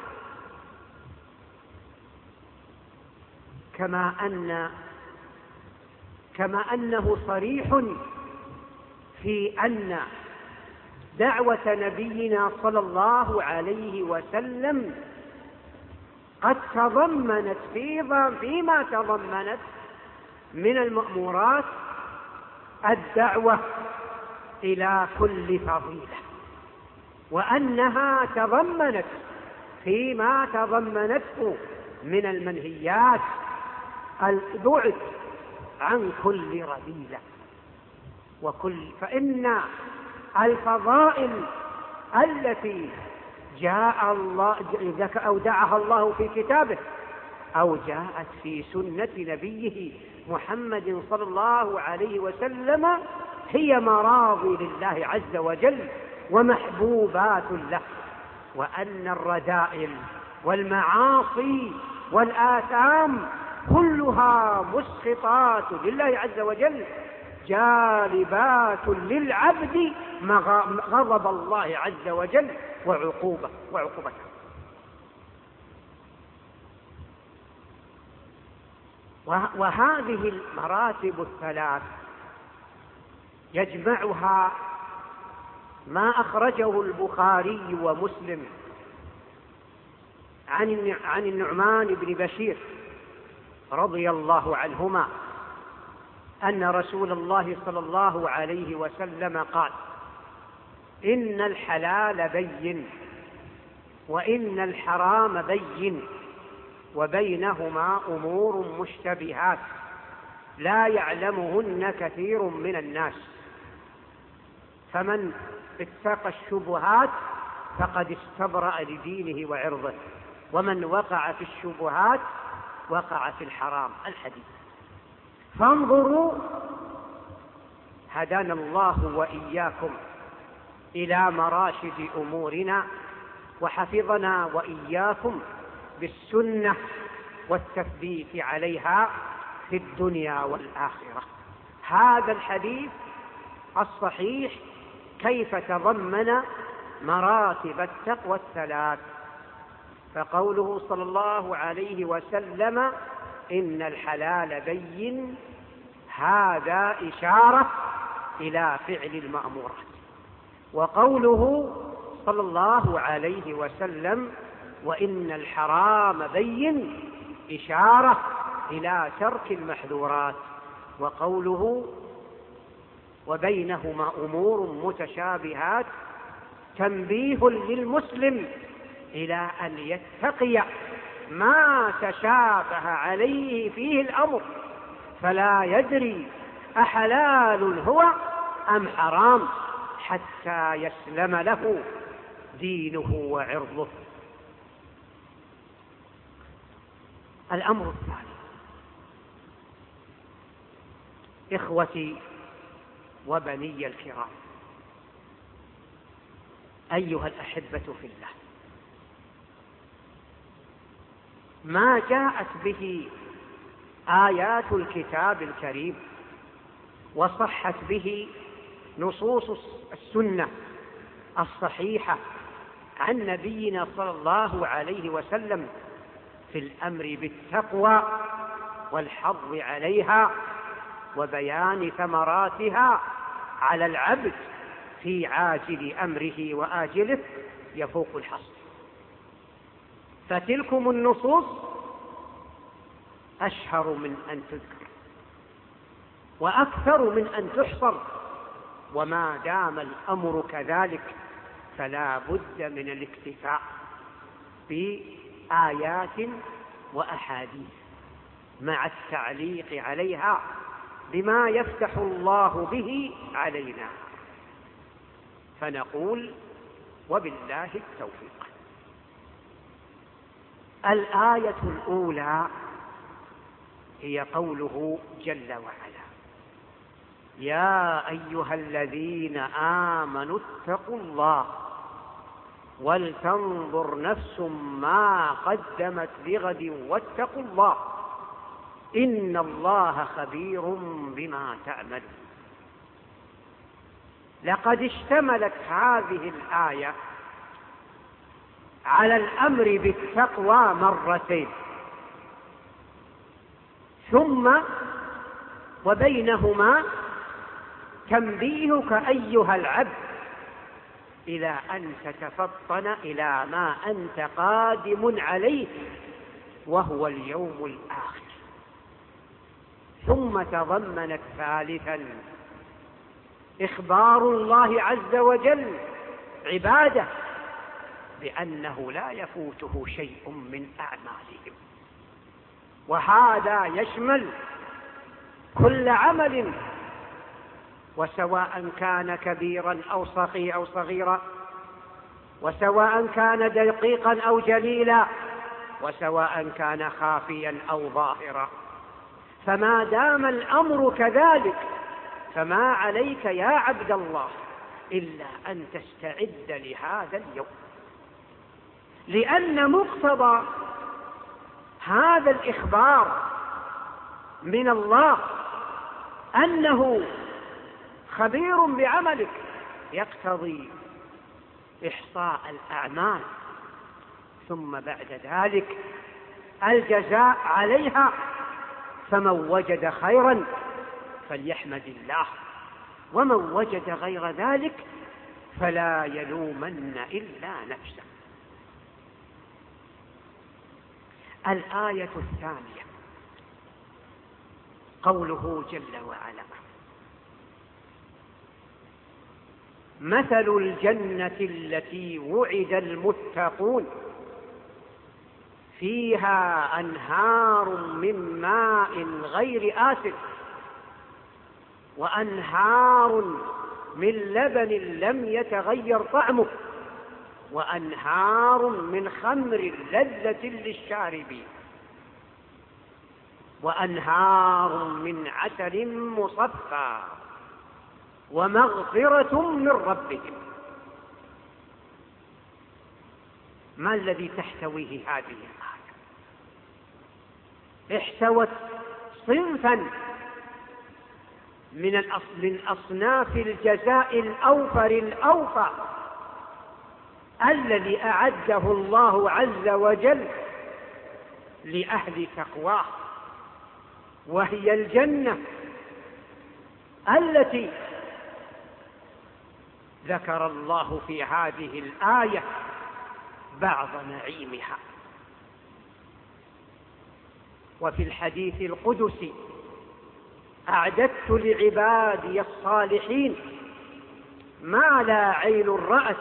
كما أنه صريح في أن دعوة نبينا صلى الله عليه وسلم قد تضمنت فيما تضمنت من المأمورات الدعوة إلى كل فضيلة، وأنها تضمنت فيما تضمنته من المنهيات البعد عن كل رذيلة فإن الفضائل التي أودعها الله في كتابه أو جاءت في سنة نبيه محمد صلى الله عليه وسلم هي مراضي لله عز وجل ومحبوبات له، وأن الرذائل والمعاصي والآثام كلها مسخطات لله عز وجل جالبات للعبد غضب الله عز وجل وعقوبته. وهذه المراتب الثلاث يجمعها ما أخرجه البخاري ومسلم عن النعمان بن بشير رضي الله عنهما أن رسول الله صلى الله عليه وسلم قال: إن الحلال بين وإن الحرام بين وبينهما أمور مشتبهات لا يعلمهن كثير من الناس، فمن اتقى الشبهات فقد استبرأ لدينه وعرضه، ومن وقع في الشبهات وقع في الحرام. الحديث. فانظروا هدانا الله وإياكم إلى مراشد أمورنا، وحفظنا وإياكم بالسنة والتثبيت عليها في الدنيا والآخرة. هذا الحديث الصحيح كيف تضمن مراتب التقوى الثلاث، فقوله صلى الله عليه وسلم إن الحلال بين، هذا إشارة إلى فعل المأمورات. وقوله صلى الله عليه وسلم وإن الحرام بين، إشارة إلى ترك المحذورات. وقوله وبينهما أمور متشابهات، تنبيه للمسلم إلى أن يتقي ما تشابه عليه فيه الأمر، فلا يدري أحلال هو أم حرام، حتى يسلم له دينه وعرضه. الأمر الثاني، إخوتي وبني الكرام، أيها الأحبة في الله، ما جاءت به آيات الكتاب الكريم وصحت به نصوص السنة الصحيحة عن نبينا صلى الله عليه وسلم في الأمر بالتقوى والحظ عليها وبيان ثمراتها على العبد في عاجل أمره وآجله، يفوق الحصر. فتلكم النصوص أشهر من أن تذكر وأكثر من أن تحصر، وما دام الأمر كذلك فلا بد من الاكتفاء بآيات وأحاديث مع التعليق عليها بما يفتح الله به علينا، فنقول وبالله التوفيق. الآية الأولى هي قوله جل وعلا يا أيها الذين آمنوا اتقوا الله ولتنظر نفس ما قدمت لغد واتقوا الله إن الله خبير بما تعملون. لقد اشتملت هذه الآية على الأمر بالتقوى مرتين، ثم وبينهما تنبيهك أيها العبد إلى أن تتفطن إلى ما أنت قادم عليه وهو اليوم الآخر. ثم تضمنت ثالثا إخبار الله عز وجل عباده بأنه لا يفوته شيء من أعمالهم، وهذا يشمل كل عمل، وسواء كان كبيرا أو صغيرا، وسواء كان دقيقا أو جليلا، وسواء كان خافيا أو ظاهرا. فما دام الأمر كذلك فما عليك يا عبد الله إلا أن تستعد لهذا اليوم، لأن مقتضى هذا الإخبار من الله أنه خبير بعملك يقتضي إحصاء الأعمال، ثم بعد ذلك الجزاء عليها. فمن وجد خيرا فليحمد الله، ومن وجد غير ذلك فلا يلومن إلا نفسه. الآية الثانية قوله جل وعلا مثل الجنة التي وعد المتقون فيها أنهار من ماء غير آسن وأنهار من لبن لم يتغير طعمه وأنهار من خمر لذة للشاربين وأنهار من عسل مصفى ومغفرة من ربهم. ما الذي تحتويه هذه الآية؟ احتوت صنفا من أصناف الجزاء الأوفر الأوفى الذي أعده الله عز وجل لأهل تقواه، وهي الجنة التي ذكر الله في هذه الآية بعض نعيمها. وفي الحديث القدسي: أعددت لعبادي الصالحين ما لا عين رأت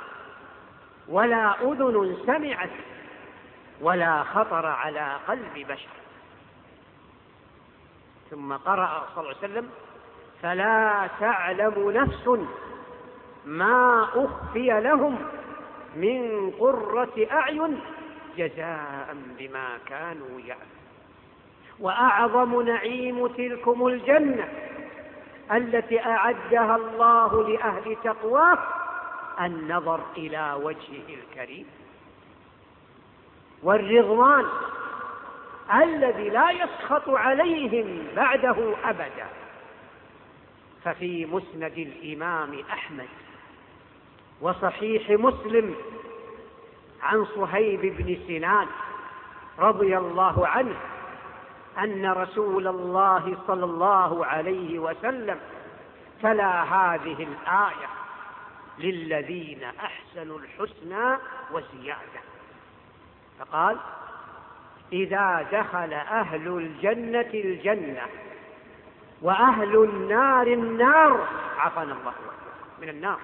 ولا أذن سمعت ولا خطر على قلب بشر. ثم قرأ صلى الله عليه وسلم: فلا تعلم نفس ما أخفي لهم من قرة أعين جزاء بما كانوا يعملون. وأعظم نعيم تلكم الجنة التي أعدها الله لأهل تقواه النظر إلى وجهه الكريم، والرضوان الذي لا يسخط عليهم بعده أبدا. ففي مسند الإمام أحمد وصحيح مسلم عن صهيب بن سنان رضي الله عنه أن رسول الله صلى الله عليه وسلم تلا هذه الآية: للذين أحسنوا الحسنى وزيادة. فقال: إذا دخل أهل الجنة الجنة وأهل النار النار عافانا الله من النار،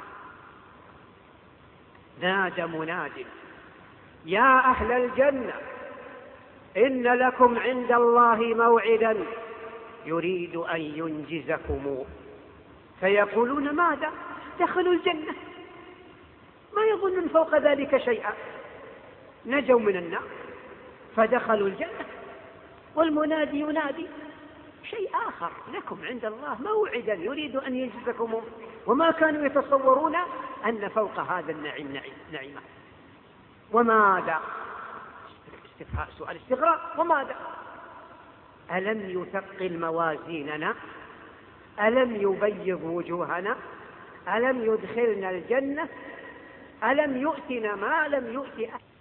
نادى مناد: يا أهل الجنة إن لكم عند الله موعدا يريد أن ينجزكم. فيقولون: ماذا؟ دخلوا الجنة، ما يظن فوق ذلك شيئا، نجوا من النار فدخلوا الجنة. والمنادي ينادي: شيء آخر، لكم عند الله موعدا يريد أن ينجزكم، وما كانوا يتصورون أن فوق هذا النعيم نعيمة. وماذا؟ سؤال استغراق: وماذا؟ ألم يثقل موازيننا؟ ألم يبيض وجوهنا؟ ألم يدخلنا الجنة؟ ألم يؤتنا ما لم يؤت